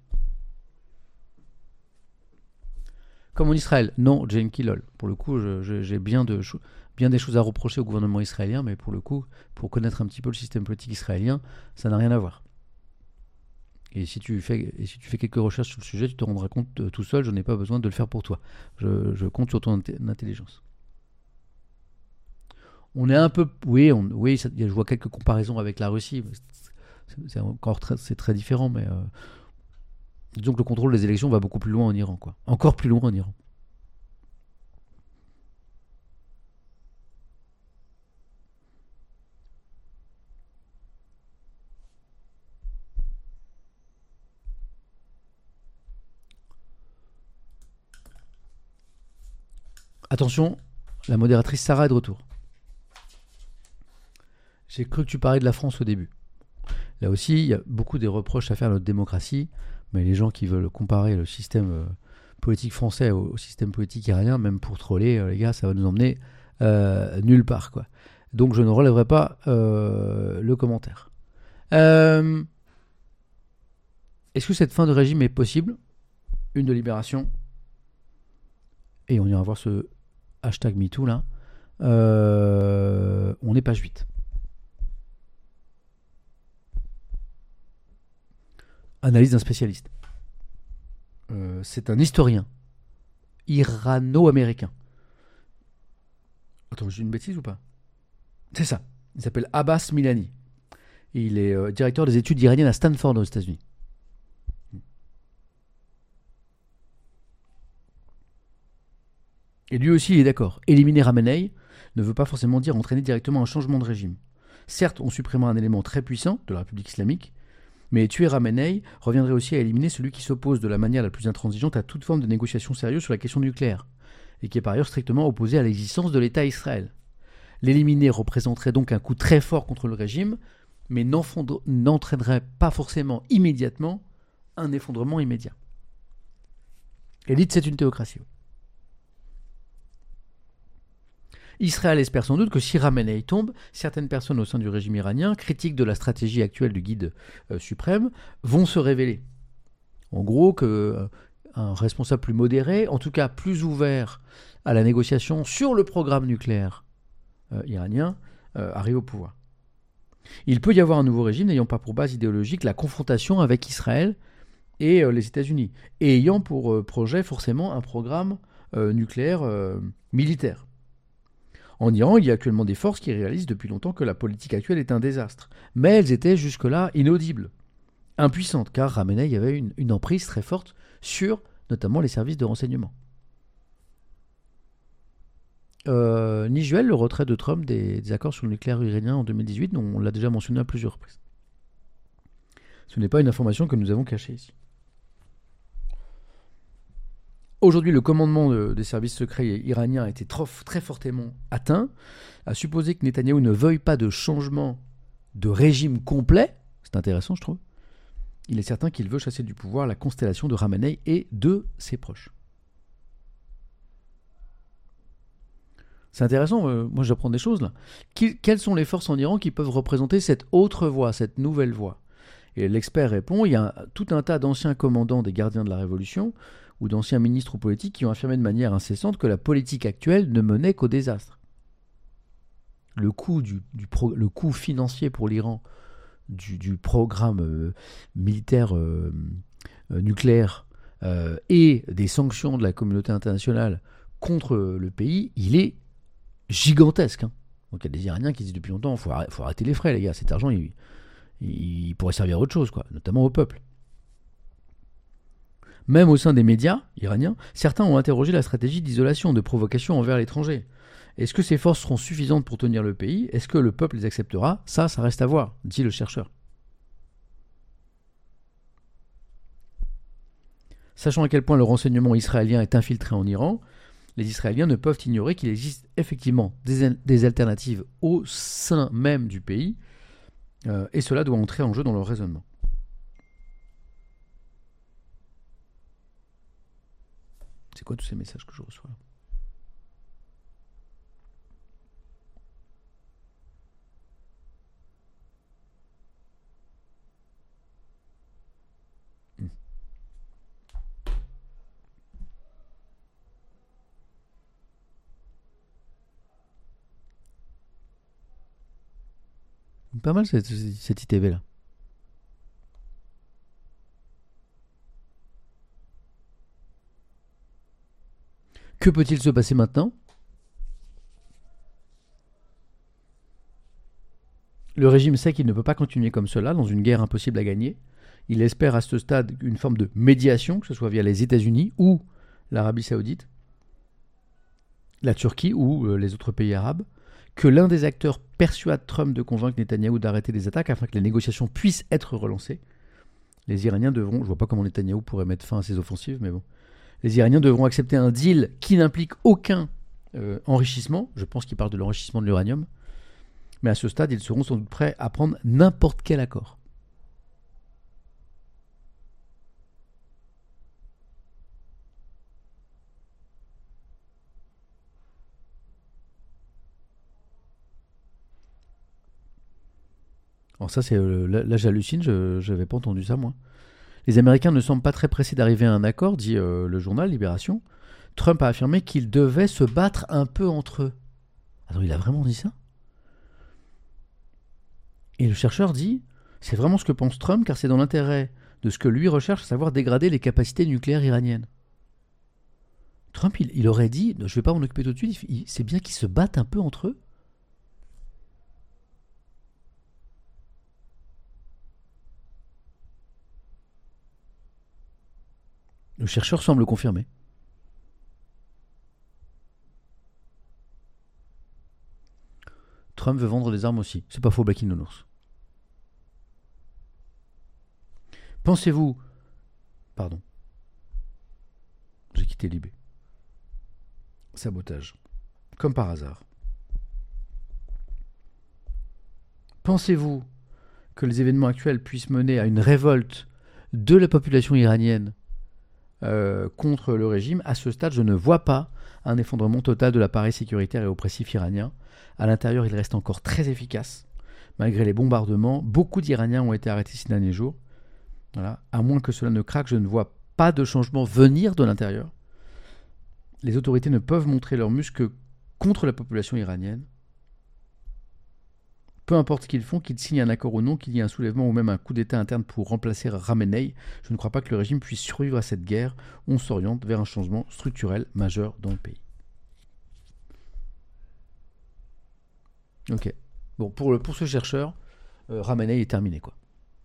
Comme en Israël, non, Jane Killol. Pour le coup, je, je, j'ai bien, de, bien des choses à reprocher au gouvernement israélien, mais pour le coup, pour connaître un petit peu le système politique israélien, ça n'a rien à voir. Et si tu fais, et si tu fais quelques recherches sur le sujet, tu te rendras compte euh, tout seul, je n'ai pas besoin de le faire pour toi. Je, je compte sur ton int- intelligence. On est un peu... Oui, on, oui ça, je vois quelques comparaisons avec la Russie. C'est, c'est encore très, c'est très différent, mais... Euh, disons que le contrôle des élections va beaucoup plus loin en Iran, quoi. Encore plus loin en Iran. Attention, la modératrice Sarah est de retour. J'ai cru que tu parlais de la France au début. Là aussi, il y a beaucoup des reproches à faire à notre démocratie, mais les gens qui veulent comparer le système euh, politique français au, au système politique iranien, même pour troller, euh, les gars, ça va nous emmener euh, nulle part, quoi. Donc je ne relèverai pas euh, le commentaire. Euh, est-ce que cette fin de régime est possible? Une de libération. Et on ira voir ce hashtag MeToo là. Euh, on est page huit. Analyse d'un spécialiste. Euh, c'est un historien irano-américain. Attends, j'ai une bêtise ou pas? C'est ça. Il s'appelle Abbas Milani. Et il est euh, directeur des études iraniennes à Stanford aux États-Unis. Et lui aussi, il est d'accord. Éliminer Khamenei ne veut pas forcément dire entraîner directement un changement de régime. Certes, on supprimera un élément très puissant de la République islamique, mais tuer Khamenei reviendrait aussi à éliminer celui qui s'oppose de la manière la plus intransigeante à toute forme de négociation sérieuse sur la question nucléaire, et qui est par ailleurs strictement opposé à l'existence de l'État Israël. L'éliminer représenterait donc un coup très fort contre le régime, mais n'entraînerait pas forcément immédiatement un effondrement immédiat. Élite, c'est une théocratie. Israël espère sans doute que si Khamenei tombe, certaines personnes au sein du régime iranien, critiques de la stratégie actuelle du guide euh, suprême, vont se révéler. En gros, qu'un euh, responsable plus modéré, en tout cas plus ouvert à la négociation sur le programme nucléaire euh, iranien, euh, arrive au pouvoir. Il peut y avoir un nouveau régime n'ayant pas pour base idéologique la confrontation avec Israël et euh, les États-Unis, et ayant pour euh, projet forcément un programme euh, nucléaire euh, militaire. En Iran, il y a actuellement des forces qui réalisent depuis longtemps que la politique actuelle est un désastre. Mais elles étaient jusque-là inaudibles, impuissantes, car Khamenei avait une, une emprise très forte sur notamment les services de renseignement. Euh, Nijuel, le retrait de Trump des, des accords sur le nucléaire iranien en deux mille dix-huit, on l'a déjà mentionné à plusieurs reprises. Ce n'est pas une information que nous avons cachée ici. Aujourd'hui, le commandement de, des services secrets iraniens a été trop, très fortement atteint. À supposer que Netanyahou ne veuille pas de changement de régime complet, c'est intéressant je trouve, il est certain qu'il veut chasser du pouvoir la constellation de Khamenei et de ses proches. C'est intéressant, euh, moi j'apprends des choses là. Qui, quelles sont les forces en Iran qui peuvent représenter cette autre voie, cette nouvelle voie? Et l'expert répond, il y a un, tout un tas d'anciens commandants des gardiens de la Révolution, ou d'anciens ministres ou politiques qui ont affirmé de manière incessante que la politique actuelle ne menait qu'au désastre. Le coût, du, du pro, le coût financier pour l'Iran du, du programme euh, militaire euh, euh, nucléaire euh, et des sanctions de la communauté internationale contre le pays, il est gigantesque. Hein. Donc il y a des Iraniens qui disent depuis longtemps, il faut, faut arrêter les frais, les gars. Cet argent, il, il pourrait servir à autre chose, quoi, notamment au peuple. Même au sein des médias iraniens, certains ont interrogé la stratégie d'isolation, de provocation envers l'étranger. Est-ce que ces forces seront suffisantes pour tenir le pays ? Est-ce que le peuple les acceptera ? Ça, ça reste à voir, dit le chercheur. Sachant à quel point le renseignement israélien est infiltré en Iran, les Israéliens ne peuvent ignorer qu'il existe effectivement des, des alternatives au sein même du pays, euh, et cela doit entrer en jeu dans leur raisonnement. C'est quoi tous ces messages que je reçois là ? Pas mal cette, cette I T V là. Que peut-il se passer maintenant ? Le régime sait qu'il ne peut pas continuer comme cela dans une guerre impossible à gagner. Il espère à ce stade une forme de médiation, que ce soit via les États-Unis ou l'Arabie Saoudite, la Turquie ou euh, les autres pays arabes, que l'un des acteurs persuade Trump de convaincre Netanyahou d'arrêter les attaques afin que les négociations puissent être relancées. Les Iraniens devront, je vois pas comment Netanyahou pourrait mettre fin à ces offensives, mais bon, les Iraniens devront accepter un deal qui n'implique aucun euh, enrichissement. Je pense qu'il parle de l'enrichissement de l'uranium, mais à ce stade, ils seront sans doute prêts à prendre n'importe quel accord. Alors ça, c'est euh, là, là j'hallucine, je n'avais pas entendu ça moi. Les Américains ne semblent pas très pressés d'arriver à un accord, dit euh, le journal Libération. Trump a affirmé qu'ils devaient se battre un peu entre eux. Alors il a vraiment dit ça ? Et le chercheur dit, c'est vraiment ce que pense Trump, car c'est dans l'intérêt de ce que lui recherche, à savoir dégrader les capacités nucléaires iraniennes. Trump, il, il aurait dit, je ne vais pas m'en occuper tout de suite, il, c'est bien qu'ils se battent un peu entre eux. Le chercheur semble confirmer. Trump veut vendre des armes aussi. C'est pas faux, Blacky Nounours. Pensez-vous... Pardon. J'ai quitté Libé. Sabotage. Comme par hasard. Pensez-vous que les événements actuels puissent mener à une révolte de la population iranienne Euh, contre le régime? À ce stade, je ne vois pas un effondrement total de l'appareil sécuritaire et oppressif iranien. À l'intérieur, il reste encore très efficace. Malgré les bombardements, beaucoup d'Iraniens ont été arrêtés ces derniers jours. Voilà. À moins que cela ne craque, je ne vois pas de changement venir de l'intérieur. Les autorités ne peuvent montrer leurs muscles contre la population iranienne. Peu importe ce qu'ils font, qu'ils signent un accord ou non, qu'il y ait un soulèvement ou même un coup d'état interne pour remplacer Khamenei, je ne crois pas que le régime puisse survivre à cette guerre. On s'oriente vers un changement structurel majeur dans le pays. Ok. Bon, pour, le, pour ce chercheur, euh, Khamenei est terminé, quoi.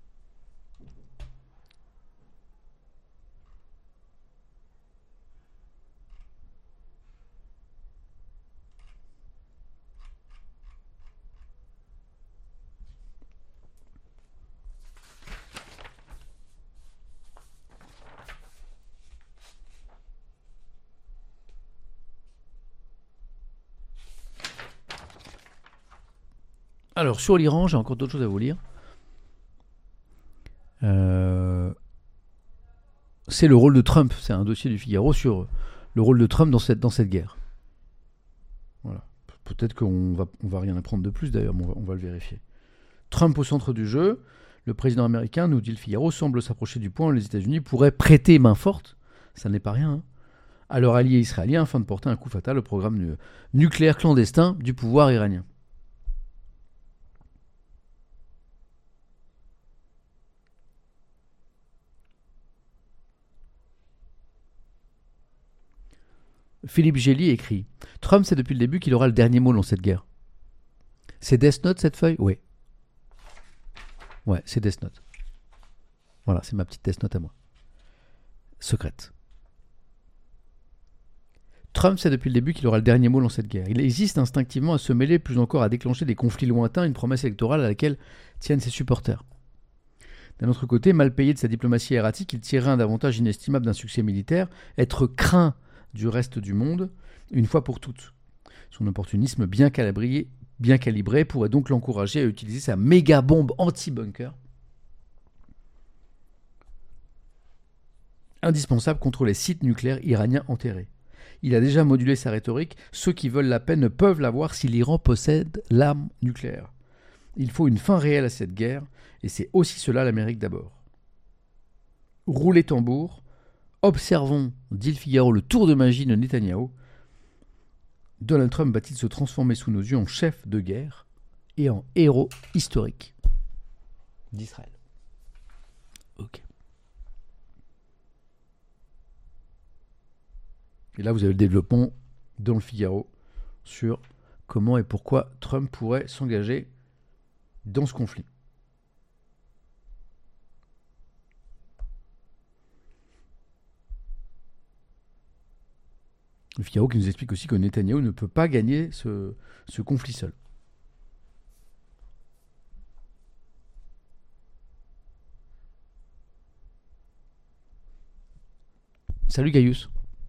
Alors, sur l'Iran, j'ai encore d'autres choses à vous lire. Euh, c'est le rôle de Trump. C'est un dossier du Figaro sur le rôle de Trump dans cette, dans cette guerre. Voilà. Peut-être qu'on va, on va rien apprendre de plus, d'ailleurs, mais on va, on va le vérifier. Trump au centre du jeu. Le président américain, nous dit le Figaro, semble s'approcher du point où les États-Unis pourraient prêter main forte ça n'est pas rien, hein, à leur allié israélien afin de porter un coup fatal au programme nu- nucléaire clandestin du pouvoir iranien. Philippe Gély écrit « Trump sait depuis le début qu'il aura le dernier mot dans cette guerre. » C'est Death Note cette feuille ? Oui. Ouais, c'est Death Note. Voilà, c'est ma petite Death Note à moi. Secrète. Trump sait depuis le début qu'il aura le dernier mot dans cette guerre. Il hésite instinctivement à se mêler, plus encore à déclencher des conflits lointains, une promesse électorale à laquelle tiennent ses supporters. D'un autre côté, mal payé de sa diplomatie erratique, il tirerait un avantage inestimable d'un succès militaire, être craint du reste du monde, une fois pour toutes. Son opportunisme bien calibré, bien calibré pourrait donc l'encourager à utiliser sa méga bombe anti-bunker, indispensable contre les sites nucléaires iraniens enterrés. Il a déjà modulé sa rhétorique. Ceux qui veulent la paix ne peuvent l'avoir si l'Iran possède l'arme nucléaire. Il faut une fin réelle à cette guerre, et c'est aussi cela l'Amérique d'abord. Roulez tambour, observons, dit le Figaro, le tour de magie de Netanyahou. Donald Trump va-t-il se transformer sous nos yeux en chef de guerre et en héros historique d'Israël? Ok. Et là, vous avez le développement dans le Figaro sur comment et pourquoi Trump pourrait s'engager dans ce conflit. Le Figaro qui nous explique aussi que Netanyahou ne peut pas gagner ce, ce conflit seul. Salut Gaius.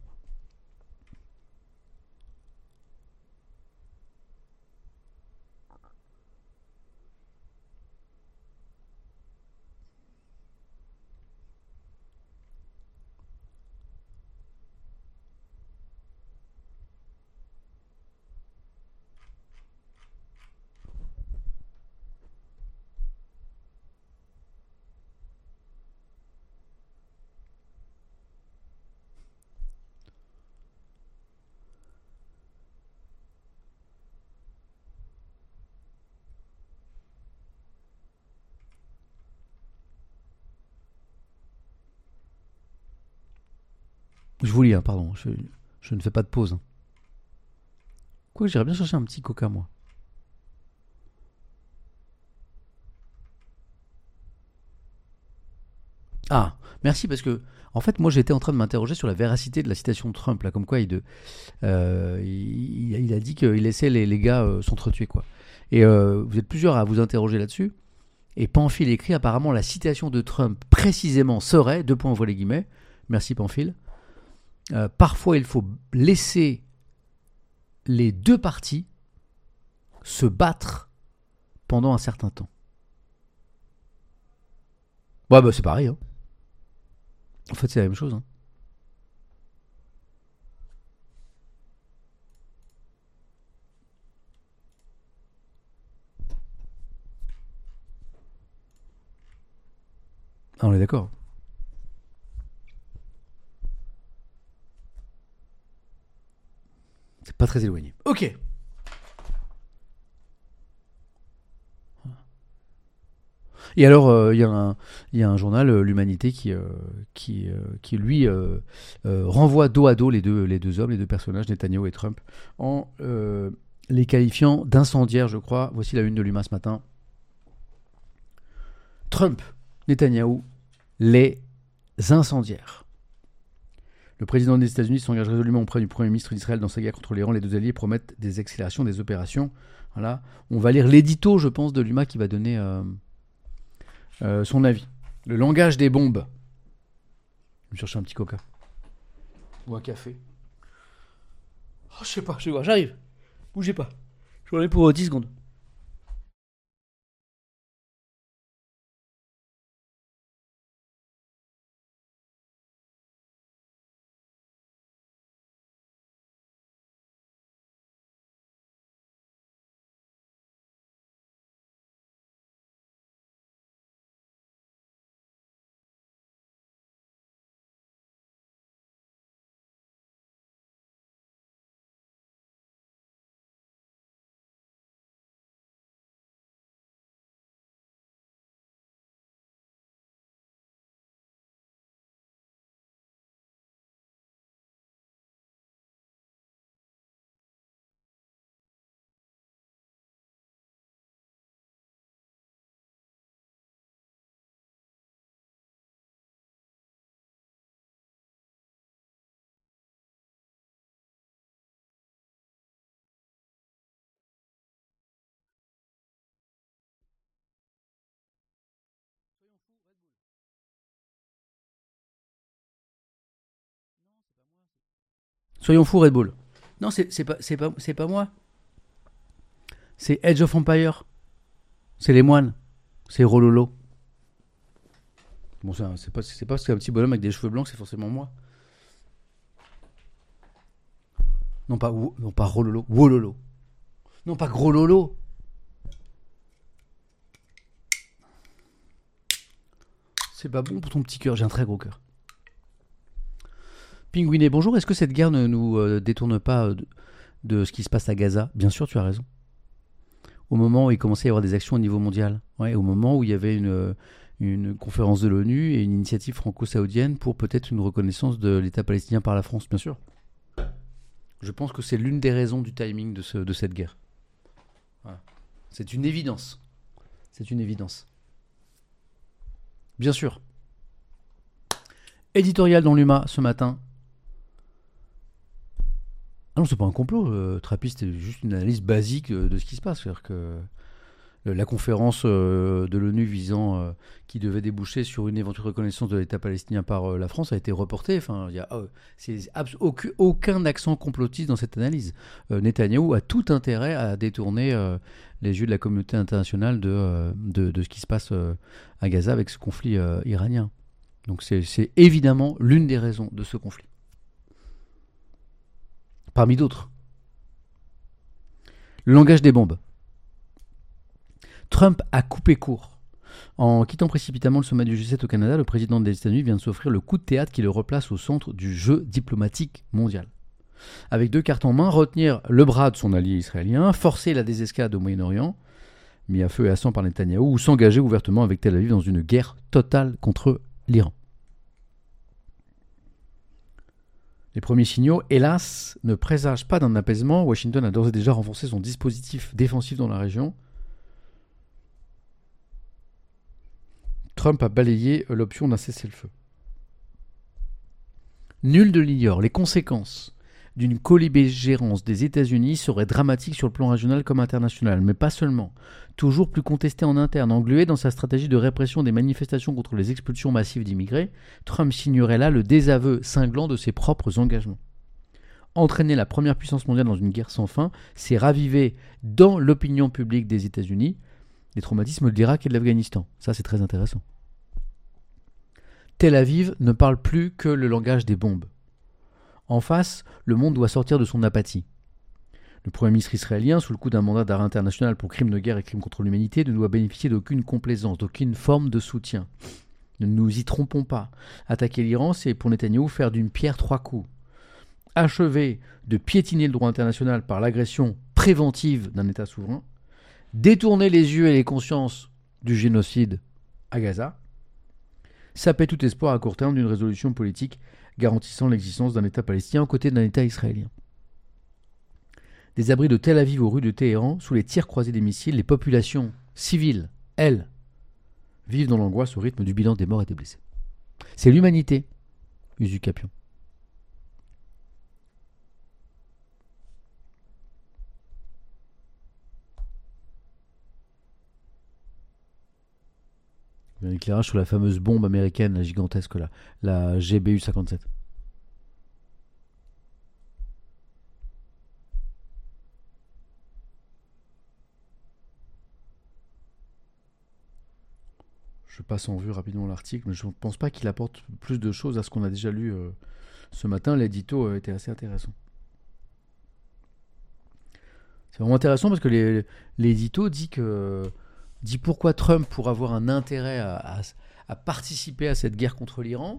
Je vous lis, hein, pardon, je, je ne fais pas de pause. Hein. Quoi, j'irais bien chercher un petit coca, moi. Ah, merci, parce que, en fait, moi, j'étais en train de m'interroger sur la véracité de la citation de Trump, là, comme quoi il, de, euh, il, il a dit qu'il laissait les, les gars euh, s'entretuer, quoi. Et euh, vous êtes plusieurs à vous interroger là-dessus. Et Pamphile écrit, apparemment, la citation de Trump, précisément, serait, deux points, ouvrez les guillemets, merci Pamphile, euh, parfois il faut laisser les deux parties se battre pendant un certain temps. Ouais, bah c'est pareil. Hein. En fait, c'est la même chose. Hein. Ah, on est d'accord. C'est pas très éloigné. Ok. Et alors, il euh, y, y a un journal, euh, l'Humanité, qui, euh, qui, euh, qui lui euh, euh, renvoie dos à dos les deux, les deux hommes, les deux personnages, Netanyahou et Trump, en euh, les qualifiant d'incendiaires, je crois. Voici la une de l'Huma ce matin. Trump, Netanyahou, les incendiaires. Le président des États-Unis s'engage résolument auprès du Premier ministre d'Israël dans sa guerre contre l'Iran. Les deux alliés promettent des accélérations des opérations. Voilà. On va lire l'édito, je pense, de l'Huma qui va donner euh, euh, son avis. Le langage des bombes. Je vais me chercher un petit coca. Ou un café. Oh, je sais pas, je sais pas, j'arrive. Bougez pas. J'en ai pour dix secondes. Soyons fous, Red Bull. Non, c'est, c'est, pas, c'est, pas, c'est pas moi. C'est Age of Empire. C'est les moines. C'est Rololo. Bon, c'est, c'est, pas, c'est pas parce qu'un petit bonhomme avec des cheveux blancs, c'est forcément moi. Non, pas, non, pas Rololo. Wololo. Non, pas Gros Lolo. C'est pas bon pour ton petit cœur. J'ai un très gros cœur. Pingouinet, bonjour. Est-ce que cette guerre ne nous euh, détourne pas de, de ce qui se passe à Gaza ? Bien sûr, tu as raison. Au moment où il commençait à y avoir des actions au niveau mondial, ouais, au moment où il y avait une, une conférence de l'ONU et une initiative franco-saoudienne pour peut-être une reconnaissance de l'État palestinien par la France, bien sûr. Je pense que c'est l'une des raisons du timing de, ce, de cette guerre. Voilà. C'est une évidence. C'est une évidence. Bien sûr. Éditorial dans l'U M A ce matin. Ah non, c'est pas un complot. Euh, Trappiste, c'est juste une analyse basique de, de ce qui se passe. C'est-à-dire que euh, la conférence euh, de l'ONU visant, euh, qui devait déboucher sur une éventuelle reconnaissance de l'État palestinien par euh, la France a été reportée. Enfin, il y a euh, c'est abs- aucun, aucun accent complotiste dans cette analyse. Euh, Netanyahou a tout intérêt à détourner euh, les yeux de la communauté internationale de, euh, de, de ce qui se passe euh, à Gaza avec ce conflit euh, iranien. Donc c'est, c'est évidemment l'une des raisons de ce conflit. Parmi d'autres. Le langage des bombes. Trump a coupé court. En quittant précipitamment le sommet du G sept au Canada, le président des États-Unis vient de s'offrir le coup de théâtre qui le replace au centre du jeu diplomatique mondial. Avec deux cartes en main, retenir le bras de son allié israélien, forcer la désescalade au Moyen-Orient, mis à feu et à sang par Netanyahou, ou s'engager ouvertement avec Tel Aviv dans une guerre totale contre l'Iran. Les premiers signaux, hélas, ne présagent pas d'un apaisement. Washington a d'ores et déjà renforcé son dispositif défensif dans la région. Trump a balayé l'option d'un cessez-le-feu. Nul ne l'ignore, les conséquences d'une co-belligérance des États-Unis seraient dramatiques sur le plan régional comme international, mais pas seulement. Toujours plus contesté en interne, englué dans sa stratégie de répression des manifestations contre les expulsions massives d'immigrés, Trump signerait là le désaveu cinglant de ses propres engagements. Entraîner la première puissance mondiale dans une guerre sans fin, c'est raviver dans l'opinion publique des États-Unis les traumatismes de l'Irak et de l'Afghanistan. Ça, c'est très intéressant. Tel Aviv ne parle plus que le langage des bombes. En face, le monde doit sortir de son apathie. Le Premier ministre israélien, sous le coup d'un mandat d'arrêt international pour crimes de guerre et crimes contre l'humanité, ne doit bénéficier d'aucune complaisance, d'aucune forme de soutien. Ne nous y trompons pas. Attaquer l'Iran, c'est pour Netanyahou faire d'une pierre trois coups. Achever de piétiner le droit international par l'agression préventive d'un État souverain, détourner les yeux et les consciences du génocide à Gaza, saper tout espoir à court terme d'une résolution politique garantissant l'existence d'un État palestinien aux côtés d'un État israélien. Des abris de Tel Aviv aux rues de Téhéran, sous les tirs croisés des missiles, les populations civiles, elles, vivent dans l'angoisse au rythme du bilan des morts et des blessés. C'est l'humanité, usucapion. Un éclairage sur la fameuse bombe américaine, la gigantesque là, la G B U cinquante-sept. Je passe en vue rapidement l'article, mais je ne pense pas qu'il apporte plus de choses à ce qu'on a déjà lu euh, ce matin. L'édito euh, était assez intéressant. C'est vraiment intéressant parce que les, l'édito dit que dit pourquoi Trump pourrait avoir un intérêt à, à, à participer à cette guerre contre l'Iran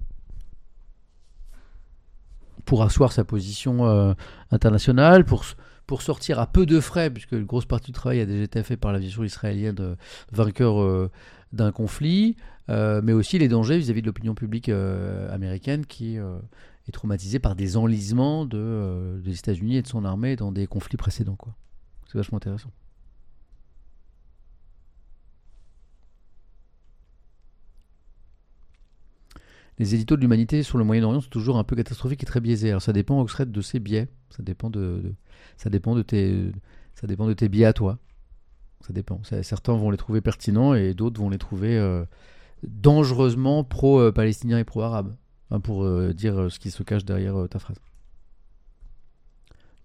pour asseoir sa position euh, internationale, pour, pour sortir à peu de frais, puisque une grosse partie du travail a déjà été fait par l'aviation israélienne de vainqueur euh, d'un conflit, euh, mais aussi les dangers vis-à-vis de l'opinion publique euh, américaine qui euh, est traumatisée par des enlisements de, euh, des États-Unis et de son armée dans des conflits précédents, quoi. C'est vachement intéressant. Les éditos de l'humanité sur le Moyen-Orient sont toujours un peu catastrophiques et très biaisés. Alors ça dépend, Oxred, de ces biais. Ça dépend de, de, ça dépend de, tes, ça dépend de tes biais à toi. Ça dépend. Ça, certains vont les trouver pertinents et d'autres vont les trouver euh, dangereusement pro-palestiniens et pro-arabes. Hein, pour euh, dire ce qui se cache derrière euh, ta phrase.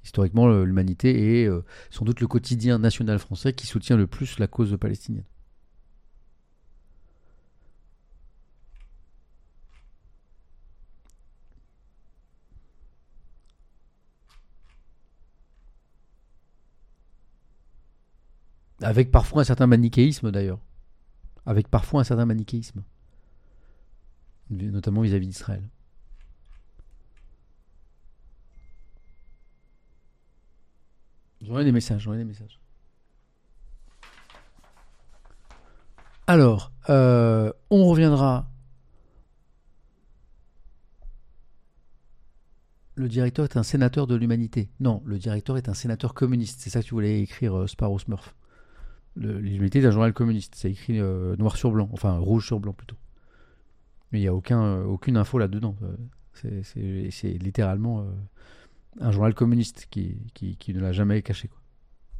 Historiquement, l'Humanité est euh, sans doute le quotidien national français qui soutient le plus la cause palestinienne. Avec parfois un certain manichéisme d'ailleurs. Avec parfois un certain manichéisme. Notamment vis-à-vis d'Israël. J'en ai des messages, j'en ai des messages. Alors, euh, on reviendra. Le directeur est un sénateur de l'Humanité. Non, le directeur est un sénateur communiste. C'est ça que tu voulais écrire, euh, Sparrow Smurf. Le, L'Humanité est un journal communiste. C'est écrit euh, noir sur blanc, enfin rouge sur blanc plutôt. Mais il n'y a aucun, euh, aucune info là-dedans. C'est, c'est, c'est littéralement euh, un journal communiste qui, qui, qui ne l'a jamais caché, quoi.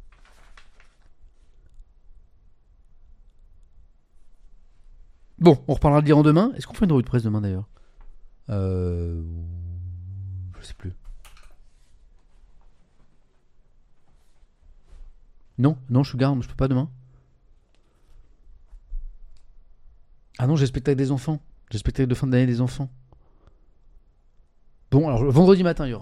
Bon, on reparlera de l'Iran demain. Est-ce qu'on fait une revue de presse demain d'ailleurs euh, Je sais plus. Non, non, je suis garde, je peux pas demain. Ah non, j'ai le spectacle des enfants. J'ai le spectacle de fin d'année des enfants. Bon, alors vendredi matin, il y aura.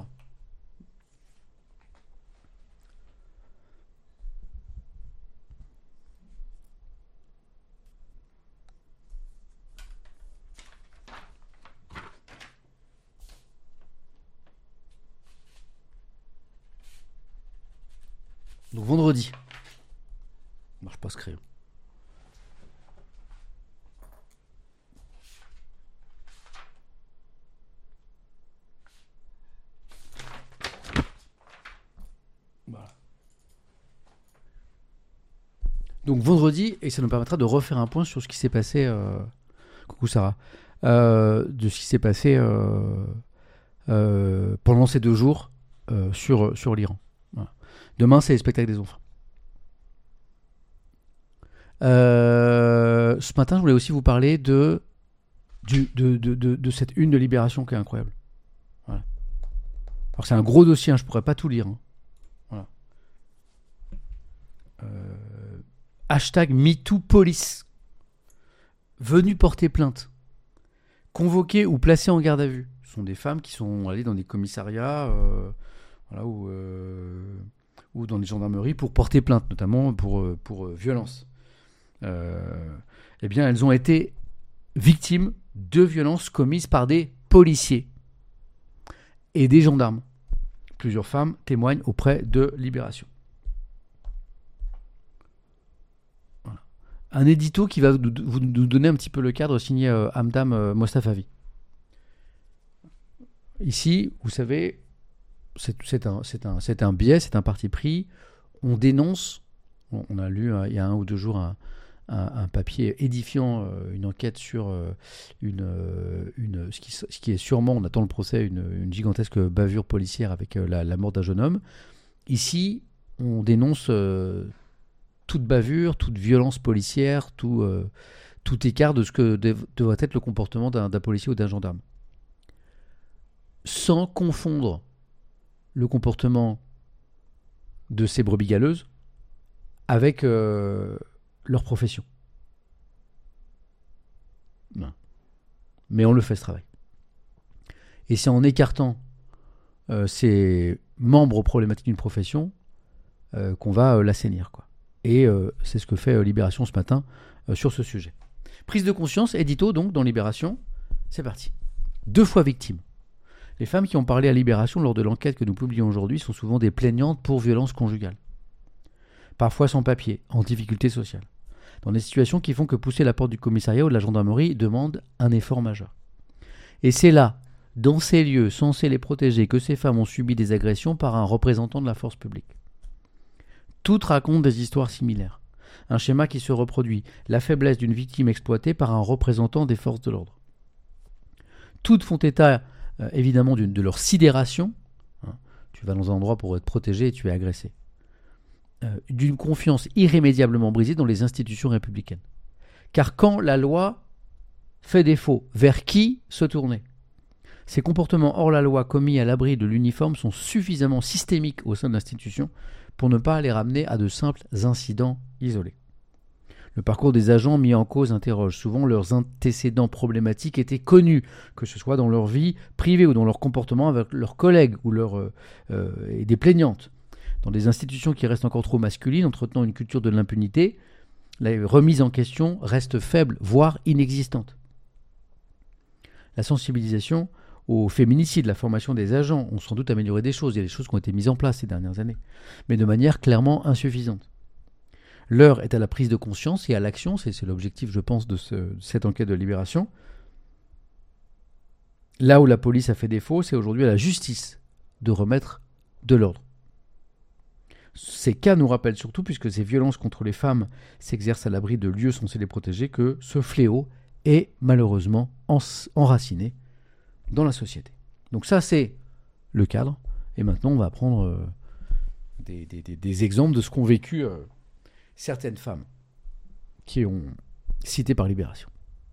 Donc vendredi. Marche pas ce crayon. Voilà. Donc vendredi, et ça nous permettra de refaire un point sur ce qui s'est passé. Euh... Coucou Sarah. Euh, de ce qui s'est passé euh, euh, pendant ces deux jours euh, sur, sur l'Iran. Voilà. Demain, c'est les spectacles des enfants. Euh, ce matin, je voulais aussi vous parler de, du, de, de, de, de cette une de Libération qui est incroyable. Voilà. Alors, c'est un gros dossier, hein, je ne pourrais pas tout lire. Hein. Voilà. Euh, hashtag MeTooPolice. Venu porter plainte. Convoquées ou placées en garde à vue. Ce sont des femmes qui sont allées dans des commissariats euh, voilà, ou, euh, ou dans des gendarmeries pour porter plainte, notamment pour, pour euh, violence. Euh, eh bien, elles ont été victimes de violences commises par des policiers et des gendarmes. Plusieurs femmes témoignent auprès de Libération. Voilà. Un édito qui va vous nous donner un petit peu le cadre, signé euh, Hamdam euh, Mostafavi. Ici, vous savez, c'est, c'est, un, c'est, un, c'est un biais, c'est un parti pris. On dénonce, on, on a lu euh, il y a un ou deux jours un Un, un papier édifiant, euh, une enquête sur euh, une, euh, une, ce, qui, ce qui est sûrement, on attend le procès, une, une gigantesque bavure policière avec euh, la, la mort d'un jeune homme. Ici, on dénonce euh, toute bavure, toute violence policière, tout, euh, tout écart de ce que dev, devrait être le comportement d'un, d'un policier ou d'un gendarme. Sans confondre le comportement de ces brebis galeuses avec... Euh, leur profession. Non. Mais on le fait ce travail. Et c'est en écartant euh, ces membres problématiques d'une profession euh, qu'on va euh, l'assainir, quoi. Et euh, c'est ce que fait euh, Libération ce matin euh, sur ce sujet. Prise de conscience, édito donc dans Libération, c'est parti. Deux fois victimes. Les femmes qui ont parlé à Libération lors de l'enquête que nous publions aujourd'hui sont souvent des plaignantes pour violences conjugales. Parfois sans papier, en difficulté sociale. Dans des situations qui font que pousser la porte du commissariat ou de la gendarmerie demande un effort majeur. Et c'est là, dans ces lieux censés les protéger, que ces femmes ont subi des agressions par un représentant de la force publique. Toutes racontent des histoires similaires. Un schéma qui se reproduit, la faiblesse d'une victime exploitée par un représentant des forces de l'ordre. Toutes font état, euh, évidemment, d'une, de leur sidération. Hein, tu vas dans un endroit pour être protégé et tu es agressé. Euh, d'une confiance irrémédiablement brisée dans les institutions républicaines. Car quand la loi fait défaut, vers qui se tourner ? Ces comportements hors la loi commis à l'abri de l'uniforme sont suffisamment systémiques au sein de l'institution pour ne pas les ramener à de simples incidents isolés. Le parcours des agents mis en cause interroge. Souvent, leurs antécédents problématiques étaient connus, que ce soit dans leur vie privée ou dans leur comportement avec leurs collègues ou leurs, euh, euh, et des plaignantes. Dans des institutions qui restent encore trop masculines, entretenant une culture de l'impunité, la remise en question reste faible, voire inexistante. La sensibilisation au féminicide, la formation des agents ont sans doute amélioré des choses. Il y a des choses qui ont été mises en place ces dernières années, mais de manière clairement insuffisante. L'heure est à la prise de conscience et à l'action, c'est, c'est l'objectif, je pense, de, ce, de cette enquête de Libération. Là où la police a fait défaut, c'est aujourd'hui à la justice de remettre de l'ordre. Ces cas nous rappellent surtout, puisque ces violences contre les femmes s'exercent à l'abri de lieux censés les protéger, que ce fléau est malheureusement enraciné dans la société. Donc ça, c'est le cadre. Et maintenant, on va prendre euh, des, des, des, des exemples de ce qu'ont vécu euh, certaines femmes qui ont cité par Libération.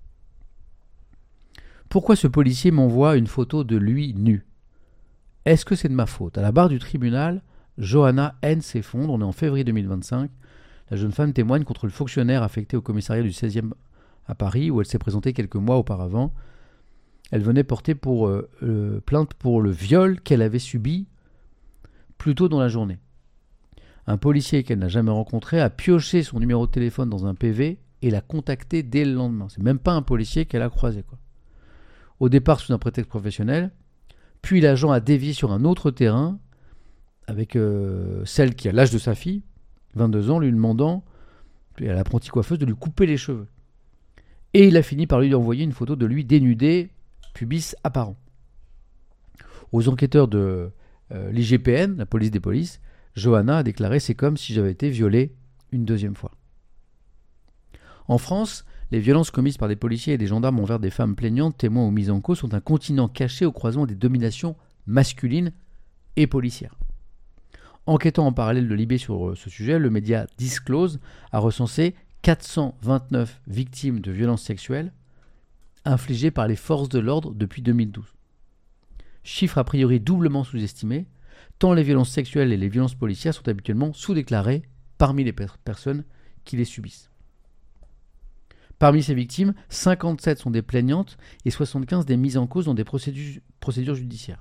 Pourquoi ce policier m'envoie une photo de lui nu ? Est-ce que c'est de ma faute ? À la barre du tribunal, Johanna N. s'effondre. On est en février deux mille vingt-cinq. La jeune femme témoigne contre le fonctionnaire affecté au commissariat du seizième à Paris, où elle s'est présentée quelques mois auparavant. Elle venait porter pour, euh, euh, plainte pour le viol qu'elle avait subi plus tôt dans la journée. Un policier qu'elle n'a jamais rencontré a pioché son numéro de téléphone dans un P V et l'a contacté dès le lendemain. C'est même pas un policier qu'elle a croisé, quoi. Au départ sous un prétexte professionnel, puis l'agent a dévié sur un autre terrain avec euh, celle qui a l'âge de sa fille, vingt-deux ans, lui demandant à l'apprentie coiffeuse de lui couper les cheveux. Et il a fini par lui envoyer une photo de lui dénudé, pubis apparent. Aux enquêteurs de euh, l'I G P N, la police des polices, Johanna a déclaré « C'est comme si j'avais été violée une deuxième fois ». En France, les violences commises par des policiers et des gendarmes envers des femmes plaignantes, témoins ou mises en cause sont un continent caché au croisement des dominations masculines et policières. Enquêtant en parallèle de Libé sur ce sujet, le média Disclose a recensé quatre cent vingt-neuf victimes de violences sexuelles infligées par les forces de l'ordre depuis deux mille douze. Chiffre a priori doublement sous-estimé, tant les violences sexuelles et les violences policières sont habituellement sous-déclarées parmi les per- personnes qui les subissent. Parmi ces victimes, cinquante-sept sont des plaignantes et soixante-quinze des mises en cause dans des procédures, procédures judiciaires.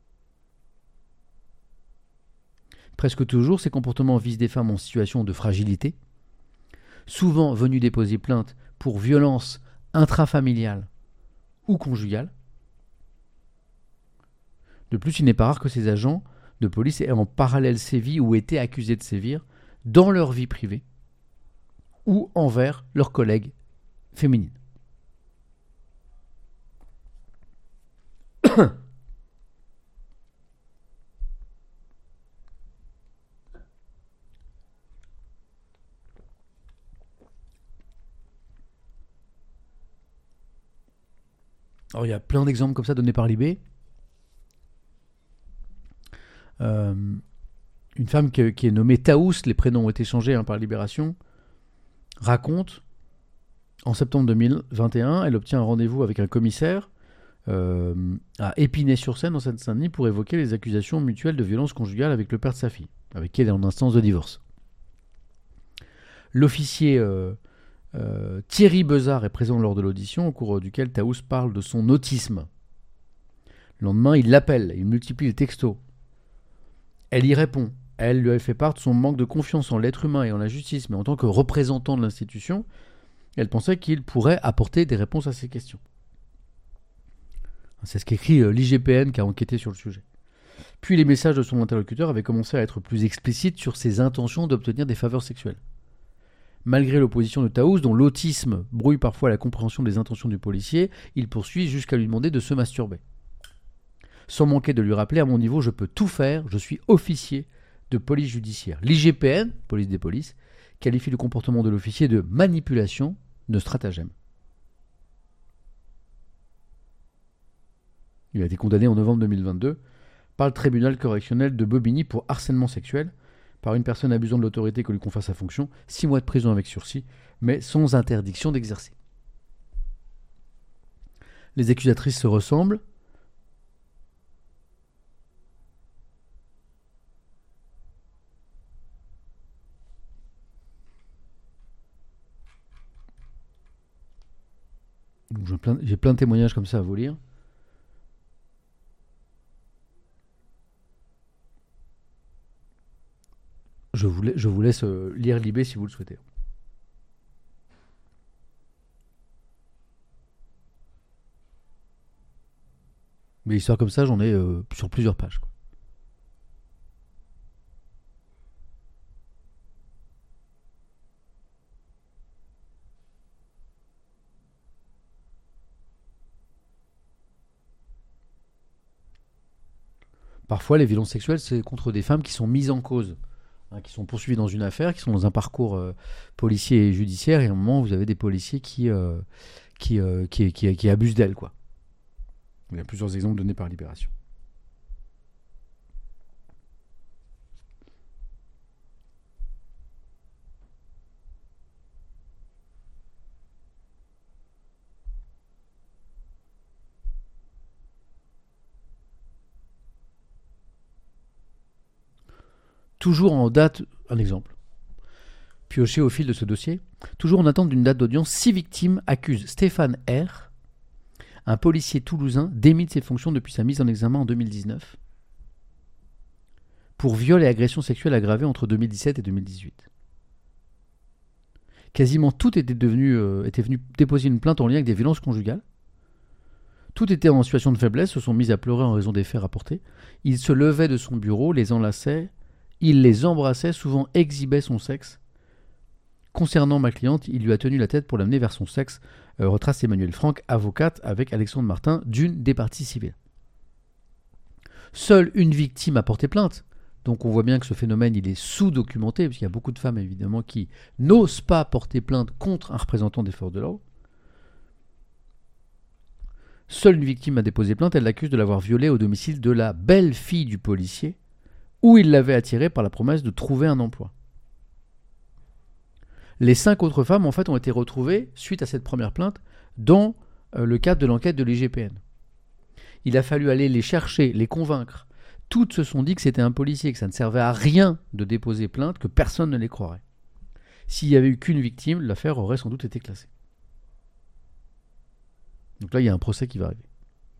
Presque toujours, ces comportements visent des femmes en situation de fragilité, souvent venues déposer plainte pour violence intrafamiliale ou conjugale. De plus, il n'est pas rare que ces agents de police aient en parallèle sévi ou été accusés de sévir dans leur vie privée ou envers leurs collègues féminines. Alors, il y a plein d'exemples comme ça donnés par Libé. Euh, une femme qui, qui est nommée Taous, les prénoms ont été changés hein, par Libération, raconte en septembre deux mille vingt et un, elle obtient un rendez-vous avec un commissaire euh, à Épinay-sur-Seine en Seine-Saint-Denis pour évoquer les accusations mutuelles de violence conjugale avec le père de sa fille, avec qui elle est en instance de divorce. L'officier euh, euh, Thierry Bezard est présent lors de l'audition, au cours duquel Taous parle de son autisme. Le lendemain, il l'appelle, il multiplie les textos. Elle y répond. Elle lui a fait part de son manque de confiance en l'être humain et en la justice, mais en tant que représentant de l'institution, elle pensait qu'il pourrait apporter des réponses à ces questions. C'est ce qu'écrit l'I G P N qui a enquêté sur le sujet. Puis les messages de son interlocuteur avaient commencé à être plus explicites sur ses intentions d'obtenir des faveurs sexuelles. Malgré l'opposition de Taous, dont l'autisme brouille parfois la compréhension des intentions du policier, il poursuit jusqu'à lui demander de se masturber. Sans manquer de lui rappeler « À mon niveau, je peux tout faire, je suis officier de police judiciaire ». L'I G P N, police des polices, qualifie le comportement de l'officier de manipulation, de stratagème. Il a été condamné en novembre deux mille vingt-deux par le tribunal correctionnel de Bobigny pour harcèlement sexuel par une personne abusant de l'autorité que lui confère sa fonction, six mois de prison avec sursis, mais sans interdiction d'exercer. Les accusatrices se ressemblent. J'ai plein, j'ai plein de témoignages comme ça à vous lire. Je vous, la- je vous laisse euh, lire Libé si vous le souhaitez. Mais histoires comme ça, j'en ai euh, sur plusieurs pages, quoi. Parfois, les violences sexuelles, c'est contre des femmes qui sont mises en cause, hein, qui sont poursuivies dans une affaire, qui sont dans un parcours euh, policier et judiciaire, et à un moment, vous avez des policiers qui, euh, qui, euh, qui, qui, qui abusent d'elles, quoi. Il y a plusieurs exemples donnés par Libération. Toujours en date, un exemple, pioché au fil de ce dossier, toujours en attente d'une date d'audience, six victimes accusent Stéphane R., un policier toulousain, démis de ses fonctions depuis sa mise en examen en deux mille dix-neuf, pour viol et agression sexuelle aggravée entre deux mille dix-sept et deux mille dix-huit. Quasiment toutes étaient, devenues, euh, étaient venues déposer une plainte en lien avec des violences conjugales. Toutes étaient en situation de faiblesse, se sont mises à pleurer en raison des faits rapportés. Il se levait de son bureau, les enlaçait, il les embrassait, souvent exhibait son sexe. Concernant ma cliente, il lui a tenu la tête pour l'amener vers son sexe, euh, retrace Emmanuel Franck, avocate avec Alexandre Martin d'une des parties civiles. Seule une victime a porté plainte. Donc on voit bien que ce phénomène il est sous-documenté, parce qu'il y a beaucoup de femmes évidemment qui n'osent pas porter plainte contre un représentant des forces de l'ordre. Seule une victime a déposé plainte, elle l'accuse de l'avoir violée au domicile de la belle-fille du policier, où il l'avait attirée par la promesse de trouver un emploi. Les cinq autres femmes en fait ont été retrouvées, suite à cette première plainte, dans euh, le cadre de l'enquête de l'I G P N. Il a fallu aller les chercher, les convaincre. Toutes se sont dit que c'était un policier, que ça ne servait à rien de déposer plainte, que personne ne les croirait. S'il n'y avait eu qu'une victime, l'affaire aurait sans doute été classée. Donc là, il y a un procès qui va arriver.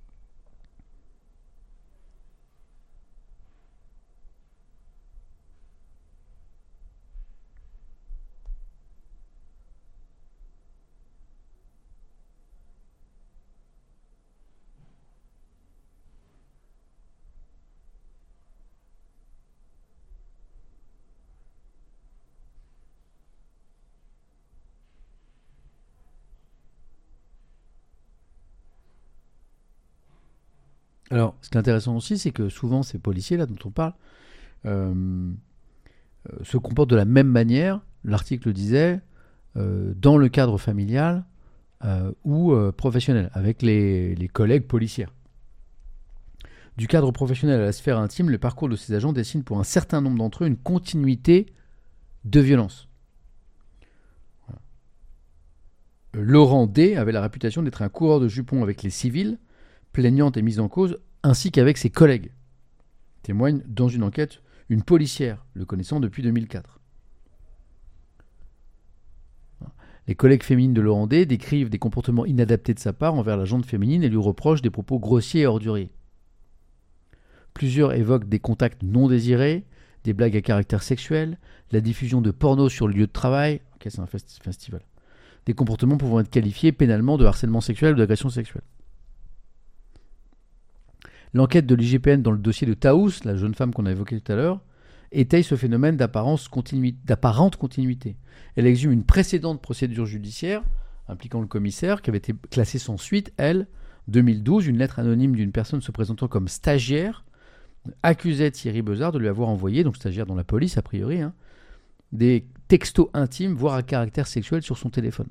Alors, ce qui est intéressant aussi, c'est que souvent ces policiers-là dont on parle euh, euh, se comportent de la même manière, l'article disait, euh, dans le cadre familial euh, ou euh, professionnel, avec les, les collègues policières. Du cadre professionnel à la sphère intime, le parcours de ces agents dessine pour un certain nombre d'entre eux une continuité de violence. Voilà. Laurent D. avait la réputation d'être un coureur de jupons avec les civils, plaignante et mise en cause, ainsi qu'avec ses collègues. Témoigne dans une enquête une policière, le connaissant depuis deux mille quatre. Les collègues féminines de Laurent D. décrivent des comportements inadaptés de sa part envers la gente féminine et lui reprochent des propos grossiers et orduriers. Plusieurs évoquent des contacts non désirés, des blagues à caractère sexuel, la diffusion de porno sur le lieu de travail, ok, c'est un festi- festival, des comportements pouvant être qualifiés pénalement de harcèlement sexuel ou d'agression sexuelle. L'enquête de l'I G P N dans le dossier de Taous, la jeune femme qu'on a évoquée tout à l'heure, étaye ce phénomène d'apparence continu... d'apparente continuité. Elle exhume une précédente procédure judiciaire impliquant le commissaire qui avait été classée sans suite, elle, deux mille douze, une lettre anonyme d'une personne se présentant comme stagiaire accusait Thierry Bezard de lui avoir envoyé, donc stagiaire dans la police a priori, hein, des textos intimes, voire à caractère sexuel sur son téléphone.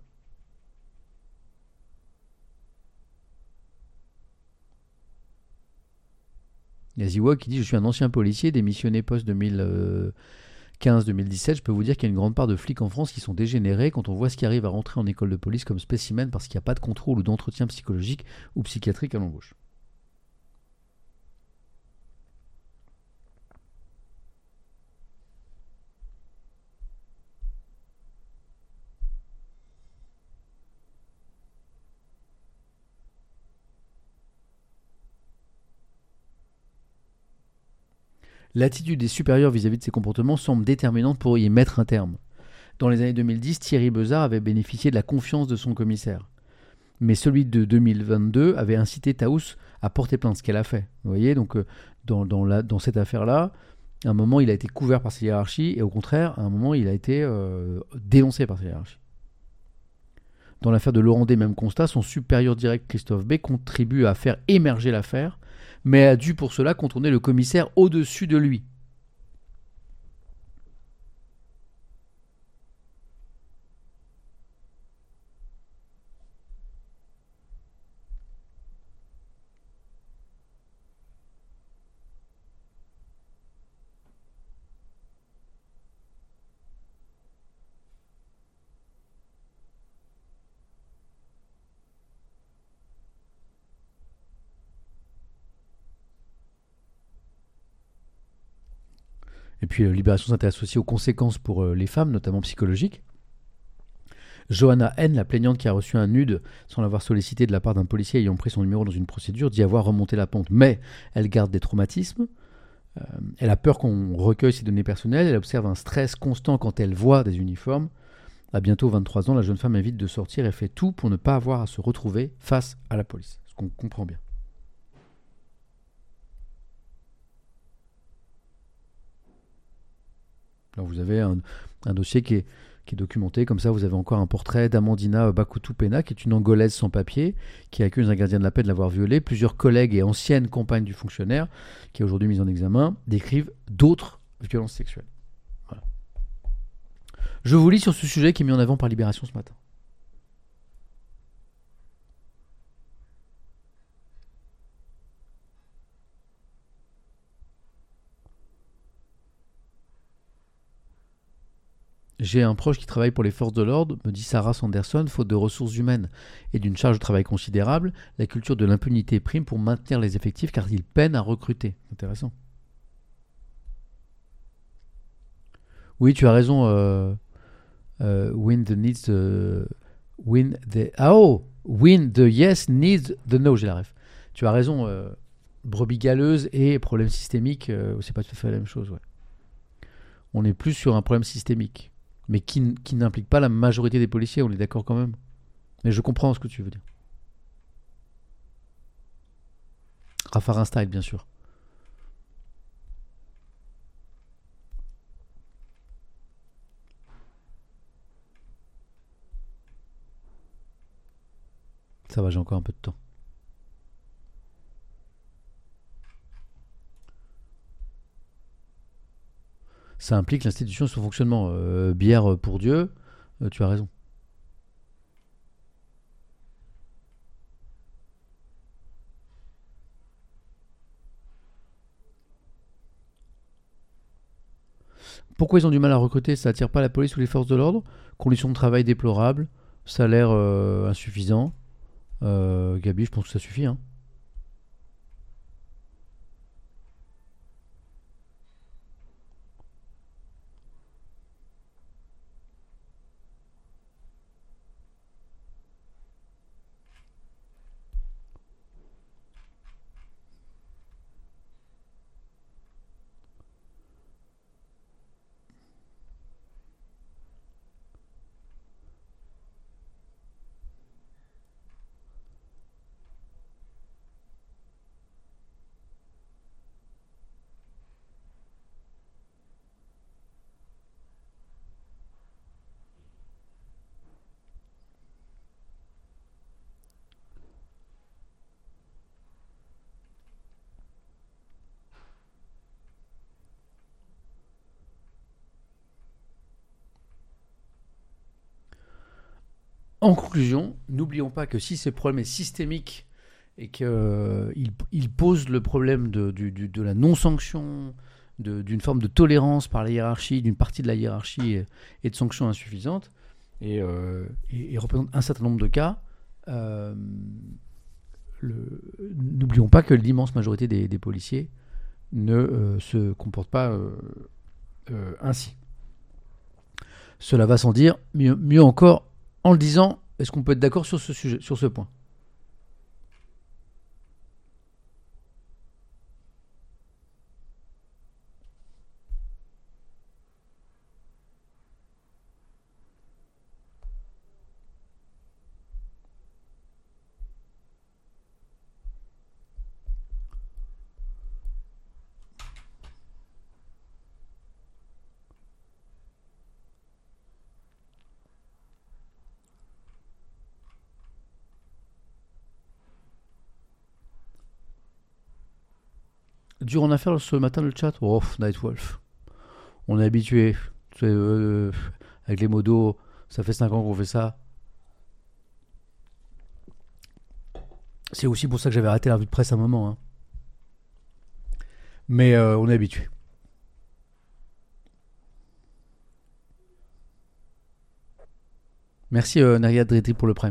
Il y a Ziwa qui dit « Je suis un ancien policier, démissionné post deux mille quinze deux mille dix-sept. Je peux vous dire qu'il y a une grande part de flics en France qui sont dégénérés quand on voit ce qui arrive à rentrer en école de police comme spécimen parce qu'il n'y a pas de contrôle ou d'entretien psychologique ou psychiatrique à l'embauche. » L'attitude des supérieurs vis-à-vis de ces comportements semble déterminante pour y mettre un terme. Dans les années deux mille dix, Thierry Bezard avait bénéficié de la confiance de son commissaire. Mais celui de deux mille vingt-deux avait incité Taous à porter plainte, ce qu'elle a fait. Vous voyez, donc euh, dans, dans, la, dans cette affaire-là, à un moment, il a été couvert par sa hiérarchie, et au contraire, à un moment, il a été euh, dénoncé par sa hiérarchie. Dans l'affaire de Laurent D, même constat, son supérieur direct, Christophe B, contribue à faire émerger l'affaire, mais a dû pour cela contourner le commissaire au-dessus de lui. Et puis euh, Libération s'intéresse aussi aux conséquences pour euh, les femmes, notamment psychologiques. Johanna N, la plaignante qui a reçu un nude sans l'avoir sollicité de la part d'un policier ayant pris son numéro dans une procédure, dit avoir remonté la pente. Mais elle garde des traumatismes. Euh, elle a peur qu'on recueille ses données personnelles. Elle observe un stress constant quand elle voit des uniformes. À bientôt vingt-trois ans, la jeune femme évite de sortir et fait tout pour ne pas avoir à se retrouver face à la police. Ce qu'on comprend bien. Alors vous avez un, un dossier qui est, qui est documenté, comme ça vous avez encore un portrait d'Amandina Bakutu-Pena, qui est une Angolaise sans papier, qui accuse un gardien de la paix de l'avoir violée. Plusieurs collègues et anciennes compagnes du fonctionnaire, qui est aujourd'hui mise en examen, décrivent d'autres violences sexuelles. Voilà. Je vous lis sur ce sujet qui est mis en avant par Libération ce matin. J'ai un proche qui travaille pour les forces de l'ordre, me dit Sarah Sanderson, faute de ressources humaines et d'une charge de travail considérable, la culture de l'impunité prime pour maintenir les effectifs car ils peinent à recruter. Intéressant. Oui, tu as raison. Euh, euh, win the needs the... Win the... Ah oh Win the yes needs the no, j'ai la ref. Tu as raison. Euh, brebis galeuse et problème systémique, euh, c'est pas tout à fait la même chose. Ouais. On est plus sur un problème systémique. Mais qui, qui n'implique pas la majorité des policiers, on est d'accord quand même. Mais je comprends ce que tu veux dire. Raffarin style, bien sûr. Ça va, j'ai encore un peu de temps. Ça implique l'institution et son fonctionnement. Euh, bière pour Dieu, euh, tu as raison. Pourquoi ils ont du mal à recruter? Ça attire pas la police ou les forces de l'ordre? Conditions de travail déplorables, salaire euh, insuffisant. Euh, Gabi, je pense que ça suffit. Hein. En conclusion, n'oublions pas que si ce problème est systémique et qu'il euh, il pose le problème de, du, du, de la non-sanction, de, d'une forme de tolérance par la hiérarchie, d'une partie de la hiérarchie et, et de sanctions insuffisantes, et, euh, et, et représente un certain nombre de cas, euh, le, n'oublions pas que l'immense majorité des, des policiers ne euh, se comportent pas euh, euh, ainsi. Cela va sans dire, mieux, mieux encore, en le disant, est-ce qu'on peut être d'accord sur ce sujet, sur ce point? dur en affaire ce matin le chat. Oh, Nightwolf. On est habitué. C'est, euh, avec les modos, ça fait cinq ans qu'on fait ça. C'est aussi pour ça que j'avais arrêté la revue de presse à un moment. Hein. Mais euh, on est habitué. Merci euh, Naria Dredri pour le prime.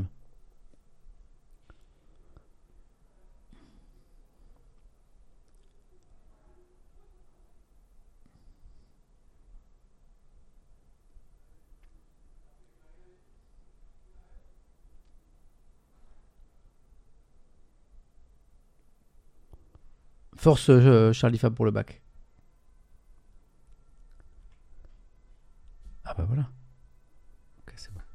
Force euh, Charlie Fab pour le bac. Ah bah voilà. Ok, c'est bon.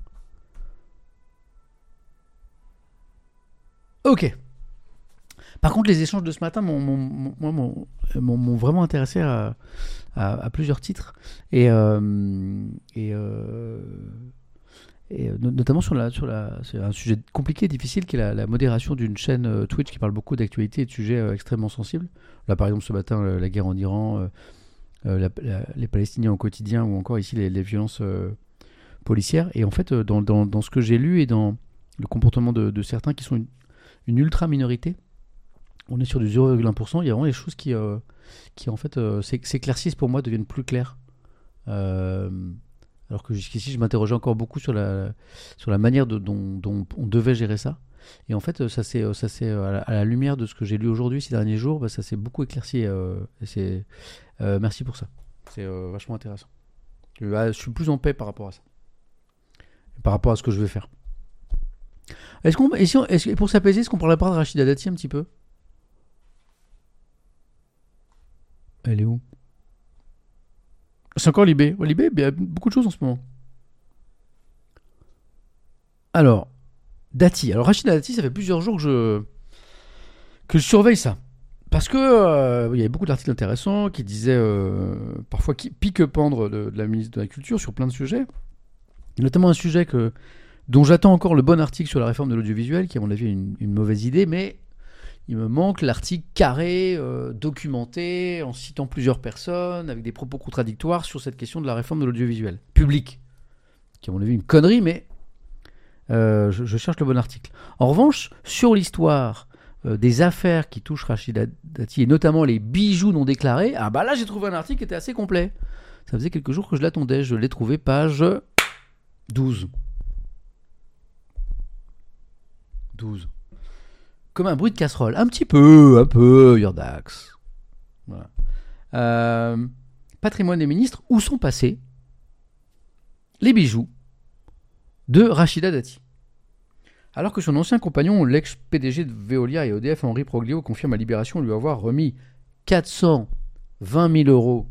Ok. Par contre, les échanges de ce matin m'ont, m'ont, m'ont, m'ont, m'ont, m'ont vraiment intéressé à, à, à plusieurs titres. Et, euh, et, euh, et notamment sur la, sur la, c'est un sujet compliqué, difficile, qui est la, la modération d'une chaîne euh, Twitch qui parle beaucoup d'actualité et de sujets euh, extrêmement sensibles. Là, par exemple, ce matin, euh, la guerre en Iran, euh, euh, la, la, les Palestiniens au quotidien, ou encore ici les, les violences euh, policières. Et en fait, euh, dans, dans, dans ce que j'ai lu et dans le comportement de, de certains qui sont une, une ultra minorité, on est sur du zéro virgule un pour cent. Il y a vraiment des choses qui, euh, qui en fait, euh, s'éclaircissent pour moi, deviennent plus claires. Euh, alors que jusqu'ici, je m'interrogeais encore beaucoup sur la, sur la manière de, dont, dont on devait gérer ça. Et en fait, ça c'est, ça c'est à, la, à la lumière de ce que j'ai lu aujourd'hui ces derniers jours, bah, ça s'est beaucoup éclairci. Euh, et c'est, euh, merci pour ça. C'est euh, vachement intéressant. Je, je suis plus en paix par rapport à ça, par rapport à ce que je vais faire. Est-ce qu'on, et si on, est-ce, pour s'apaiser, est-ce qu'on parlerait pas de Rachida Dati un petit peu? Elle est où? C'est encore Libé. Ouais, Libé, il y a beaucoup de choses en ce moment. Alors, Dati. Alors, Rachida Dati, ça fait plusieurs jours que je, que je surveille ça. Parce que euh, il y avait beaucoup d'articles intéressants qui disaient euh, parfois qui pique-pendre de, de la ministre de la Culture sur plein de sujets. Et notamment un sujet que, dont j'attends encore le bon article sur la réforme de l'audiovisuel, qui à mon avis est une, une mauvaise idée, mais il me manque l'article carré, euh, documenté, en citant plusieurs personnes, avec des propos contradictoires sur cette question de la réforme de l'audiovisuel public. Qui à mon avis est une connerie, mais euh, je, je cherche le bon article. En revanche, sur l'histoire euh, des affaires qui touchent Rachida Dati, et notamment les bijoux non déclarés, ah bah là j'ai trouvé un article qui était assez complet. Ça faisait quelques jours que je l'attendais, je l'ai trouvé page douze. douze. Comme un bruit de casserole. Un petit peu, un peu, Yordax. Voilà. Euh, patrimoine des ministres, où sont passés les bijoux de Rachida Dati? Alors que son ancien compagnon, l'ex-P D G de Veolia et E D F, Henri Proglio, confirme à Libération lui avoir remis quatre cent vingt mille euros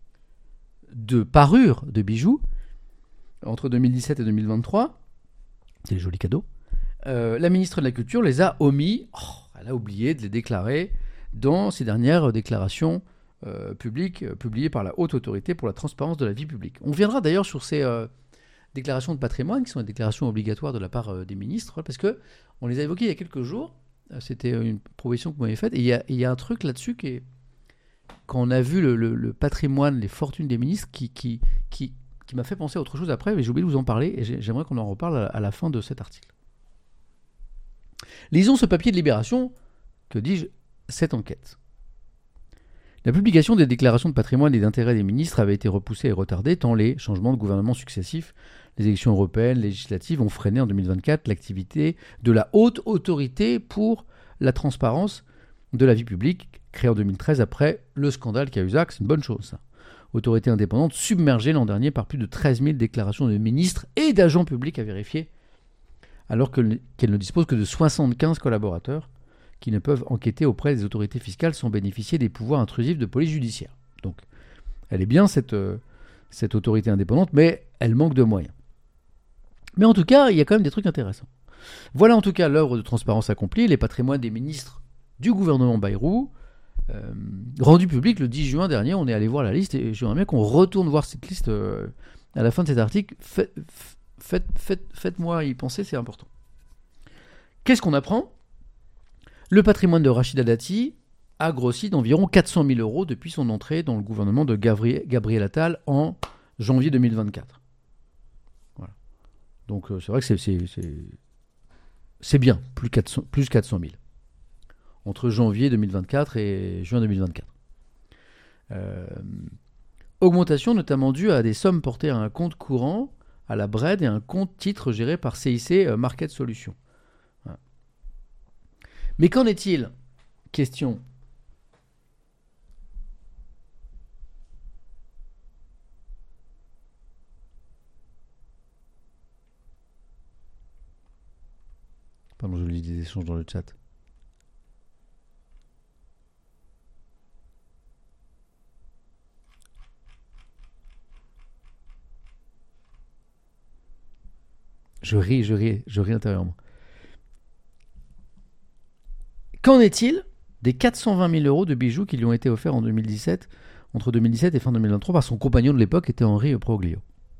de parures de bijoux entre deux mille dix-sept et deux mille vingt-trois. C'est des jolis cadeaux. Euh, la ministre de la Culture les a omis, oh, elle a oublié de les déclarer dans ses dernières déclarations euh, publiques euh, publiées par la Haute Autorité pour la Transparence de la Vie Publique. On viendra d'ailleurs sur ces euh, déclarations de patrimoine, qui sont des déclarations obligatoires de la part euh, des ministres, parce qu'on les a évoquées il y a quelques jours, euh, c'était une proposition que vous m'avez faite, et il y a, il y a un truc là-dessus qui est, quand on a vu le, le, le patrimoine, les fortunes des ministres, qui, qui, qui, qui m'a fait penser à autre chose après, mais j'ai oublié de vous en parler, et j'aimerais qu'on en reparle à, à la fin de cet article. Lisons ce papier de Libération, que dis-je, cette enquête. La publication des déclarations de patrimoine et d'intérêt des ministres avait été repoussée et retardée tant les changements de gouvernement successifs, les élections européennes, législatives ont freiné en deux mille vingt-quatre l'activité de la Haute Autorité pour la Transparence de la Vie Publique, créée en deux mille treize après le scandale Cahuzac. C'est une bonne chose, ça. Autorité indépendante submergée l'an dernier par plus de treize mille déclarations de ministres et d'agents publics à vérifier, alors que, qu'elle ne dispose que de soixante-quinze collaborateurs qui ne peuvent enquêter auprès des autorités fiscales sans bénéficier des pouvoirs intrusifs de police judiciaire. Donc, elle est bien, cette, euh, cette autorité indépendante, mais elle manque de moyens. Mais en tout cas, il y a quand même des trucs intéressants. Voilà en tout cas l'œuvre de transparence accomplie, les patrimoines des ministres du gouvernement Bayrou, euh, rendu public le dix juin dernier. On est allé voir la liste et j'aimerais bien qu'on retourne voir cette liste euh, à la fin de cet article. Fait, Faites, faites, faites-moi y penser, c'est important. Qu'est-ce qu'on apprend? Le patrimoine de Rachida Dati a grossi d'environ quatre cent mille euros depuis son entrée dans le gouvernement de Gabriel, Gabriel Attal en janvier deux mille vingt-quatre. Voilà. Donc euh, c'est vrai que c'est, c'est, c'est, c'est bien, plus, quatre cents, plus quatre cent mille. Entre janvier deux mille vingt-quatre et juin deux mille vingt-quatre. Euh, augmentation notamment due à des sommes portées à un compte courant, à la B R E D et un compte titre géré par C I C Market Solutions. Voilà. Mais qu'en est-il ? Question. Pardon, je lis des échanges dans le chat. Je ris, je ris, je ris intérieurement. Qu'en est-il des quatre cent vingt mille euros de bijoux qui lui ont été offerts en deux mille dix-sept, entre deux mille dix-sept et fin deux mille vingt-trois par son compagnon de l'époque, était Henri Proglio,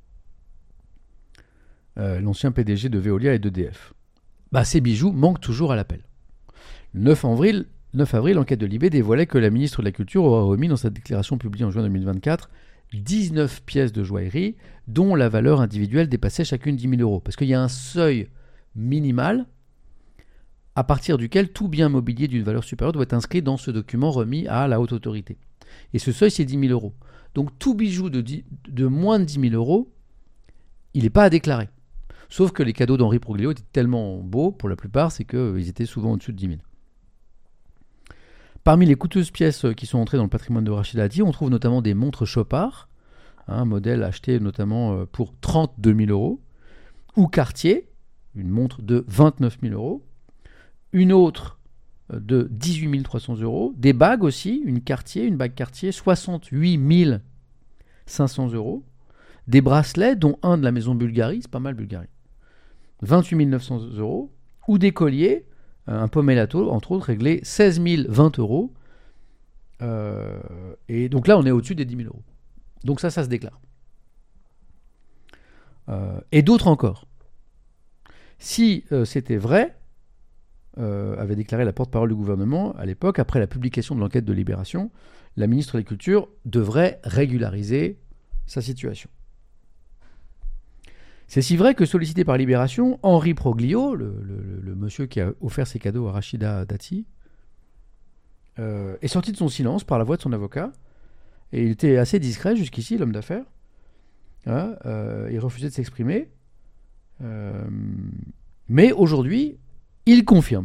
euh, l'ancien P D G de Veolia et d'E D F. Bah, ces bijoux manquent toujours à l'appel. Le neuf avril, neuf avril, l'enquête de Libé dévoilait que la ministre de la Culture aura remis dans sa déclaration publiée en juin deux mille vingt-quatre dix-neuf pièces de joaillerie dont la valeur individuelle dépassait chacune dix mille euros. Parce qu'il y a un seuil minimal à partir duquel tout bien mobilier d'une valeur supérieure doit être inscrit dans ce document remis à la haute autorité. Et ce seuil, c'est dix mille euros. Donc tout bijou de, dix, de moins de dix mille euros, il n'est pas à déclarer. Sauf que les cadeaux d'Henri Proglio étaient tellement beaux, pour la plupart, c'est qu'ils euh, étaient souvent au-dessus de dix mille. Parmi les coûteuses pièces qui sont entrées dans le patrimoine de Rachida Dati, on trouve notamment des montres Chopard, un modèle acheté notamment pour trente-deux mille euros, ou Cartier, une montre de vingt-neuf mille euros, une autre de dix-huit mille trois cents euros, des bagues aussi, une Cartier, une bague Cartier, soixante-huit mille cinq cents euros, des bracelets, dont un de la maison Bulgari, c'est pas mal Bulgari, vingt-huit mille neuf cents euros, ou des colliers, un Pomellato, entre autres, réglé seize mille vingt euros. Euh, et donc là, on est au-dessus des dix mille euros. Donc ça, ça se déclare. Euh, et d'autres encore. Si euh, c'était vrai, euh, avait déclaré la porte-parole du gouvernement à l'époque, après la publication de l'enquête de Libération, la ministre de la Culture devrait régulariser sa situation. C'est si vrai que, sollicité par Libération, Henri Proglio, le, le, le monsieur qui a offert ses cadeaux à Rachida Dati, euh, est sorti de son silence par la voix de son avocat. Et il était assez discret jusqu'ici, l'homme d'affaires. Hein, euh, il refusait de s'exprimer. Euh, mais aujourd'hui, il confirme.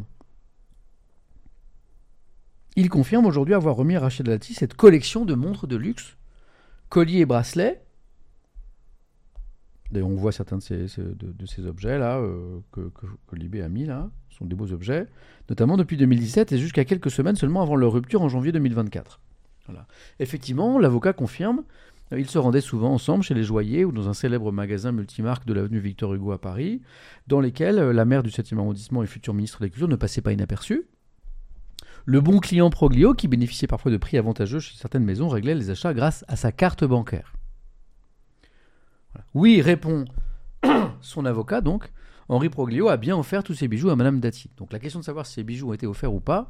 Il confirme aujourd'hui avoir remis à Rachida Dati cette collection de montres de luxe, colliers et bracelets. D'ailleurs, on voit certains de ces, de, de ces objets-là euh, que, que, que Libé a mis là. Ce sont des beaux objets, notamment depuis deux mille dix-sept et jusqu'à quelques semaines seulement avant leur rupture en janvier deux mille vingt-quatre. Voilà. Effectivement, l'avocat confirme, euh, ils se rendaient souvent ensemble chez les joailliers ou dans un célèbre magasin multimarque de l'avenue Victor Hugo à Paris, dans lesquels euh, la maire du septième arrondissement et futur ministre de la Culture ne passait pas inaperçue. Le bon client Proglio, qui bénéficiait parfois de prix avantageux chez certaines maisons, réglait les achats grâce à sa carte bancaire. Oui, répond son avocat, donc, Henri Proglio a bien offert tous ses bijoux à Madame Dati. Donc la question de savoir si ces bijoux ont été offerts ou pas,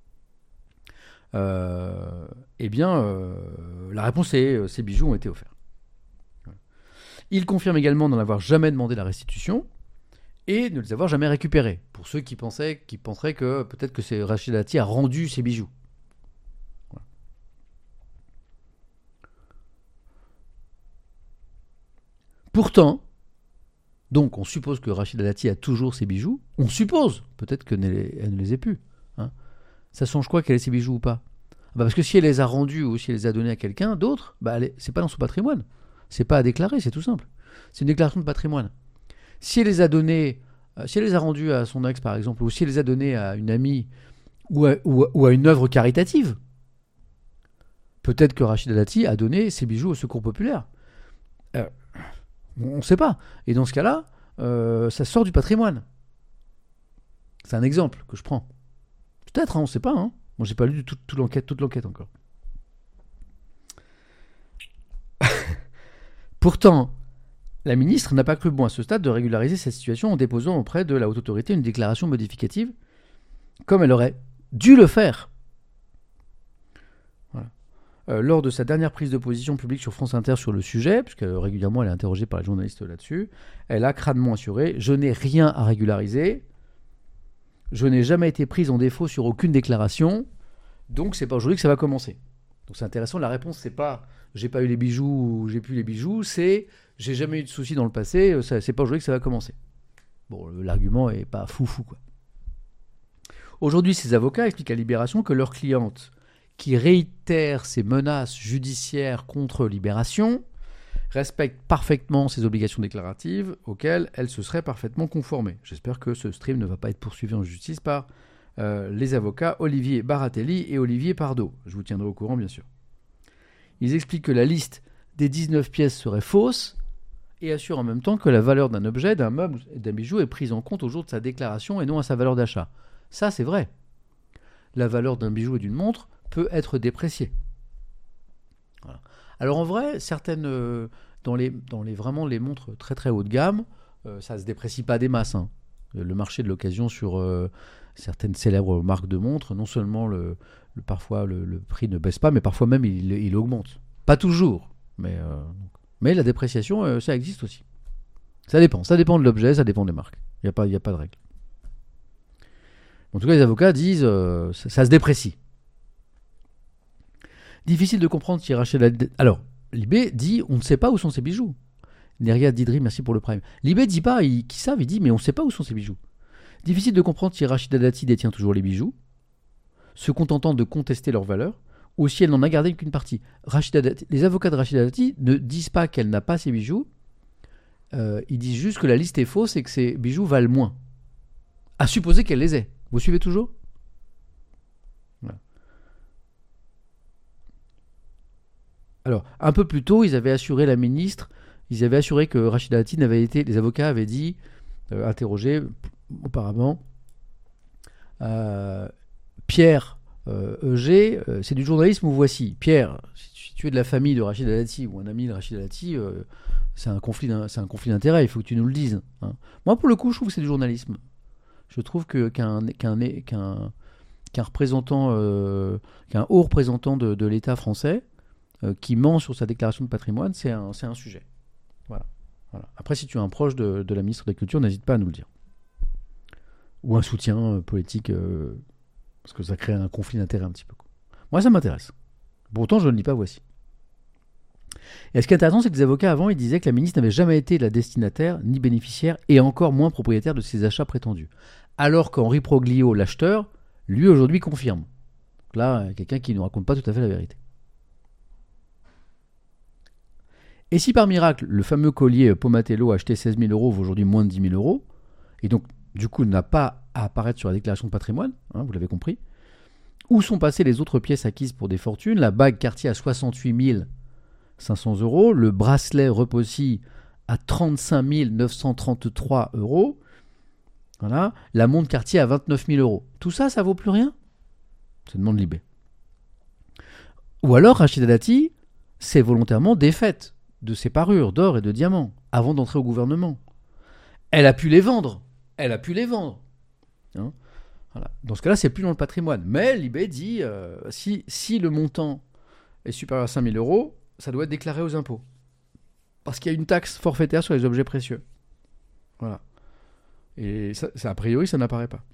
euh, eh bien, euh, la réponse est euh, ces bijoux ont été offerts. Il confirme également n'en avoir jamais demandé la restitution et ne les avoir jamais récupérés. Pour ceux qui pensaient, qui penseraient que peut-être que c'est Rachida Dati a rendu ses bijoux. Voilà. Pourtant, donc on suppose que Rachida Dati a toujours ses bijoux. On suppose, peut-être qu'elle ne les ait plus. Hein. Ça change quoi qu'elle ait ses bijoux ou pas ? Bah parce que si elle les a rendus ou si elle les a donnés à quelqu'un d'autre, bah elle est, c'est pas dans son patrimoine. C'est pas à déclarer, c'est tout simple. C'est une déclaration de patrimoine. Si elle les a donnés, euh, si elle les a rendus à son ex par exemple, ou si elle les a donnés à une amie ou à, ou à, ou à une œuvre caritative, peut-être que Rachida Dati a donné ses bijoux au Secours populaire. Euh, on ne sait pas. Et dans ce cas-là, euh, ça sort du patrimoine. C'est un exemple que je prends. Peut-être, hein, on ne sait pas. Hein. Moi, j'ai pas lu tout, tout l'enquête, toute l'enquête encore. Pourtant, la ministre n'a pas cru bon à ce stade de régulariser cette situation en déposant auprès de la haute autorité une déclaration modificative, comme elle aurait dû le faire. euh, lors de sa dernière prise de position publique sur France Inter sur le sujet, puisque euh, régulièrement elle est interrogée par les journalistes là-dessus, elle a crânement assuré « Je n'ai rien à régulariser, je n'ai jamais été prise en défaut sur aucune déclaration, donc c'est pas aujourd'hui que ça va commencer. » Donc c'est intéressant, la réponse c'est pas « J'ai pas eu les bijoux ou j'ai plus les bijoux », c'est « J'ai jamais eu de soucis dans le passé, ça, c'est pas aujourd'hui que ça va commencer. » Bon, l'argument est pas foufou, quoi. Aujourd'hui, ces avocats expliquent à Libération que leur cliente, qui réitère ses menaces judiciaires contre Libération, respecte parfaitement ses obligations déclaratives auxquelles elle se serait parfaitement conformée. J'espère que ce stream ne va pas être poursuivi en justice par euh, les avocats Olivier Baratelli et Olivier Pardo. Je vous tiendrai au courant, bien sûr. Ils expliquent que la liste des dix-neuf pièces serait fausse et assurent en même temps que la valeur d'un objet, d'un meuble et d'un bijou est prise en compte au jour de sa déclaration et non à sa valeur d'achat. Ça, c'est vrai. La valeur d'un bijou et d'une montre peut être dépréciée. Voilà. Alors en vrai, certaines, euh, dans, les, dans les, vraiment les montres très très haut de gamme, euh, ça ne se déprécie pas des masses. Hein. Le marché de l'occasion sur euh, certaines célèbres marques de montres, non seulement le, le, parfois le, le prix ne baisse pas, mais parfois même il, il augmente. Pas toujours, mais, euh, mais la dépréciation, euh, ça existe aussi. Ça dépend, ça dépend de l'objet, ça dépend des marques. Il n'y a pas, il n'y a pas de règle. En tout cas, les avocats disent euh, ça, ça se déprécie. Difficile de comprendre si Rachid Dati... Alors, Libé dit on ne sait pas où sont ses bijoux. Neria Didri, merci pour le prime. Libé dit pas, ils qui savent, il dit mais on ne sait pas où sont ses bijoux. Difficile de comprendre si Rachida Dati détient toujours les bijoux, se contentant de contester leur valeur, ou si elle n'en a gardé qu'une partie. Rachida Dati, les avocats de Rachida Dati ne disent pas qu'elle n'a pas ses bijoux, euh, ils disent juste que la liste est fausse et que ses bijoux valent moins. À supposer qu'elle les ait. Vous suivez toujours ? Voilà. Alors, un peu plus tôt, ils avaient assuré la ministre, ils avaient assuré que Rachida Dati n'avait été, les avocats avaient dit, euh, interrogé auparavant, euh, Pierre euh, Eugé, euh, c'est du journalisme ou voici. Pierre, si tu es de la famille de Rachida Dati ou un ami de Rachida Dati, euh, c'est un conflit, c'est un conflit d'intérêt, il faut que tu nous le dises. Hein. Moi, pour le coup, je trouve que c'est du journalisme. Je trouve que, qu'un, qu'un, qu'un, qu'un représentant, euh, qu'un haut représentant de, de l'État français euh, qui ment sur sa déclaration de patrimoine, c'est un, c'est un sujet. Voilà. Voilà. Après, si tu es un proche de, de la ministre de la Culture, n'hésite pas à nous le dire. Ou un soutien euh, politique, euh, parce que ça crée un conflit d'intérêt un petit peu. Moi, ça m'intéresse. Pourtant, je ne lis pas voici. Et ce qui est intéressant, c'est que les avocats avant, ils disaient que la ministre n'avait jamais été la destinataire, ni bénéficiaire, et encore moins propriétaire de ses achats prétendus. Alors qu'Henri Proglio, l'acheteur, lui aujourd'hui confirme. Donc là, quelqu'un qui ne nous raconte pas tout à fait la vérité. Et si par miracle, le fameux collier Pomatello acheté seize mille euros vaut aujourd'hui moins de dix mille euros, et donc du coup n'a pas à apparaître sur la déclaration de patrimoine, hein, vous l'avez compris, où sont passées les autres pièces acquises pour des fortunes, la bague Cartier à soixante-huit mille cinq cents euros, le bracelet Repossi à trente-cinq mille neuf cent trente-trois euros, voilà, la montre Cartier à vingt-neuf mille euros. Tout ça, ça vaut plus rien ? Ça demande Libé. Ou alors Rachida Dati s'est volontairement défaite de ses parures d'or et de diamants avant d'entrer au gouvernement. Elle a pu les vendre. Elle a pu les vendre. Hein, voilà. Dans ce cas-là, c'est plus dans le patrimoine. Mais Libé dit euh, si, si le montant est supérieur à cinq mille euros, ça doit être déclaré aux impôts. Parce qu'il y a une taxe forfaitaire sur les objets précieux. Voilà. Et ça, ça, a priori, ça n'apparaît pas.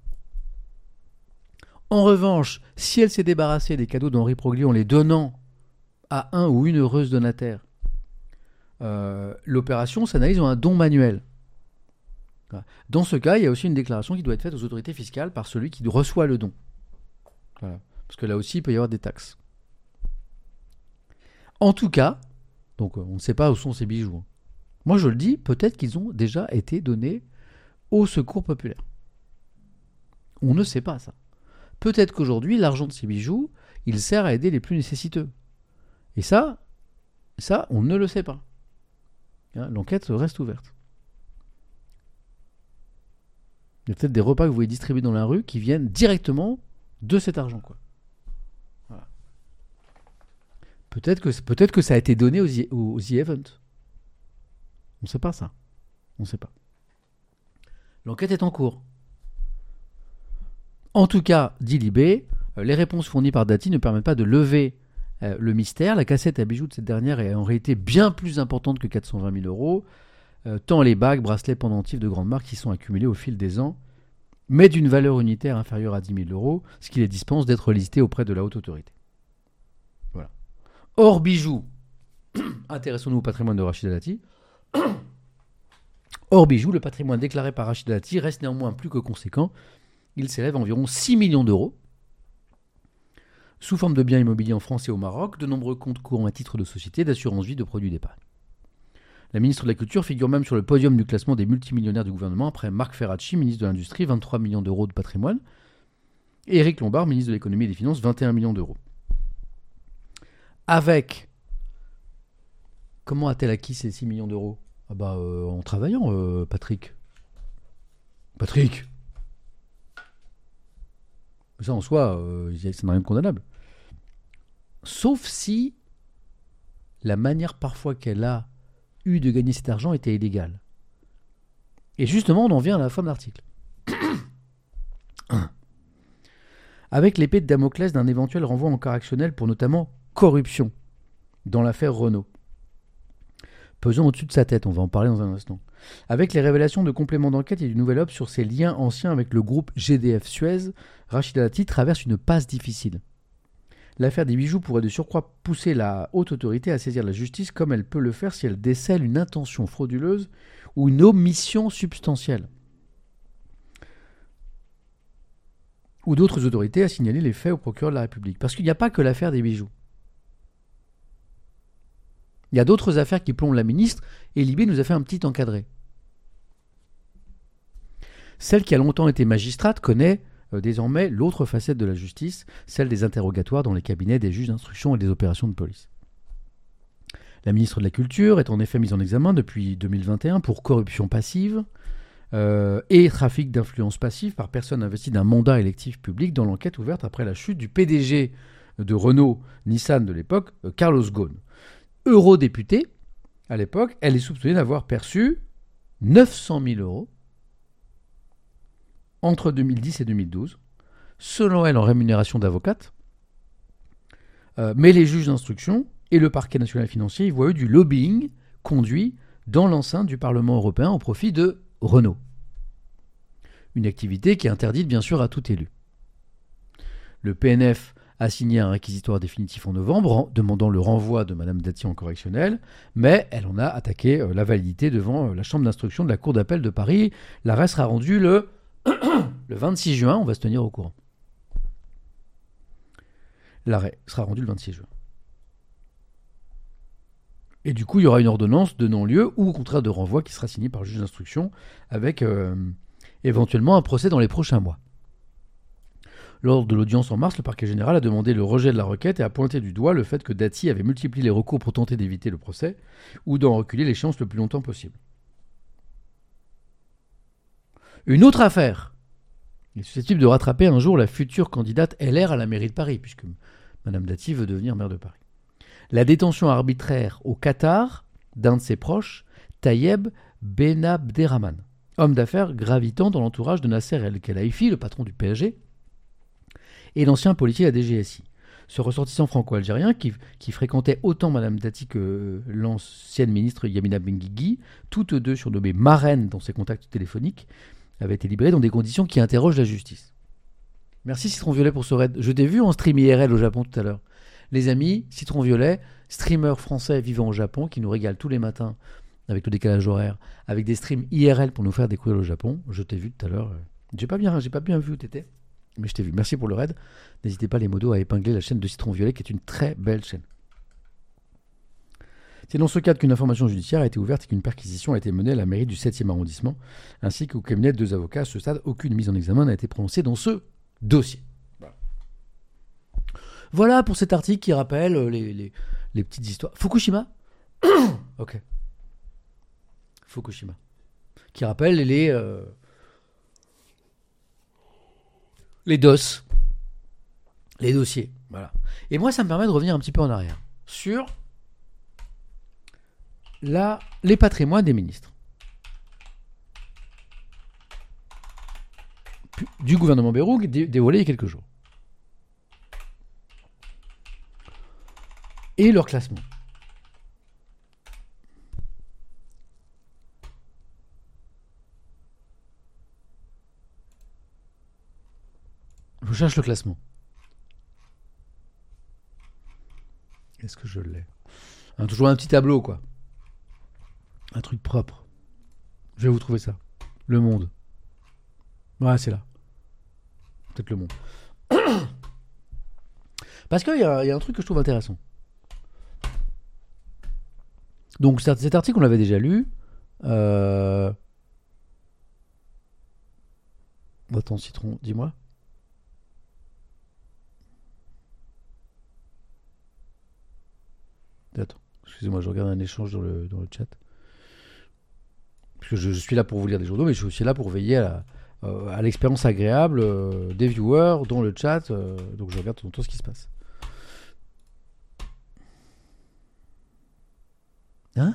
En revanche, si elle s'est débarrassée des cadeaux d'Henri Proglio en les donnant à un ou une heureuse donataire, euh, l'opération s'analyse en un don manuel. Voilà. Dans ce cas, il y a aussi une déclaration qui doit être faite aux autorités fiscales par celui qui reçoit le don. Voilà. Parce que là aussi, il peut y avoir des taxes. En tout cas, donc on ne sait pas où sont ces bijoux. Moi, je le dis, peut-être qu'ils ont déjà été donnés au secours populaire. On ne sait pas ça. Peut-être qu'aujourd'hui, l'argent de ces bijoux, il sert à aider les plus nécessiteux. Et ça, ça, on ne le sait pas. Hein, l'enquête reste ouverte. Il y a peut-être des repas que vous voyez distribués dans la rue qui viennent directement de cet argent, quoi. Voilà. Peut-être que, peut-être que ça a été donné aux, aux The Event. On ne sait pas ça. On ne sait pas. L'enquête est en cours. En tout cas, dit Libé, les réponses fournies par Dati ne permettent pas de lever Euh, le mystère, la cassette à bijoux de cette dernière est en réalité bien plus importante que quatre cent vingt mille euros, euh, tant les bagues, bracelets, pendentifs de grandes marques qui sont accumulés au fil des ans, mais d'une valeur unitaire inférieure à dix mille euros, ce qui les dispense d'être listés auprès de la haute autorité. Voilà. Hors bijoux, intéressons-nous au patrimoine de Rachida Dati. Hors bijoux, le patrimoine déclaré par Rachida Dati reste néanmoins plus que conséquent. Il s'élève à environ six millions d'euros. Sous forme de biens immobiliers en France et au Maroc, de nombreux comptes courants à titre de société, d'assurance vie, de produits d'épargne. La ministre de la Culture figure même sur le podium du classement des multimillionnaires du gouvernement après Marc Ferracci, ministre de l'Industrie, vingt-trois millions d'euros de patrimoine, et Éric Lombard, ministre de l'Économie et des Finances, vingt et un millions d'euros. Avec... Comment a-t-elle acquis ces six millions d'euros ? Ah bah, euh, en travaillant, euh, Patrick. Patrick Ça, en soi, euh, ça n'a rien de condamnable. Sauf si la manière parfois qu'elle a eu de gagner cet argent était illégale. Et justement, on en vient à la fin de l'article. Avec l'épée de Damoclès d'un éventuel renvoi en correctionnel pour notamment corruption dans l'affaire Renault. Pesant au-dessus de sa tête, on va en parler dans un instant. Avec les révélations de compléments d'enquête et du nouvel op sur ses liens anciens avec le groupe G D F Suez, Rachida Dati traverse une passe difficile. L'affaire des bijoux pourrait de surcroît pousser la haute autorité à saisir la justice comme elle peut le faire si elle décèle une intention frauduleuse ou une omission substantielle. Ou d'autres autorités à signaler les faits au procureur de la République. Parce qu'il n'y a pas que l'affaire des bijoux. Il y a d'autres affaires qui plombent la ministre, et Libé nous a fait un petit encadré. Celle qui a longtemps été magistrate connaît euh, désormais l'autre facette de la justice, celle des interrogatoires dans les cabinets des juges d'instruction et des opérations de police. La ministre de la Culture est en effet mise en examen depuis deux mille vingt et un pour corruption passive euh, et trafic d'influence passive par personne investie d'un mandat électif public dans l'enquête ouverte après la chute du P D G de Renault Nissan de l'époque, euh, Carlos Ghosn. Eurodéputée, à l'époque, elle est soupçonnée d'avoir perçu neuf cent mille euros entre deux mille dix et deux mille douze, selon elle en rémunération d'avocate, euh, mais les juges d'instruction et le parquet national financier y voient eu du lobbying conduit dans l'enceinte du Parlement européen au profit de Renault. Une activité qui est interdite bien sûr à tout élu. Le P N F a signé un réquisitoire définitif en novembre, en demandant le renvoi de Mme Dati en correctionnel, mais elle en a attaqué euh, la validité devant euh, la chambre d'instruction de la Cour d'appel de Paris. L'arrêt sera rendu le, le vingt-six juin, on va se tenir au courant. L'arrêt sera rendu le vingt-six juin. Et du coup, il y aura une ordonnance de non-lieu ou au contraire de renvoi qui sera signée par le juge d'instruction avec euh, éventuellement un procès dans les prochains mois. Lors de l'audience en mars, le parquet général a demandé le rejet de la requête et a pointé du doigt le fait que Dati avait multiplié les recours pour tenter d'éviter le procès ou d'en reculer l'échéance le plus longtemps possible. Une autre affaire est susceptible de rattraper un jour la future candidate L R à la mairie de Paris, puisque Mme Dati veut devenir maire de Paris. La détention arbitraire au Qatar d'un de ses proches, Tayeb Benabderrahman, homme d'affaires gravitant dans l'entourage de Nasser El-Khelaifi, le patron du P S G, et l'ancien policier de la D G S I. Ce ressortissant franco-algérien, qui, qui fréquentait autant Mme Dati que l'ancienne ministre Yamina Benguigui, toutes deux surnommées marraines dans ses contacts téléphoniques, avait été libéré dans des conditions qui interrogent la justice. Merci Citron Violet pour ce raid. Je t'ai vu en stream I R L au Japon tout à l'heure. Les amis, Citron Violet, streamer français vivant au Japon, qui nous régale tous les matins avec le décalage horaire, avec des streams I R L pour nous faire découvrir le Japon. Je t'ai vu tout à l'heure. J'ai pas bien, j'ai pas bien vu où t'étais. Mais je t'ai vu. Merci pour le raid. N'hésitez pas les modos à épingler la chaîne de Citron Violet qui est une très belle chaîne. C'est dans ce cadre qu'une information judiciaire a été ouverte et qu'une perquisition a été menée à la mairie du septième arrondissement ainsi qu'au cabinet de deux avocats. À ce stade, aucune mise en examen n'a été prononcée dans ce dossier. Voilà, voilà pour cet article qui rappelle les, les, les petites histoires. Fukushima Ok. Fukushima. Qui rappelle les... Euh, Les D O S, les dossiers, voilà. Et moi, ça me permet de revenir un petit peu en arrière sur la, les patrimoines des ministres du gouvernement Bayrou dé, dévoilé il y a quelques jours. et leur classement. Je cherche le classement. Est-ce que je l'ai? Un, toujours un petit tableau, quoi. Un truc propre. Je vais vous trouver ça. Le Monde. Ouais, c'est là. Peut-être Le Monde. Parce qu'il y, y a un truc que je trouve intéressant. Donc cet article, on l'avait déjà lu. Euh... Attends, Citron, dis-moi. Attends, excusez-moi, je regarde un échange dans le, dans le chat. Parce que je, je suis là pour vous lire des journaux, mais je suis aussi là pour veiller à, la, euh, à l'expérience agréable euh, des viewers dans le chat. Euh, donc je regarde tout, tout ce qui se passe. Hein?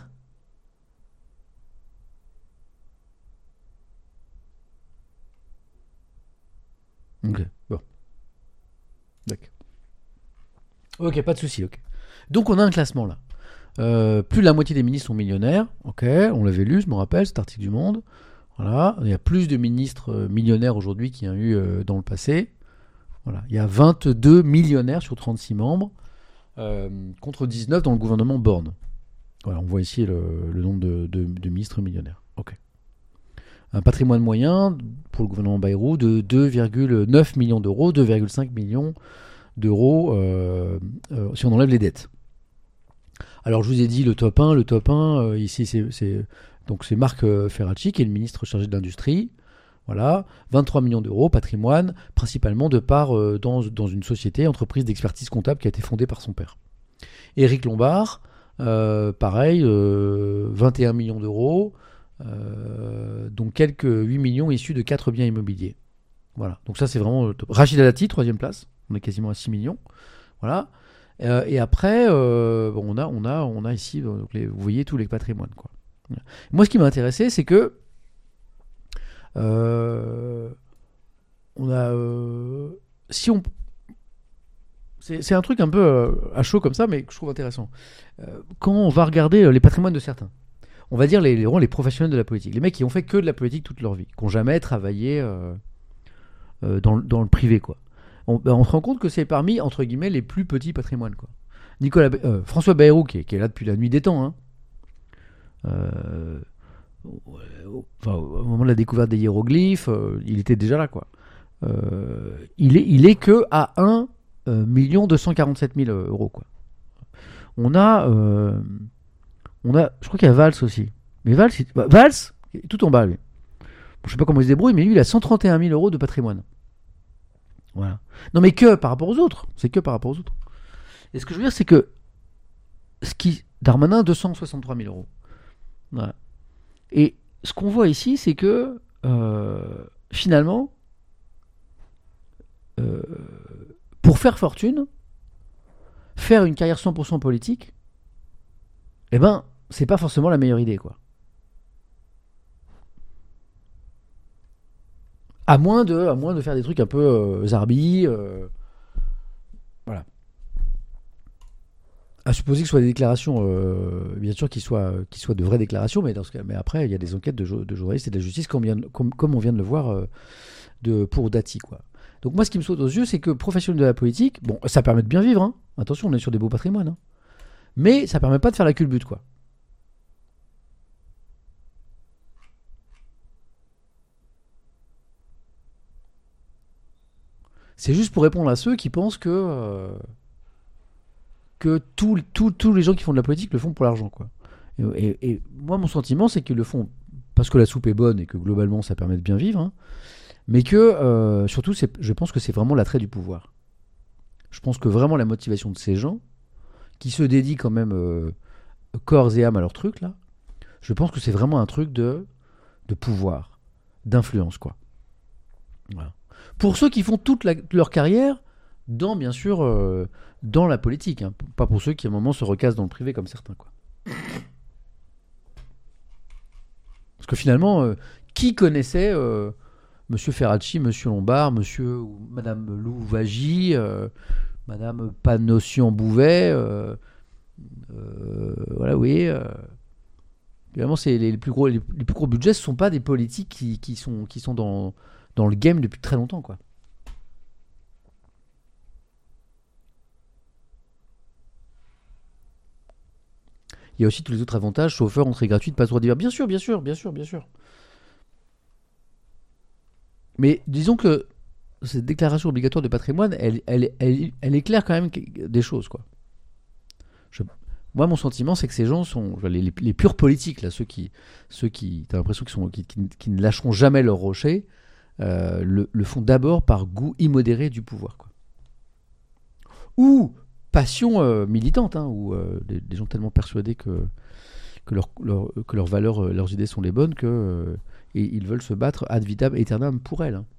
Ok, bon. D'accord. Ok, pas de souci, ok. Donc on a un classement là. Euh, plus de la moitié des ministres sont millionnaires. Ok, on l'avait lu, je me rappelle, cet article du Monde. Voilà, il y a plus de ministres euh, millionnaires aujourd'hui qu'il y a eu euh, dans le passé. Voilà, il y a vingt-deux millionnaires sur trente-six membres, euh, contre dix-neuf dans le gouvernement Borne. Voilà, on voit ici le, le nombre de, de, de ministres millionnaires. Ok. Un patrimoine moyen pour le gouvernement Bayrou de deux virgule neuf millions d'euros, deux virgule cinq millions d'euros euh, euh, si on enlève les dettes. Alors je vous ai dit le top un, le top un, euh, ici c'est, c'est, donc c'est Marc euh, Ferracci qui est le ministre chargé de l'industrie. Voilà, vingt-trois millions d'euros, patrimoine, principalement de part euh, dans, dans une société, entreprise d'expertise comptable qui a été fondée par son père. Éric Lombard, euh, pareil, euh, vingt et un millions d'euros, euh, donc quelques huit millions issus de quatre biens immobiliers. Voilà, donc ça c'est vraiment le top. Rachida Dati, troisième place, on est quasiment à six millions. Voilà. Euh, et après, euh, bon, on, a, on, a, on a ici, donc les, vous voyez tous les patrimoines, quoi. Moi, ce qui m'a intéressé, c'est que euh, on a, euh, si on, c'est, c'est un truc un peu euh, à chaud comme ça, mais que je trouve intéressant. Euh, quand on va regarder euh, les patrimoines de certains, on va dire les, les, les professionnels de la politique, les mecs qui ont fait que de la politique toute leur vie, qui n'ont jamais travaillé euh, euh, dans, dans le privé, quoi. On, ben on se rend compte que c'est parmi, entre guillemets, les plus petits patrimoines, quoi. Nicolas, euh, François Bayrou, qui est, qui est là depuis la nuit des temps, hein. Euh, enfin, au moment de la découverte des hiéroglyphes, euh, il était déjà là, quoi. Euh, il, est, il est que à un million deux cent quarante-sept mille euros, quoi. On a, euh, on a, je crois qu'il y a Valls aussi. Mais Valls, c'est, bah, Valls, est tout en bas, lui. Bon, je sais pas comment il se débrouille, mais lui, il a cent trente et un mille euros de patrimoine. Voilà. Non, mais que par rapport aux autres. C'est que par rapport aux autres. Et ce que je veux dire, c'est que ce qui, Darmanin, deux cent soixante-trois mille euros. Voilà. Et ce qu'on voit ici, c'est que euh, finalement, euh, pour faire fortune, faire une carrière cent pour cent politique, eh ben, c'est pas forcément la meilleure idée, quoi. À moins de, à moins de faire des trucs un peu euh, zarbi, euh, voilà. À supposer que ce soit des déclarations, euh, bien sûr, qui soient, qui soient de vraies déclarations, mais, dans ce cas, mais après, il y a des enquêtes de, de journalistes et de la justice, comme, vient, comme, comme on vient de le voir euh, de, pour Dati, quoi. Donc moi, ce qui me saute aux yeux, c'est que professionnel de la politique, bon, ça permet de bien vivre, hein. Attention, on est sur des beaux patrimoines, hein. Mais ça permet pas de faire la culbute, quoi. C'est juste pour répondre à ceux qui pensent que euh, que tous tout, tout les gens qui font de la politique le font pour l'argent, quoi. Et, et, et moi, mon sentiment, c'est qu'ils le font parce que la soupe est bonne et que globalement, ça permet de bien vivre, hein, mais que euh, surtout, c'est, je pense que c'est vraiment l'attrait du pouvoir. Je pense que vraiment la motivation de ces gens qui se dédient quand même euh, corps et âme à leur truc là, je pense que c'est vraiment un truc de de pouvoir, d'influence, quoi. Voilà. Pour ceux qui font toute la, leur carrière dans, bien sûr, euh, dans la politique, hein. Pas pour ceux qui à un moment se recassent dans le privé comme certains, quoi. Parce que finalement, euh, qui connaissait euh, Monsieur Ferracci, Monsieur Lombard, Monsieur ou Madame Louvagie, euh, Madame Panossian-Bouvet, euh, Euh, voilà, oui. Euh, évidemment, c'est les, les plus gros, les, les plus gros budgets, ce sont pas des politiques qui, qui sont, qui sont dans, dans le game depuis très longtemps, quoi. Il y a aussi tous les autres avantages, chauffeur, entrée gratuite, passeport d'hiver. Bien sûr, bien sûr, bien sûr, bien sûr. Mais disons que cette déclaration obligatoire de patrimoine, elle, elle, elle, elle éclaire quand même des choses, quoi. Je, moi, mon sentiment, c'est que ces gens sont les, les, les purs politiques, là, ceux qui, ceux qui, t'as l'impression qu'ils sont, qui, qui, qui ne lâcheront jamais leur rocher, euh, le, le font d'abord par goût immodéré du pouvoir, quoi. Ou passion euh, militante, hein, ou euh, des, des gens tellement persuadés que que, leur, leur, que leurs valeurs, euh, leurs idées sont les bonnes, que euh, et ils veulent se battre ad vitam aeternam pour elles, hein.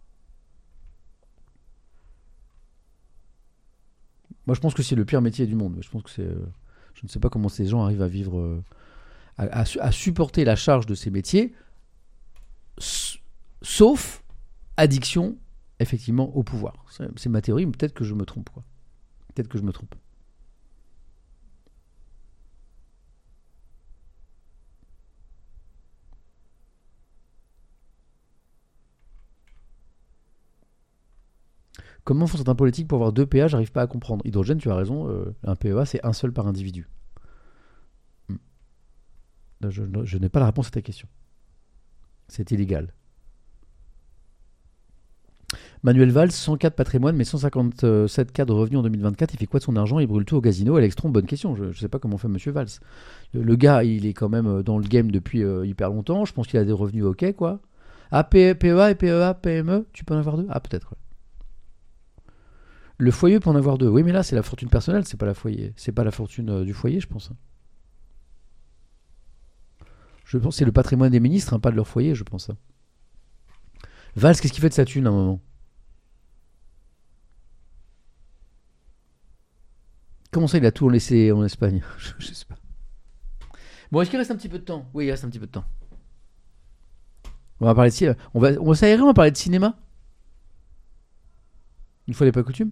Moi, je pense que c'est le pire métier du monde. Je pense que c'est, euh, je ne sais pas comment ces gens arrivent à vivre, euh, à, à, à supporter la charge de ces métiers, sauf addiction, effectivement, au pouvoir. C'est, c'est ma théorie, mais peut-être que je me trompe, quoi. Peut-être que je me trompe. Comment font certains politiques pour avoir deux P A? J'arrive pas à comprendre. Hydrogène, tu as raison, euh, un P E A, c'est un seul par individu. Hmm. Je, je n'ai pas la réponse à ta question. C'est illégal. Manuel Valls, cent quatre patrimoine, mais cent cinquante-sept cas de revenus en deux mille vingt-quatre. Il fait quoi de son argent? Il brûle tout au casino. Alexstrom, bonne question. Je ne sais pas comment fait Monsieur Valls. Le, le gars, il est quand même dans le game depuis euh, hyper longtemps. Je pense qu'il a des revenus ok, quoi. Ah, P E A et P E A, P M E, tu peux en avoir deux? Ah, peut-être, ouais. Le foyer peut en avoir deux. Oui, mais là, c'est la fortune personnelle, c'est pas la foyer. C'est pas la fortune euh, du foyer, je pense. Je pense que c'est le patrimoine des ministres, hein, pas de leur foyer, je pense. Valls, qu'est-ce qu'il fait de sa thune à un moment? Comment ça, il a tout laissé en Espagne? je, je sais pas. Bon, est-ce qu'il reste un petit peu de temps? Oui, il reste un petit peu de temps. On va parler de cinéma. On va, on va s'aérer, on va parler de cinéma. Une fois n'est pas coutume.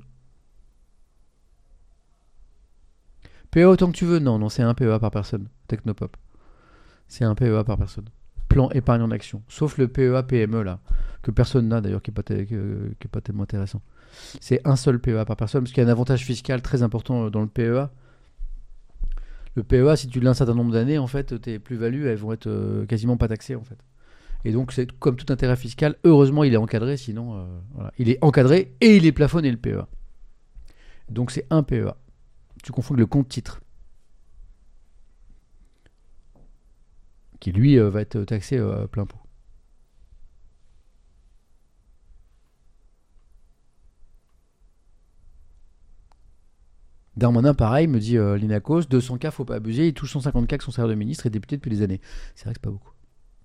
P E A autant que tu veux? Non, non, c'est un P E A par personne. Technopop. C'est un P E A par personne. Plan épargne en action. Sauf le P E A P M E là, que personne n'a d'ailleurs, qui n'est pas, t- qui est pas tellement intéressant. C'est un seul P E A par personne, parce qu'il y a un avantage fiscal très important dans le P E A. Le P E A, si tu l'as un certain nombre d'années, en fait, tes plus-values, elles vont être euh, quasiment pas taxées, en fait. Et donc, c'est comme tout intérêt fiscal. Heureusement, il est encadré, sinon, euh, voilà. Il est encadré et il est plafonné, le P E A. Donc, c'est un P E A. Tu confonds avec le compte titre, qui lui euh, va être taxé euh, à plein pot. Darmanin, pareil, me dit euh, l'Inacos, deux cents K, faut pas abuser, il touche cent cinquante K avec son salaire de ministre et député depuis des années. C'est vrai que c'est pas beaucoup.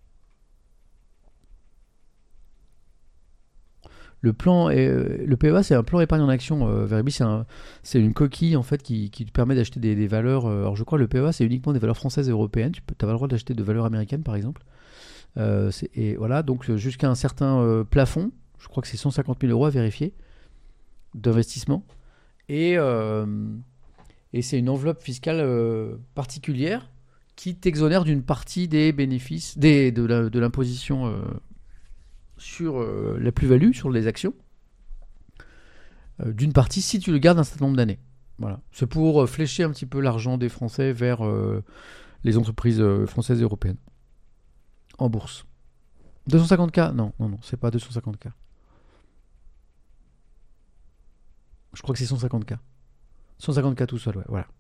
Le plan, est, le P E A, c'est un plan épargne en action. Euh, Veribi, c'est, un, c'est une coquille en fait qui, qui te permet d'acheter des, des valeurs. Euh, alors je crois que le P E A, c'est uniquement des valeurs françaises et européennes. Tu n'as pas le droit d'acheter de valeurs américaines, par exemple. Euh, c'est, et voilà, donc jusqu'à un certain euh, plafond, je crois que c'est cent cinquante mille euros à vérifier d'investissement. Et, euh, et c'est une enveloppe fiscale euh, particulière qui t'exonère d'une partie des bénéfices, des, de, la, de l'imposition euh, sur euh, la plus-value, sur les actions, euh, d'une partie si tu le gardes un certain nombre d'années. Voilà. C'est pour euh, flécher un petit peu l'argent des Français vers euh, les entreprises euh, françaises et européennes. En bourse. deux cent cinquante K? Non, non, non, c'est pas deux cent cinquante K. Je crois que c'est cent cinquante K. cent cinquante K tout seul, ouais, voilà.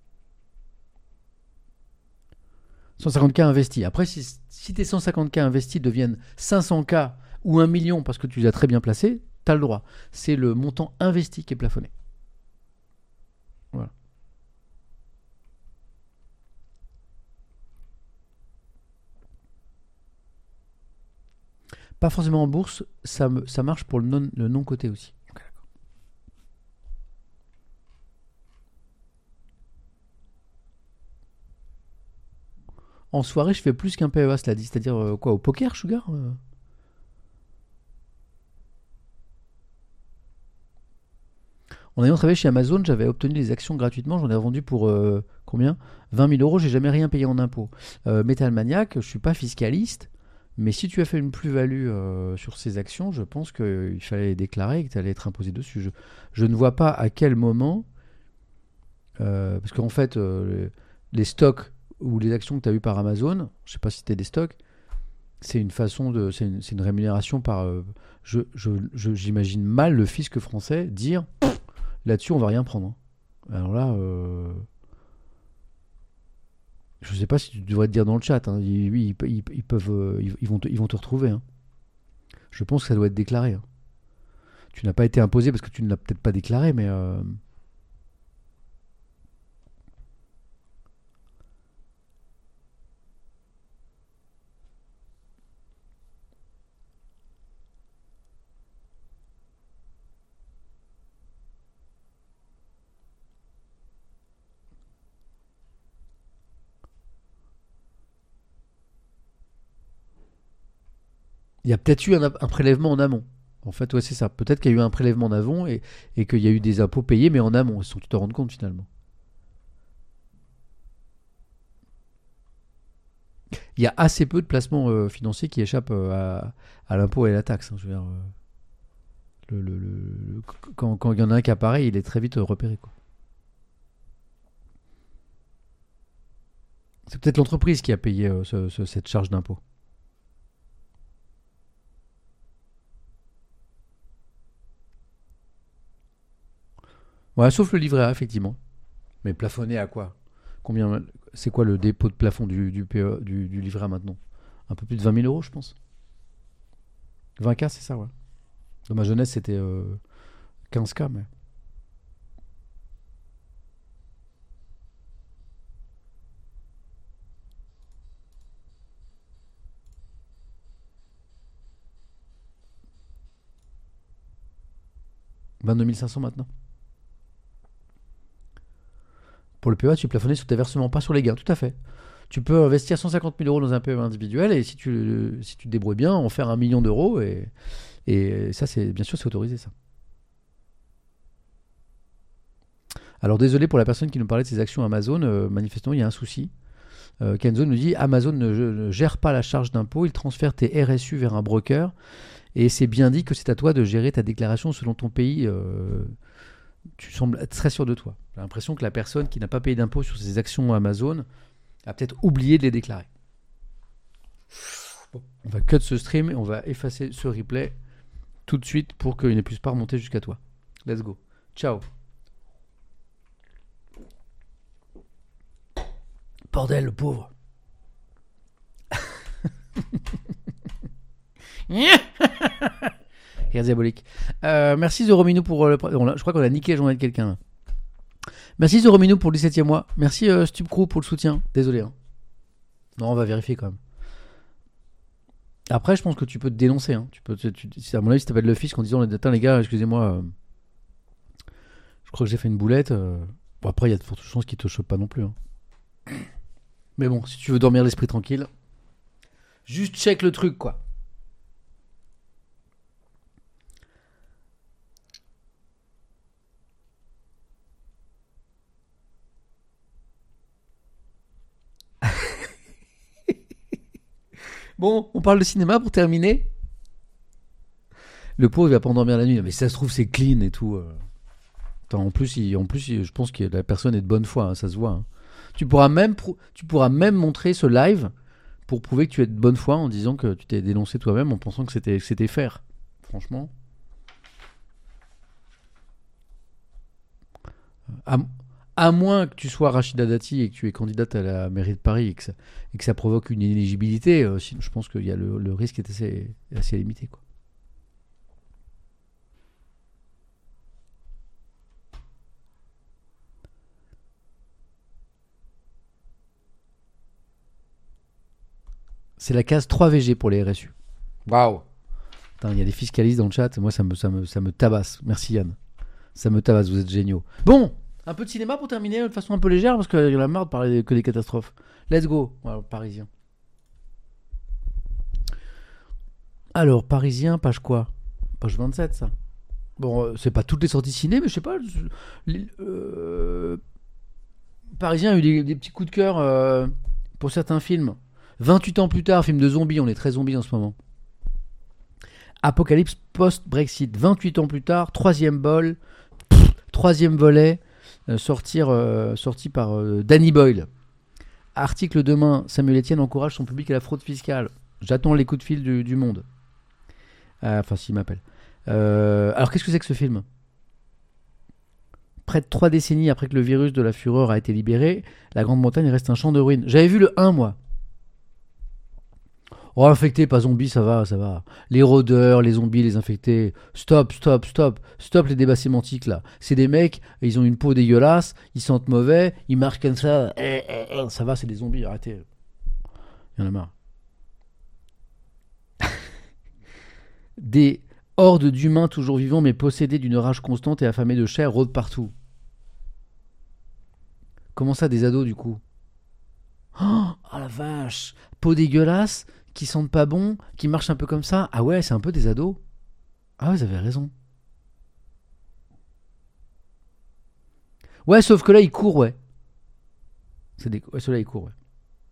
cent cinquante K investis. Après, si, si tes cent cinquante K investis deviennent cinq cents K ou un million parce que tu les as très bien placés, tu as le droit. C'est le montant investi qui est plafonné. Voilà. Pas forcément en bourse, ça, me, ça marche pour le non, le non coté aussi. Okay, d'accord. En soirée, je fais plus qu'un P E A, cela dit. C'est-à-dire euh, quoi, au poker, Sugar euh En ayant travaillé chez Amazon, j'avais obtenu des actions gratuitement. J'en ai vendu pour euh, combien vingt mille euros. J'ai jamais rien payé en impôts. Euh, Metal Maniac, je suis pas fiscaliste. Mais si tu as fait une plus-value euh, sur ces actions, je pense qu'il fallait les déclarer et que tu allais être imposé dessus. Je, je ne vois pas à quel moment, euh, parce qu'en fait, euh, les, les stocks ou les actions que tu as eues par Amazon, je ne sais pas si c'était des stocks, c'est une façon de, c'est une, c'est une rémunération par. Euh, je, je, je- j'imagine mal le fisc français dire là-dessus on va rien prendre. Alors là, euh, je sais pas si tu devrais te dire dans le chat. Hein, ils, ils- ils- ils peuvent, euh, ils, ils vont te, ils vont te retrouver. Hein. Je pense que ça doit être déclaré. Hein. Tu n'as pas été imposé parce que tu ne l'as peut-être pas déclaré, mais euh, il y a peut-être eu un, un prélèvement en amont. En fait, ouais, c'est ça. Peut-être qu'il y a eu un prélèvement en amont et, et qu'il y a eu des impôts payés, mais en amont, sans que tu te rendes compte finalement. Il y a assez peu de placements euh, financiers qui échappent euh, à, à l'impôt et à la taxe. Hein, je veux dire, euh, le, le- le- le- quand, quand il y en a un qui apparaît, il est très vite euh, repéré. Quoi. C'est peut-être l'entreprise qui a payé euh, ce- ce- cette charge d'impôt. Ouais, sauf le livret A, effectivement. Mais plafonné à quoi Combien C'est quoi le dépôt de plafond du, du, P E du, du livret A maintenant? Un peu plus de vingt mille euros, je pense. vingt k, c'est ça, ouais. Dans ma jeunesse, c'était euh, quinze k, mais. vingt-deux mille cinq cents maintenant. Pour le P E A, tu es plafonné sur tes versements, pas sur les gains, tout à fait. Tu peux investir cent cinquante mille euros dans un P E A individuel et si tu, si tu te débrouilles bien, en faire un million d'euros et, et ça, c'est bien sûr, c'est autorisé ça. Alors désolé pour la personne qui nous parlait de ses actions Amazon, euh, manifestement il y a un souci. Euh, Kenzo nous dit Amazon ne, ne gère pas la charge d'impôt, il transfère tes R S U vers un broker et c'est bien dit que c'est à toi de gérer ta déclaration selon ton pays. Euh, tu sembles être très sûr de toi. J'ai l'impression que la personne qui n'a pas payé d'impôt sur ses actions Amazon a peut-être oublié de les déclarer. Bon, on va cut ce stream et on va effacer ce replay tout de suite pour qu'il ne puisse pas remonter jusqu'à toi. Let's go. Ciao. Bordel, le pauvre. Rire diabolique. Euh, merci Zorominou pour le. Je crois qu'on a niqué la journée de quelqu'un. Merci Zorominou pour le dix-septième mois. Merci euh, Stupcrew pour le soutien. Désolé. Hein. Non, on va vérifier quand même. Après, je pense que tu peux te dénoncer. Hein. Tu peux, tu, tu, à mon avis, si t'appelles le fisc en disant attends les gars, excusez-moi, euh, je crois que j'ai fait une boulette. Euh... Bon, après, il y a de fortes chances qu'ils te chopent pas non plus. Hein. Mais bon, si tu veux dormir l'esprit tranquille, juste check le truc, quoi. Bon, on parle de cinéma pour terminer. Le pauvre, il va pas endormir la nuit. Mais si ça se trouve, c'est clean et tout. euh. Attends, en plus, il- en plus, il- je pense que la personne est de bonne foi, hein, ça se voit. Hein. Tu pourras même, prou- tu pourras même montrer ce live pour prouver que tu es de bonne foi en disant que tu t'es dénoncé toi-même en pensant que c'était, que c'était faire. Franchement. À, à moins que tu sois Rachida Dati et que tu es candidate à la mairie de Paris et que ça, et que ça provoque une inéligibilité, euh, sinon, je pense que y a le, le risque est assez, assez limité. Quoi. C'est la case trois V G pour les R S U. Waouh! Il y a des fiscalistes dans le chat, moi ça me, ça, me, ça me tabasse. Merci Yann. Ça me tabasse, vous êtes géniaux. Bon, un peu de cinéma pour terminer de façon un peu légère parce qu'il y en a marre de parler que des catastrophes. Let's go, alors, Parisien. Alors, Parisien, page quoi? Page vingt-sept, ça. Bon, euh, c'est pas toutes les sorties ciné, mais je sais pas. Les, euh, Parisien a eu des, des petits coups de cœur euh, pour certains films. vingt-huit ans plus tard, film de zombies, on est très zombies en ce moment. Apocalypse post-Brexit, vingt-huit ans plus tard, troisième bol, pff, troisième volet, euh, sortir, euh, sorti par euh, Danny Boyle. Article demain, Samuel Etienne encourage son public à la fraude fiscale. J'attends les coups de fil du, du monde. Euh, enfin, s'il m'appelle. Euh, alors, qu'est-ce que c'est que ce film ? Près de trois décennies après que le virus de la fureur a été libéré, la Grande-Bretagne reste un champ de ruines. J'avais vu le un, moi. Oh, infecté, pas zombie, ça va, ça va. Les rôdeurs, les zombies, les infectés. Stop, stop, stop. Stop les débats sémantiques, là. C'est des mecs, ils ont une peau dégueulasse, ils sentent mauvais, ils marchent comme ça. Eh, eh, eh, ça va, c'est des zombies, arrêtez. Il y en a marre. Des hordes d'humains toujours vivants mais possédés d'une rage constante et affamés de chair rôdent partout. Comment ça, des ados, du coup ? Oh, oh la vache ! Peau dégueulasse, qui sentent pas bon, qui marchent un peu comme ça. Ah ouais, c'est un peu des ados. Ah ouais, vous avez raison. Ouais, sauf que là, ils courent, ouais. C'est des... Ouais, ceux-là, ils courent, ouais.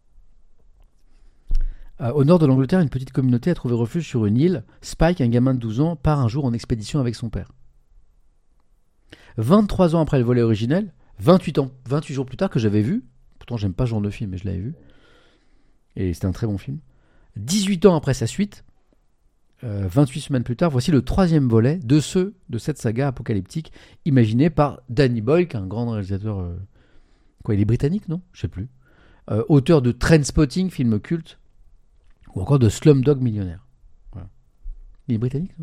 Euh, au nord de l'Angleterre, une petite communauté a trouvé refuge sur une île. Spike, un gamin de douze ans, part un jour en expédition avec son père. vingt-trois ans après le volet originel, vingt-huit, ans, vingt-huit jours plus tard que j'avais vu, pourtant j'aime pas ce genre de film, mais je l'avais vu, et c'était un très bon film. dix-huit ans après sa suite, euh, vingt-huit semaines plus tard, voici le troisième volet de ceux de cette saga apocalyptique imaginée par Danny Boyle, qui est un grand réalisateur. Euh, quoi, il est britannique, non ? Je sais plus. Euh, auteur de Trainspotting, film culte, ou encore de Slumdog Millionnaire. Voilà. Il est britannique, non ?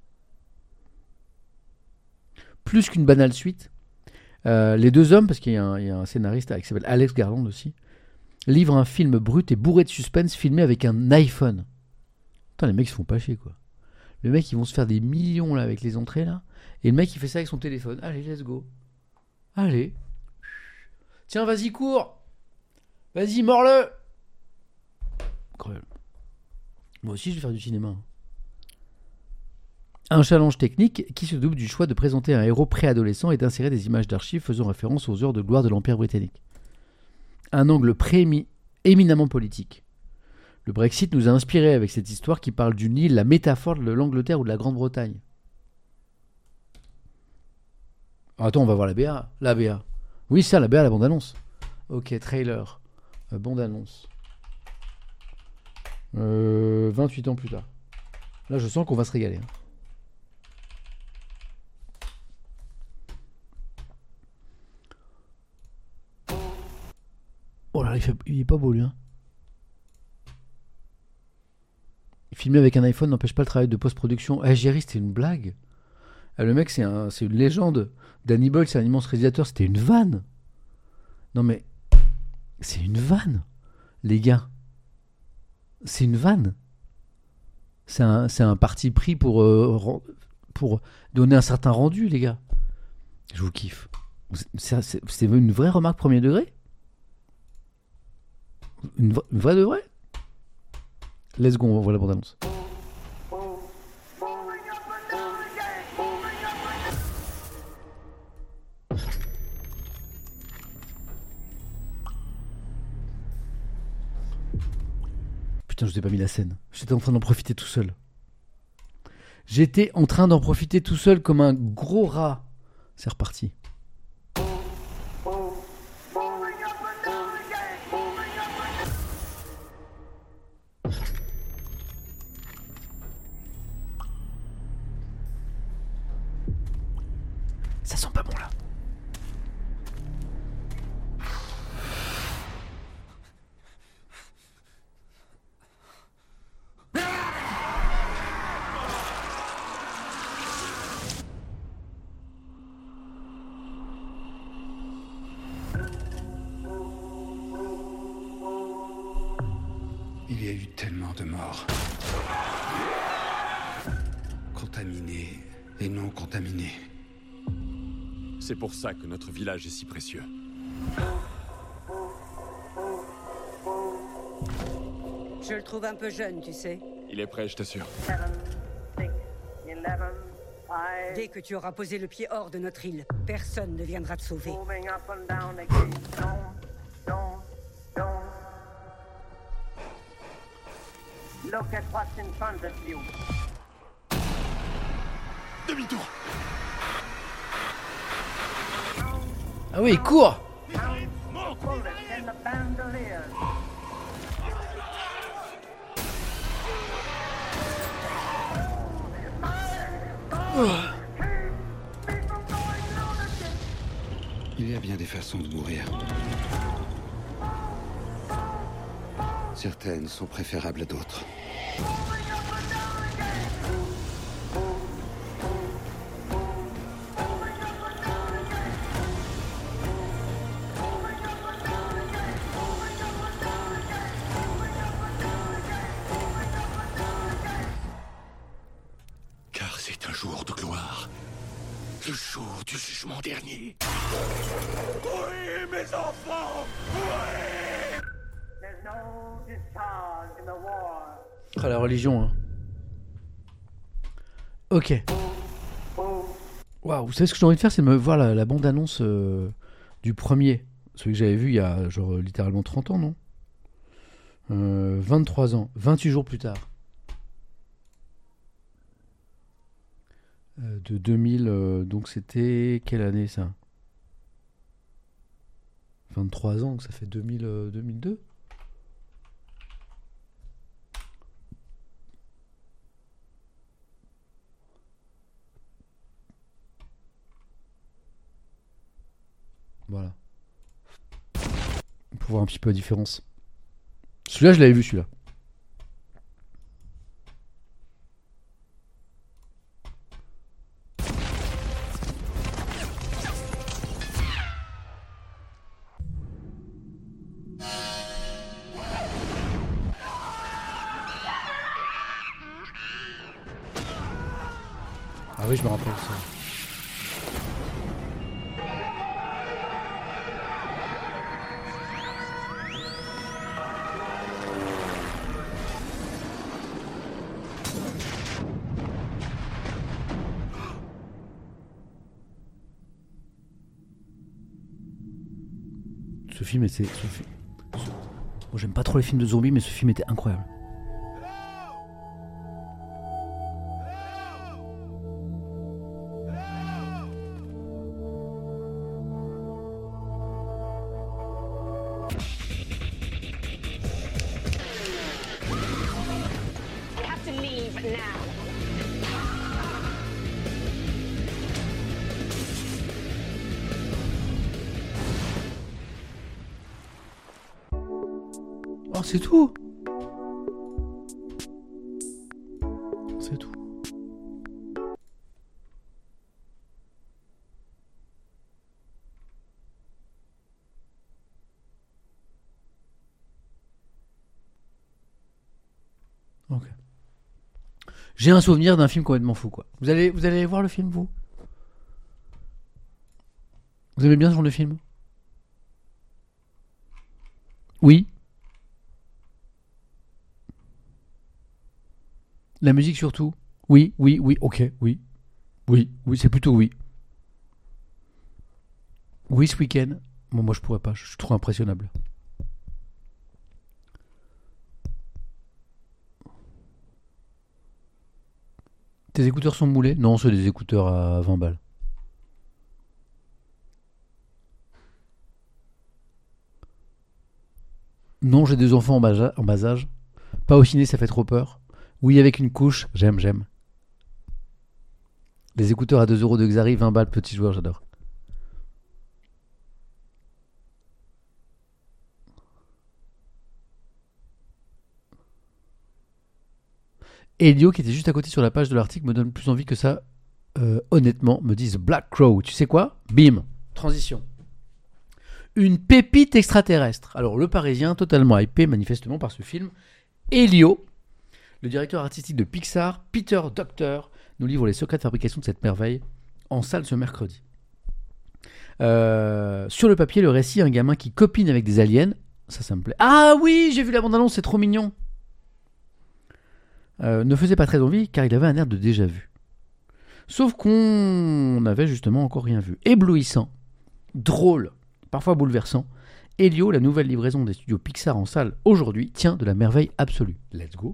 Plus qu'une banale suite, euh, les deux hommes, parce qu'il y a un, il y a un scénariste qui s'appelle Alex Garland aussi, livrent un film brut et bourré de suspense filmé avec un iPhone. Putain, les mecs se font pas chier, quoi. Le mec, ils vont se faire des millions là avec les entrées là, et le mec il fait ça avec son téléphone. Allez, let's go. Allez. Tiens, vas-y, cours. Vas-y, mords-le. Incroyable. Moi aussi, je vais faire du cinéma. Un challenge technique qui se double du choix de présenter un héros préadolescent et d'insérer des images d'archives faisant référence aux heures de gloire de l'Empire britannique. Un angle préémi- éminemment politique. Le Brexit nous a inspiré avec cette histoire qui parle d'une île, la métaphore de l'Angleterre ou de la Grande-Bretagne. Oh, attends, on va voir la B A. La B A. Oui, ça, la B A, la bande-annonce. Ok, trailer. Euh, bande-annonce. Euh, vingt-huit ans plus tard. Là, je sens qu'on va se régaler. Hein. Oh là, il, fait... il est pas beau, lui. Hein. Filmé avec un iPhone n'empêche pas le travail de post-production. Eh, Jerry, c'était une blague. Ah, le mec, c'est, un... c'est une légende. Danny Boyle, c'est un immense réalisateur. C'était une vanne. Non, mais... C'est une vanne, les gars. C'est une vanne. C'est un, c'est un parti pris pour, euh, pour donner un certain rendu, les gars. Je vous kiffe. C'est, c'est, c'est une vraie remarque premier degré ? Une, une vraie de vraie ? Let's go, on voit la bande-annonce. Putain, je vous ai pas mis la scène. J'étais en train d'en profiter tout seul. J'étais en train d'en profiter tout seul comme un gros rat. C'est reparti. Ça sent pas bon là. Il y a eu tellement de morts. Contaminés et non contaminés. C'est pour ça que notre village est si précieux. Je le trouve un peu jeune, tu sais. Il est prêt, je t'assure. Seven, six, eleven, Dès que tu auras posé le pied hors de notre île, personne ne viendra te sauver. Moving up and down the gate. Don't, don't, don't. Look at what's in front of you. Demi-tour. Ah oui, il court. Bullets in the bandoliers. Il y a bien des façons de mourir. Certaines sont préférables à d'autres. Car c'est un jour de gloire. Le jour du jugement dernier. Oui, mes enfants! Oui! There's no discharge in the war. Ah, la religion, hein. Ok. Waouh, vous savez ce que j'ai envie de faire, c'est de me voir la, la bande-annonce euh, du premier. Celui que j'avais vu il y a genre littéralement trente ans, non euh, vingt-trois ans, vingt-huit jours plus tard. Euh, de deux mille, euh, donc c'était... Quelle année ça? vingt-trois ans, donc ça fait deux mille, euh, deux mille deux. Voilà. Pour voir un petit peu la différence. Celui-là, je l'avais vu, celui-là. Ah oui, je me rappelle ça. Ce film était... Ce fi- ce- Moi, j'aime pas trop les films de zombies, mais ce film était incroyable. You have to leave now. Oh, c'est tout. C'est tout. Ok. J'ai un souvenir d'un film complètement fou, quoi. Vous allez, vous allez voir le film, vous? Vous aimez bien ce genre de film? Oui. La musique surtout? Oui, oui, oui, ok, oui. Oui, oui, c'est plutôt oui. Oui, ce week-end. Bon, moi je pourrais pas, je suis trop impressionnable. Tes écouteurs sont moulés? Non, c'est des écouteurs à vingt balles. Non, j'ai des enfants en bas, en bas âge. Pas au ciné, ça fait trop peur. Oui, avec une couche, j'aime, j'aime. Les écouteurs à deux euros de Xari, vingt balles, petit joueur, j'adore. Elio, qui était juste à côté sur la page de l'article, me donne plus envie que ça. Euh, honnêtement, me disent Black Crow. Tu sais quoi? Bim. Transition. Une pépite extraterrestre. Alors, le Parisien, totalement hypé manifestement par ce film. Elio, le directeur artistique de Pixar, Peter Docter, nous livre les secrets de fabrication de cette merveille en salle ce mercredi. Euh, sur le papier, le récit, un gamin qui copine avec des aliens. Ça, ça me plaît. Ah oui, j'ai vu la bande-annonce, c'est trop mignon. Euh, ne faisait pas très envie car il avait un air de déjà-vu. Sauf qu'on n'avait justement encore rien vu. Éblouissant, drôle, parfois bouleversant, Elio, la nouvelle livraison des studios Pixar en salle aujourd'hui, tient de la merveille absolue. Let's go.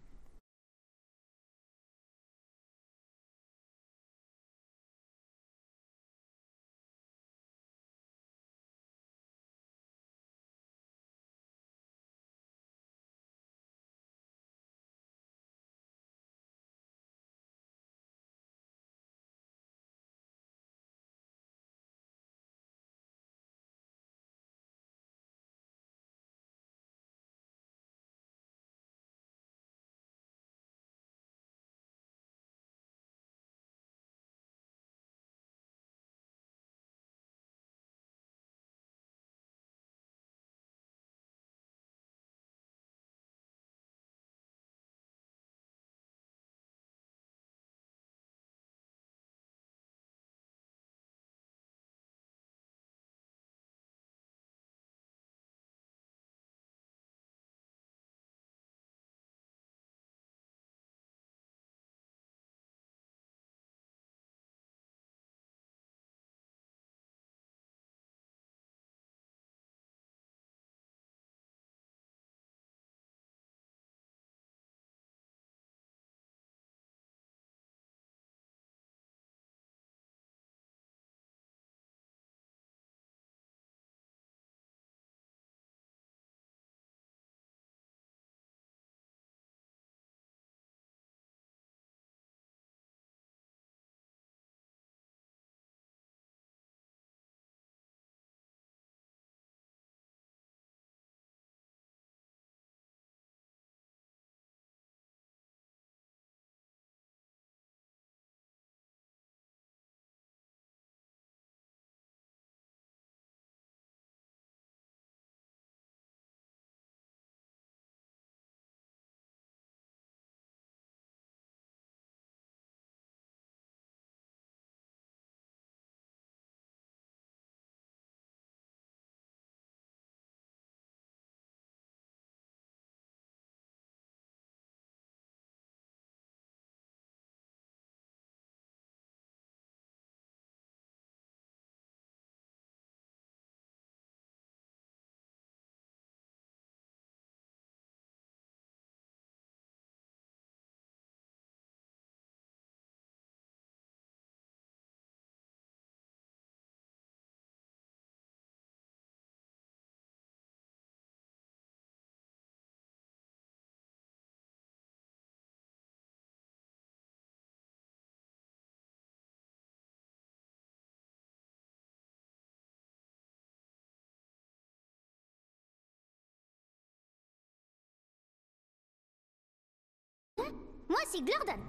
Moi, c'est Glorden.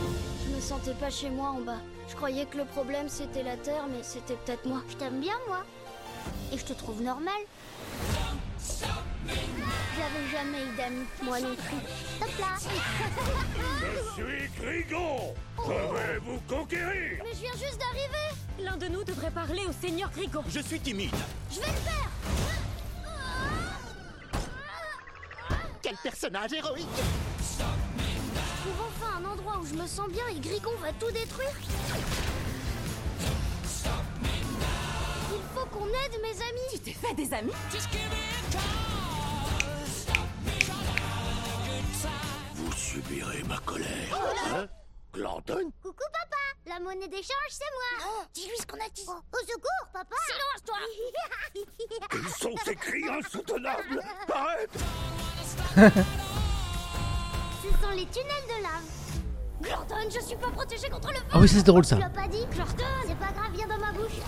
Je me sentais pas chez moi en bas. Je croyais que le problème c'était la Terre, mais c'était peut-être moi. Je t'aime bien, moi. Et je te trouve normal. J'avais jamais eu d'amis, moi non plus. Hop là. Je suis Grigon. Je vais vous conquérir. Mais je viens juste d'arriver. L'un de nous devrait parler au Seigneur Grigon. Je suis timide. Je vais le faire. Quel personnage héroïque. Je trouve enfin un endroit où je me sens bien et Grigon va tout détruire. Il faut qu'on aide mes amis. Tu t'es fait des amis? Vous subirez ma colère. Hein? Glorden? Coucou, papa. La monnaie d'échange, c'est moi. Non, dis-lui ce qu'on a dit. Oh, au secours, papa. Silence, toi. Quels sont ces cris insoutenables? Arrête. Ce sont les tunnels de lave. Glorden, je suis pas protégée contre le feu. Ah oui, c'est drôle ça. Tu l'as pas dit? Glorden. C'est pas grave, viens dans ma bouche.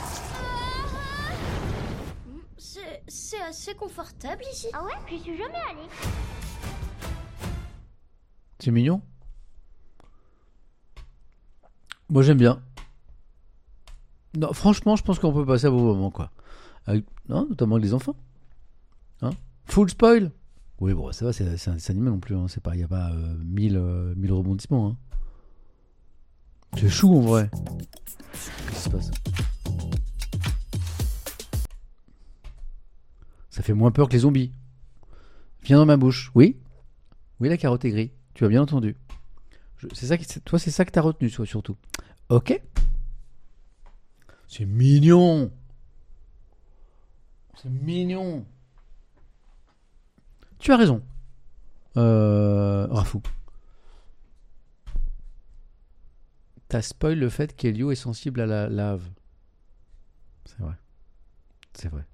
C'est, c'est assez confortable ici. Ah ouais? J'y suis jamais allée. C'est mignon. Moi j'aime bien. Non, franchement, je pense qu'on peut passer à beau moment, quoi. Avec, non, notamment avec les enfants. Hein? Full spoil. Oui, bon, ça va, c'est, c'est un dessin animé non plus. Hein. C'est pas, il y a pas euh, mille, euh, mille rebondissements. Hein. C'est chou en vrai. Qu'est-ce qui se passe? Ça fait moins peur que les zombies. Viens dans ma bouche. Oui. Oui, la carotte est grise. Tu as bien entendu. Je, c'est ça qui, c'est, toi, c'est ça que t'as retenu, toi, surtout. Ok. C'est mignon. C'est mignon. Tu as raison. Euh, Rafou. T'as spoil le fait qu'Elio est sensible à la lave. C'est vrai. C'est vrai.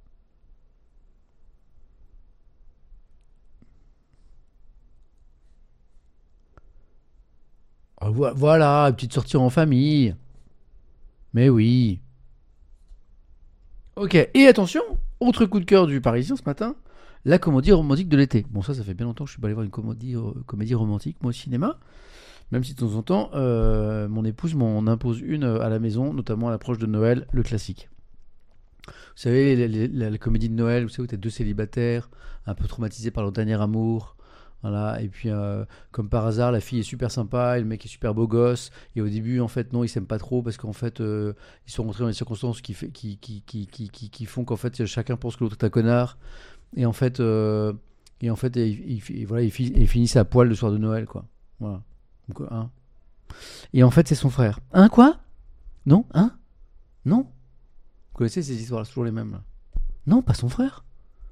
Oh, vo- voilà, une petite sortie en famille. Mais oui. Ok, et attention, autre coup de cœur du Parisien ce matin, la comédie romantique de l'été. Bon, ça, ça fait bien longtemps que je suis pas allé voir une comédie, euh, comédie romantique, moi, au cinéma. Même si de temps en temps, euh, mon épouse m'en impose une à la maison, notamment à l'approche de Noël, le classique. Vous savez, la, la- la- la comédie de Noël, vous savez, où t'as deux célibataires, un peu traumatisés par leur dernier amour. Voilà, et puis, euh, comme par hasard, la fille est super sympa, et le mec est super beau gosse. Et au début, en fait, non, ils s'aiment pas trop parce qu'en fait, euh, ils sont rentrés dans des circonstances qui, fait, qui, qui, qui, qui, qui, qui font qu'en fait, chacun pense que l'autre est un connard. Et en fait, euh, et en fait, ils, ils- ils- voilà, ils, fi- ils finissent à poil le soir de Noël, quoi. Voilà. Donc, hein. Et en fait, c'est son frère. Hein, quoi? Non? Hein? Non? Vous connaissez ces histoires, c'est toujours les mêmes. Là. Non, pas son frère.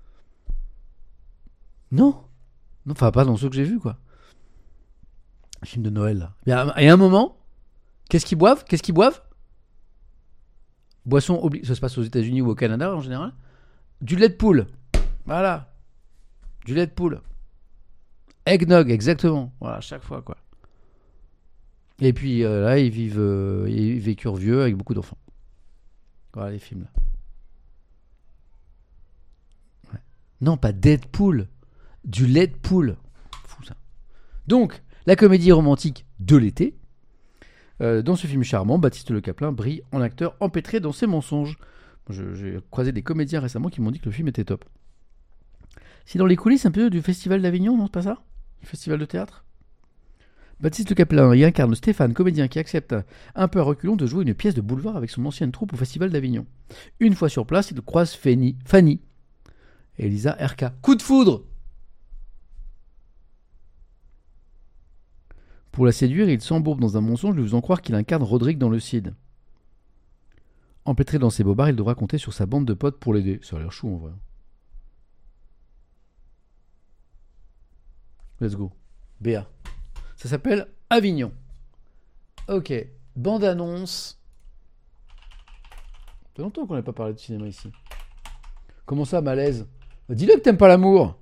Non. Non, enfin, pas dans ceux que j'ai vus, quoi. Un film de Noël, là. Et à, et à un moment, qu'est-ce qu'ils boivent? Qu'est-ce qu'ils boivent? Boisson obligée. Ça se passe aux États-Unis ou au Canada, en général. Du lait de poule. Voilà. Du lait de poule. Eggnog, exactement. Voilà, à chaque fois, quoi. Et puis euh, là, ils vivent, euh, ils vécurent vieux avec beaucoup d'enfants. Voilà les films là. Ouais. Non, pas Deadpool, du lait de poule. Fou ça. Donc, la comédie romantique de l'été. Euh, dans ce film charmant, Baptiste Le Caplin brille en acteur empêtré dans ses mensonges. Je- J'ai croisé des comédiens récemment qui m'ont dit que le film était top. C'est dans les coulisses un peu du Festival d'Avignon, non, c'est pas ça? Le festival de théâtre. Baptiste Le Caplin y incarne Stéphane, comédien qui accepte un peu à reculons de jouer une pièce de boulevard avec son ancienne troupe au Festival d'Avignon. Une fois sur place, il croise Fanny, Fanny et Elisa R K. Coup de foudre! Pour la séduire, il s'embourbe dans un mensonge lui faisant croire qu'il incarne Roderick dans le Cid. Empêtré dans ses bobards, il devra compter sur sa bande de potes pour l'aider. Ça a l'air chou en vrai. Let's go. B A. Ça s'appelle Avignon. Ok. Bande-annonce. Ça fait longtemps qu'on n'a pas parlé de cinéma ici. Comment ça, malaise? Dis-le que t'aimes pas l'amour.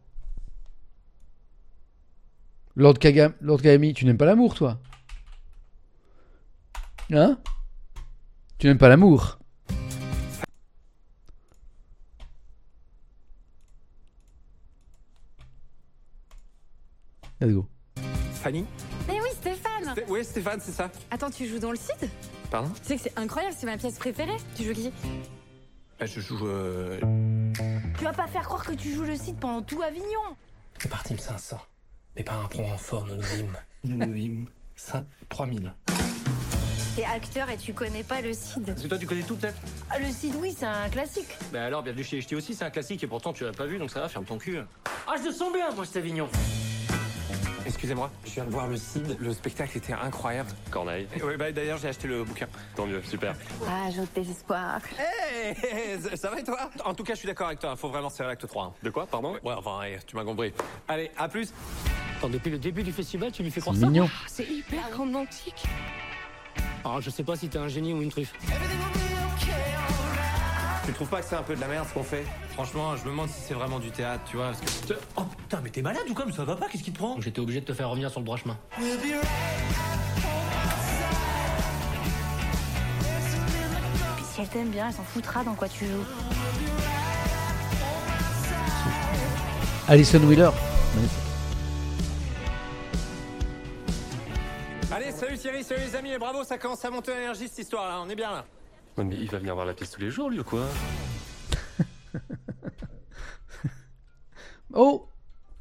Lord Kagami, Lord Kagami, tu n'aimes pas l'amour, toi? Hein? Tu n'aimes pas l'amour? Let's go. Fanny? Mais oui, Stéphane! Sté- Oui, Stéphane, c'est ça. Attends, tu joues dans le Cid? Pardon? Tu sais que c'est incroyable, c'est ma pièce préférée. Tu joues qui? Bah, je joue. Euh... Tu vas pas faire croire que tu joues le Cid pendant tout Avignon. C'est parti me cinq cents. Mais pas un prend en forme, nous vîmes. Nous vîmes. Ça, trois mille. T'es acteur et tu connais pas le Cid. Parce que toi, tu connais tout, peut-être? Ah, le Cid, oui, c'est un classique. Bah alors, bienvenue chez Ch'ti aussi, c'est un classique et pourtant tu l'as pas vu, donc ça va, ferme ton cul. Ah, je le sens bien, moi, cet Avignon. Excusez-moi, je viens de voir le Cid. Le spectacle était incroyable. Corneille. Oui, bah d'ailleurs, j'ai acheté le bouquin. Tant mieux, super. Ah, j'ai au désespoir. Hé, hey, ça va et toi? En tout cas, je suis d'accord avec toi, faut vraiment serrer l'acte trois. Hein. De quoi, pardon? Ouais, enfin, hey, tu m'as compris. Allez, à plus. Attends, depuis le début du festival, tu lui fais C'est croire ça? mignon. C'est hyper romantique. Ah, je sais pas si t'es un génie ou une truffe. Tu trouves pas que c'est un peu de la merde ce qu'on fait? Franchement, je me demande si c'est vraiment du théâtre, tu vois, parce que... Oh putain, mais t'es malade ou quoi? Mais ça va pas, qu'est-ce qui te prend? J'étais obligé de te faire revenir sur le droit chemin. Puis si elle t'aime bien, elle s'en foutra dans quoi tu joues. Alison Wheeler. Magnifique. Allez, salut Thierry, salut les amis, et bravo, ça commence à monter l'énergie cette histoire-là, on est bien là. Non, mais il va venir voir la pièce tous les jours, lui, ou quoi? Oh!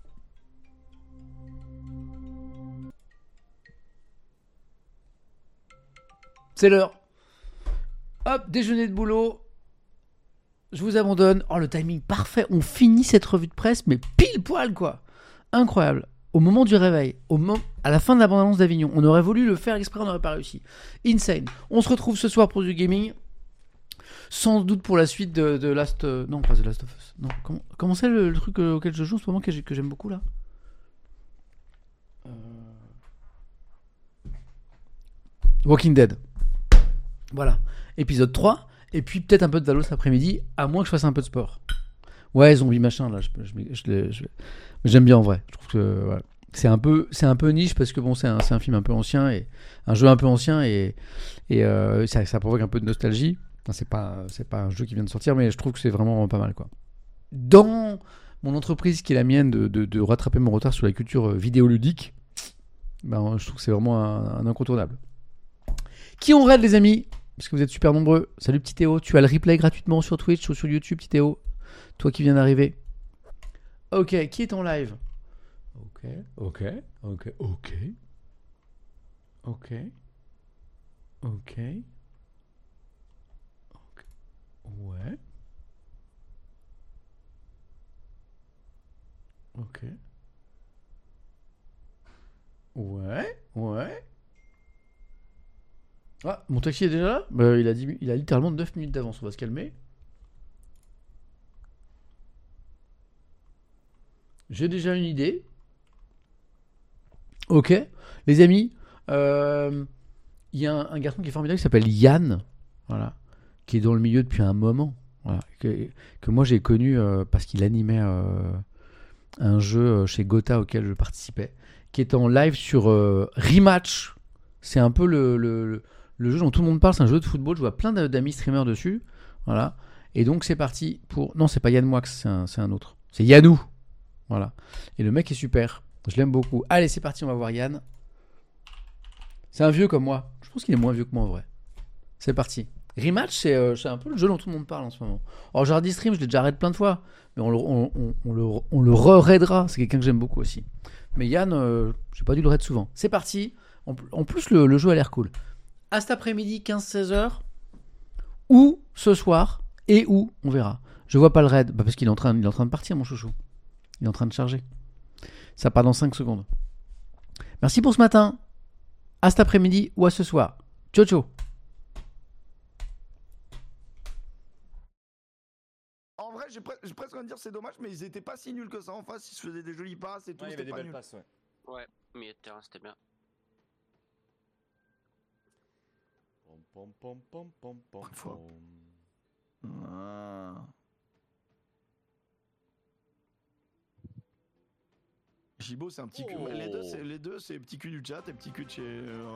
C'est l'heure. Hop, déjeuner de boulot. Je vous abandonne. Oh, le timing parfait. On finit cette revue de presse, mais pile poil, quoi. Incroyable. au moment du réveil, au mo- à la fin de la bande-annonce d'Avignon. On aurait voulu le faire exprès, on n'aurait pas réussi. Insane. On se retrouve ce soir pour du gaming. Sans doute pour la suite de, de Last... Euh, non, pas The Last of Us. Non, comment, comment c'est le, le truc euh, auquel je joue en ce moment que, j'ai, que j'aime beaucoup là euh... Walking Dead. Voilà. Épisode trois. Et puis peut-être un peu de Valo cet après-midi, à moins que je fasse un peu de sport. Ouais, zombie machin, là. Je, je, je, je, je... Mais j'aime bien en vrai. Je trouve que... Ouais. C'est un peu, c'est un peu niche parce que bon, c'est un, c'est un film un peu ancien et un jeu un peu ancien et, et euh, ça, ça provoque un peu de nostalgie. Enfin, c'est pas, c'est pas un jeu qui vient de sortir, mais je trouve que c'est vraiment pas mal, quoi. Dans mon entreprise, qui est la mienne, de, de, de rattraper mon retard sur la culture vidéoludique, ben, je trouve que c'est vraiment un, un incontournable. Qui on raid, les amis? Parce que vous êtes super nombreux. Salut petit Théo, tu as le replay gratuitement sur Twitch ou sur YouTube, petit Théo. Toi qui viens d'arriver. Ok, qui est en live? Ok, ok, ok, ok. Ok. Ok. Ouais. Ok. Ouais. Ouais. Ah, mon taxi est déjà là? Bah, il a dix, il a littéralement neuf minutes d'avance. On va se calmer. J'ai déjà une idée. Ok. Les amis, euh, il y a un, un garçon qui est formidable qui s'appelle Yann. Voilà. Qui est dans le milieu depuis un moment, voilà, que, que moi j'ai connu euh, parce qu'il animait euh, un jeu chez Gotha auquel je participais, qui est en live sur euh, Rematch. C'est un peu le, le, le jeu dont tout le monde parle, c'est un jeu de football, je vois plein d'amis streamers dessus, voilà. Et donc c'est parti pour... Non, c'est pas Yann Moix, c'est un, c'est un autre. C'est Yannou, voilà. Et le mec est super, je l'aime beaucoup. Allez, c'est parti, on va voir Yann. C'est un vieux comme moi, je pense qu'il est moins vieux que moi en vrai. C'est parti. Rematch, c'est, euh, c'est un peu le jeu dont tout le monde parle en ce moment. Alors, Jardy Stream, je l'ai déjà raid plein de fois, mais on le, on, on, on le, on le re-raidera. C'est quelqu'un que j'aime beaucoup aussi. Mais Yann, euh, j'ai pas dû le raid souvent. C'est parti. En, en plus, le, le jeu a l'air cool. À cet après-midi, quinze seize heures, ou ce soir, et où, on verra. Je vois pas le raid, bah parce qu'il est, en train, il est en train de partir, mon chouchou. Il est en train de charger. Ça part dans cinq secondes. Merci pour ce matin. À cet après-midi ou à ce soir. Ciao, ciao. En vrai, j'ai, pre- j'ai presque envie de dire c'est dommage, mais ils étaient pas si nuls que ça en face. Ils se faisaient des jolies passes et tout. Ouais, il y c'était avait des pas belles nul. passes, ouais. Ouais, milieu de terrain, c'était bien. Pom, pom, pom, pom, pom, pom, Fois. pom. Ah. Gibo, c'est un petit cul. Oh. Les deux, c'est les deux, c'est petit cul du chat et petit cul de chez. euh,